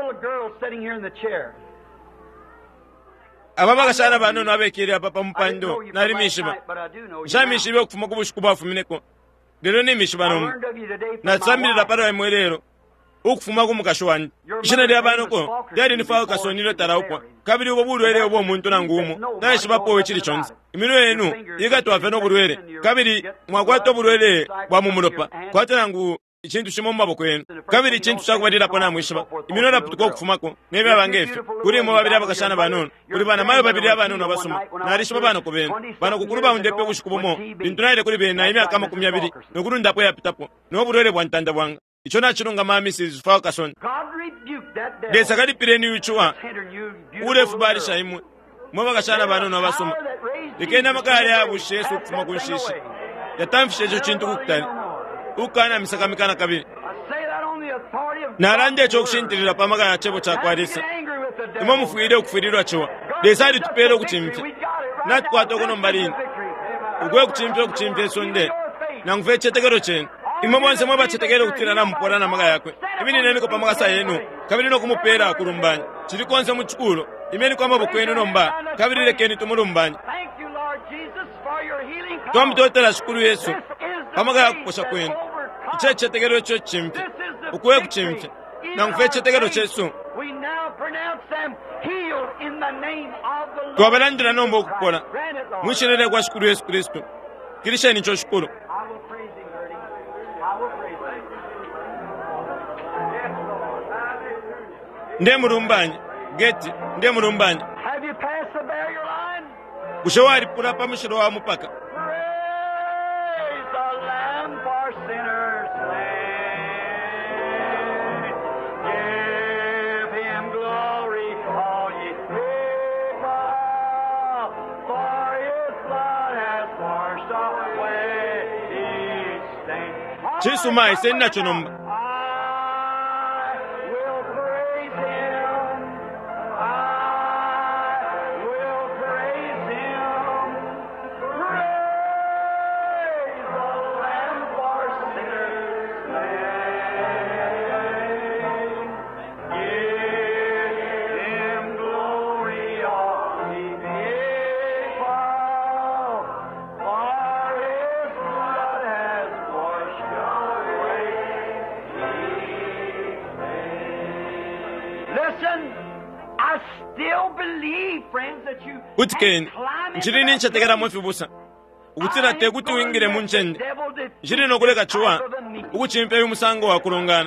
aba bagashara bano nabekere apa pamupando nari mishiba shamishibe okufuma kubushiku bafumineko lero ni mishiba nomu natsambilira para emwerero ukufuma kumukashwani ishina lya bano ko lyali nifawo kasoniro tarawukwa kabiri ubwo bulwere obwo omuntu nangumu nashiba powe chili chonse imino yenu igatwave n'obulwere kabiri mwagwata obulwere bwa mumulopa kwata nangu ikintu shimo mu maboko yenu kabiri ikintu shakubalira pona mwishiba imino raputuka okufumako nebe abangefe kuri mu babiri abakashana banono kuri bana mayo babiri abanono basoma narishiba bano kubena bano kukuruba undepe kushikubumo bintunaire kuri bena imyaka 20 nokuru ndapo yapitapo n'obulwere bwa ntanda bwanga icho nachirunga mamisi fawo kasoni desa kali pireni uchuwa urefu barisha imwe mwa bakashana banono basoma likenda makali abushe yesu kufuma kunshishi yatamfishe ejo kintu kukutali ukana misakamikana kabiri narande echo kushintirira pamaka ya chebo chakwarisa imwe mufuire okufirirwa chiwa desari tupere okuchimpya natkwata okuno mbalini ugwe okuchimpya sonde nanguve chetekero chenu imwe bonse mwe bachetekere kutira namupora namaka yakwe imini neniko pamaka sa yenu kabiri nokumupera akulumbanya chiri konse muchikulo imeni kwa maboko yenu nomba kabiri lekeni tumulumbanya twamutotera shukuru yesu pamaka yakuposha kwenu iche chetekero echo chimpya ukuwe kuchimpya nanguve chetekero chesu twabalandira nomba okukora mwishinire kwa shukuru yesu kristo kirisheni cho shukuru nde murumbanya geti nde murumbanya ushawari pura pamushiro wa mupaka Jesu mai senna chonomba Utken, nchirini nchategera mwefi busa. Ukutira teguti wingire munchende. Nchiri nokuleka chuwa. Ukuchimpe yumusango wa kulongana.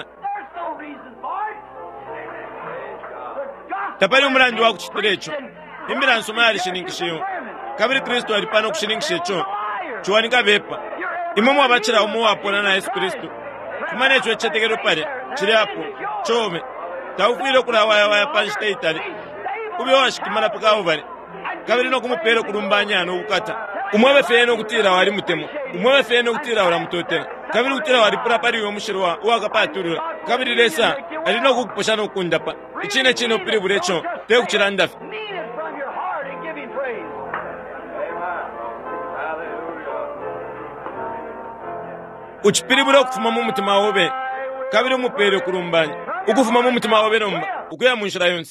Tapali umulandu wa kuchitirecho. Imbira nsuma yali shininkishiyo. Kabiri Kristo alipano kushininkishecho. Chuwa nika vepa. Imamu wabachira umu wapona na Yesu Kristo. Kumane chwe chategero pare. Chiri hapo. Chome. Taufiro kula waya panchita itali. Ubi washikimana paka ovare. Kabiri no kumupera kurumbanya no ukata umwe feno kutira wali mutemo umwe feno kutira wala mutotera kabiri kutira wali pura pari yo mushirwa wakapaturura kabiri lesa ali no kuposha no kundapa ichine chino piri burecho te kuchiranda uchipiri buro kufuma mu mutima wobe kabiri mupere kurumbanya ukufuma mu mutima wobe nomba ukuya munshira yonse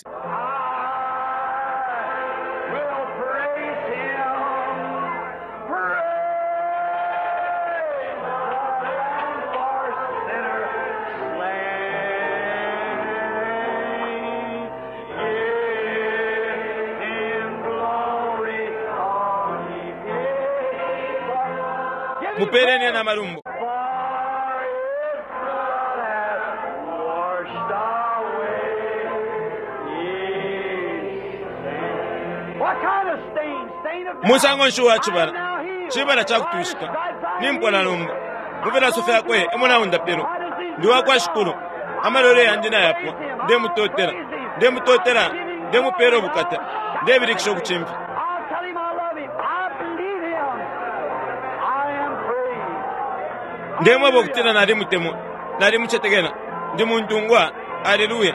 Mupereni na marumbo. Musango nshuwa chibara. Chibara chakutushika. Nimpona lumba. Muvera sofia kwe emona unda pero. Ndiwa kwa shukuru. Amalole yandina yapo. Demu totera. Demu pero bukata. Demu rikisho kuchimpi. ndemwe bokutina nali mutemu nali muchetegena ndi muntungwa. Haleluya.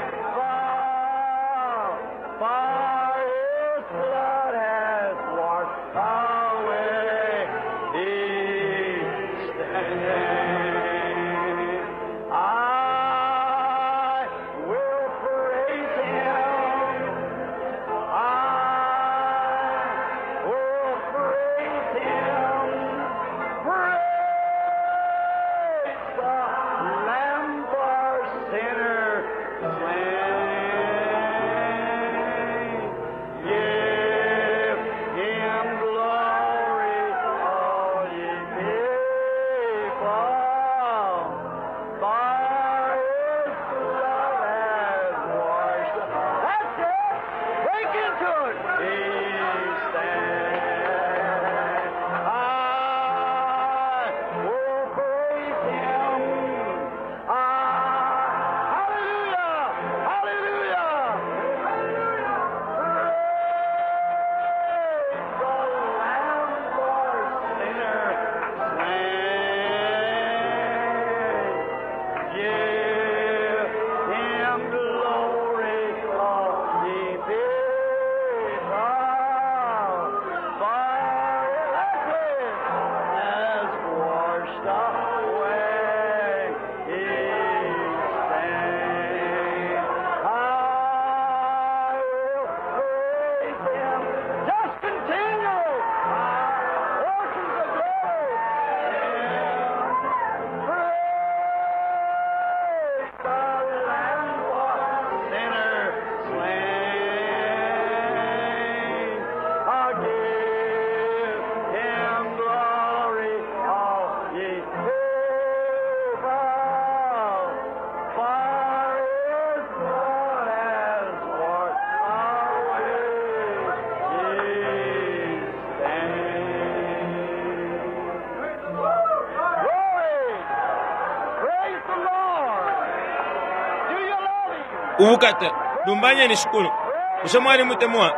Ubukata lumbanyeni shukuru ushamwali mutemwa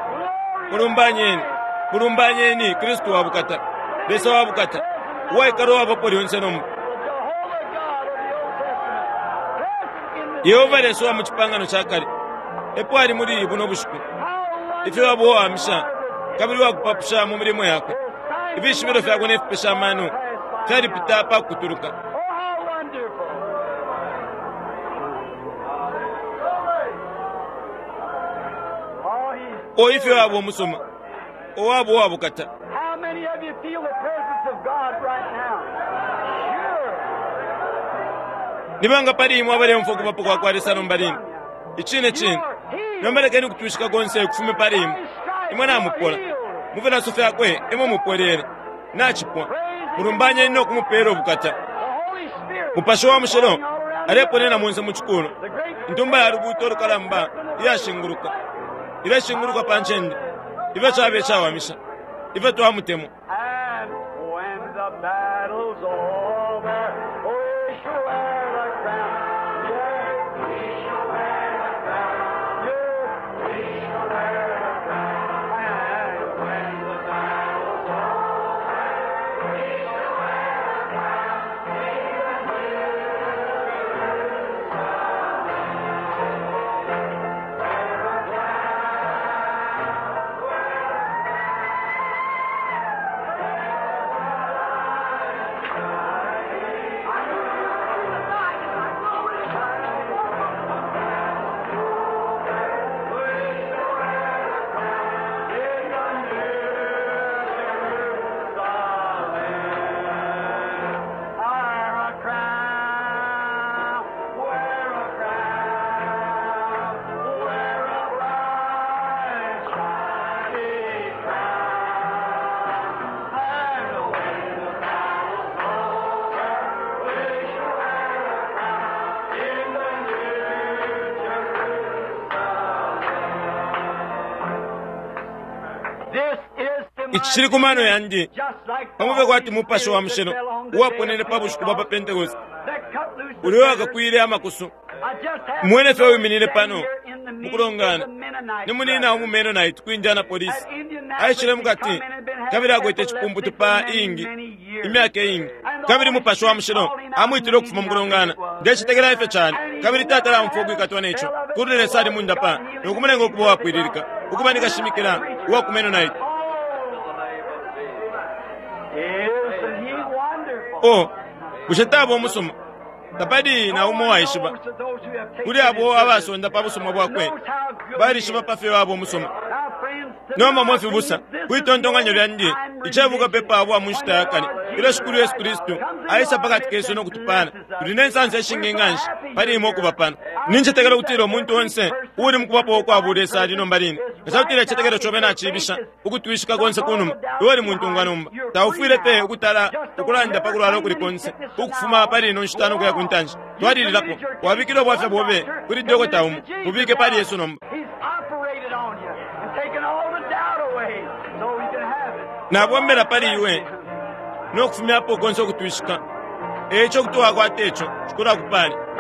mulumbanyeni Kristo wabukata besa wabukata waikaro wabapoli onsenomu Yehova leso wa muchipangano chakali epo ali muri buno bushuku ife wabo wamisha kabili wakupapusha mu mirimo yako ibishibiro vyako nefupesha manu fyari pitapa kuturuka O ife wabo musoma o wabo wabukata. How many of you feel the presence of God right now? Sure. Nibanga pali imwe abale mfoko papo kwa risano mbalini. Ichine chine. Nombele keni kutushika gonse kufume pali imwe. Imwe na mupola. Muvena sofia kwe imwe mupolere. Na chipwa. Murumbanye ino kumupero bukata. Mupasho wa mshelo. Arepo nena mwenza mchukuru. Ntumba ya rubuto kalamba ya shinguruka. Ile shinguruka panchende. Ife chabe chawamisha. Ife tuamutemo. And when the battle's over, we shall wear the crown. Yes, we shall wear the crown. Yes, we shall wear the crown. And when the battle's over, we shall wear the crown. Ichiri kumano yandi. Pamuve kwati mupasho wa msheno. Uwaponene pabushuku baba Pentecost. Uliwaka kuile amakusu. Mwene fewe minile pano. Mukulongana. Nimunina umu Mennonite kuinjana polisi. Aishile mukati. Kabila kwete chipumbu tupa ingi. Imiake ingi. kabiri mupasha wa mushiro amwitire okufuma mukulongana ndekitegera ife cyane kabiri tatara mfugo ikatwa necho kurire sari munda pa nokumenenga okuba wakwiririka ukuba nikashimikira wa kumeno nayo Isn't he wonderful? oh bushetabo musoma tapadi na umo waishiba To those who have taken kuri abo abasonda pabusoma bwakwe bari shiba pafe wabo musoma Now, friends, noma mwafi busa kwitondonganya lyandi ichavuka pepa abo amushitayakani ila shukuru Yesu Kristu aisa pakati keso nokutupana tuline nsansi yashingenganji pali imo okubapana ninchetekera kutira omuntu onse uli mukubapo okwabula esali nombalini esawutira echetekero chobe nachibisha ukutwishika konse kunuma iwoli muntu ngwanumba taufire te ukutala ukulanda pakulwala okuli konse ukufuma pali ino nshitano kuya kuntanji twadililako wabikira obwafe bwobe kuli doko taumu ubike pali Yesu nomba He's operated on you and taken all the doubt away so you can have it. nabwombera pali iwe n'okufumyapo konse okutwishika ekyo kutuwa kwatecho kikula kupali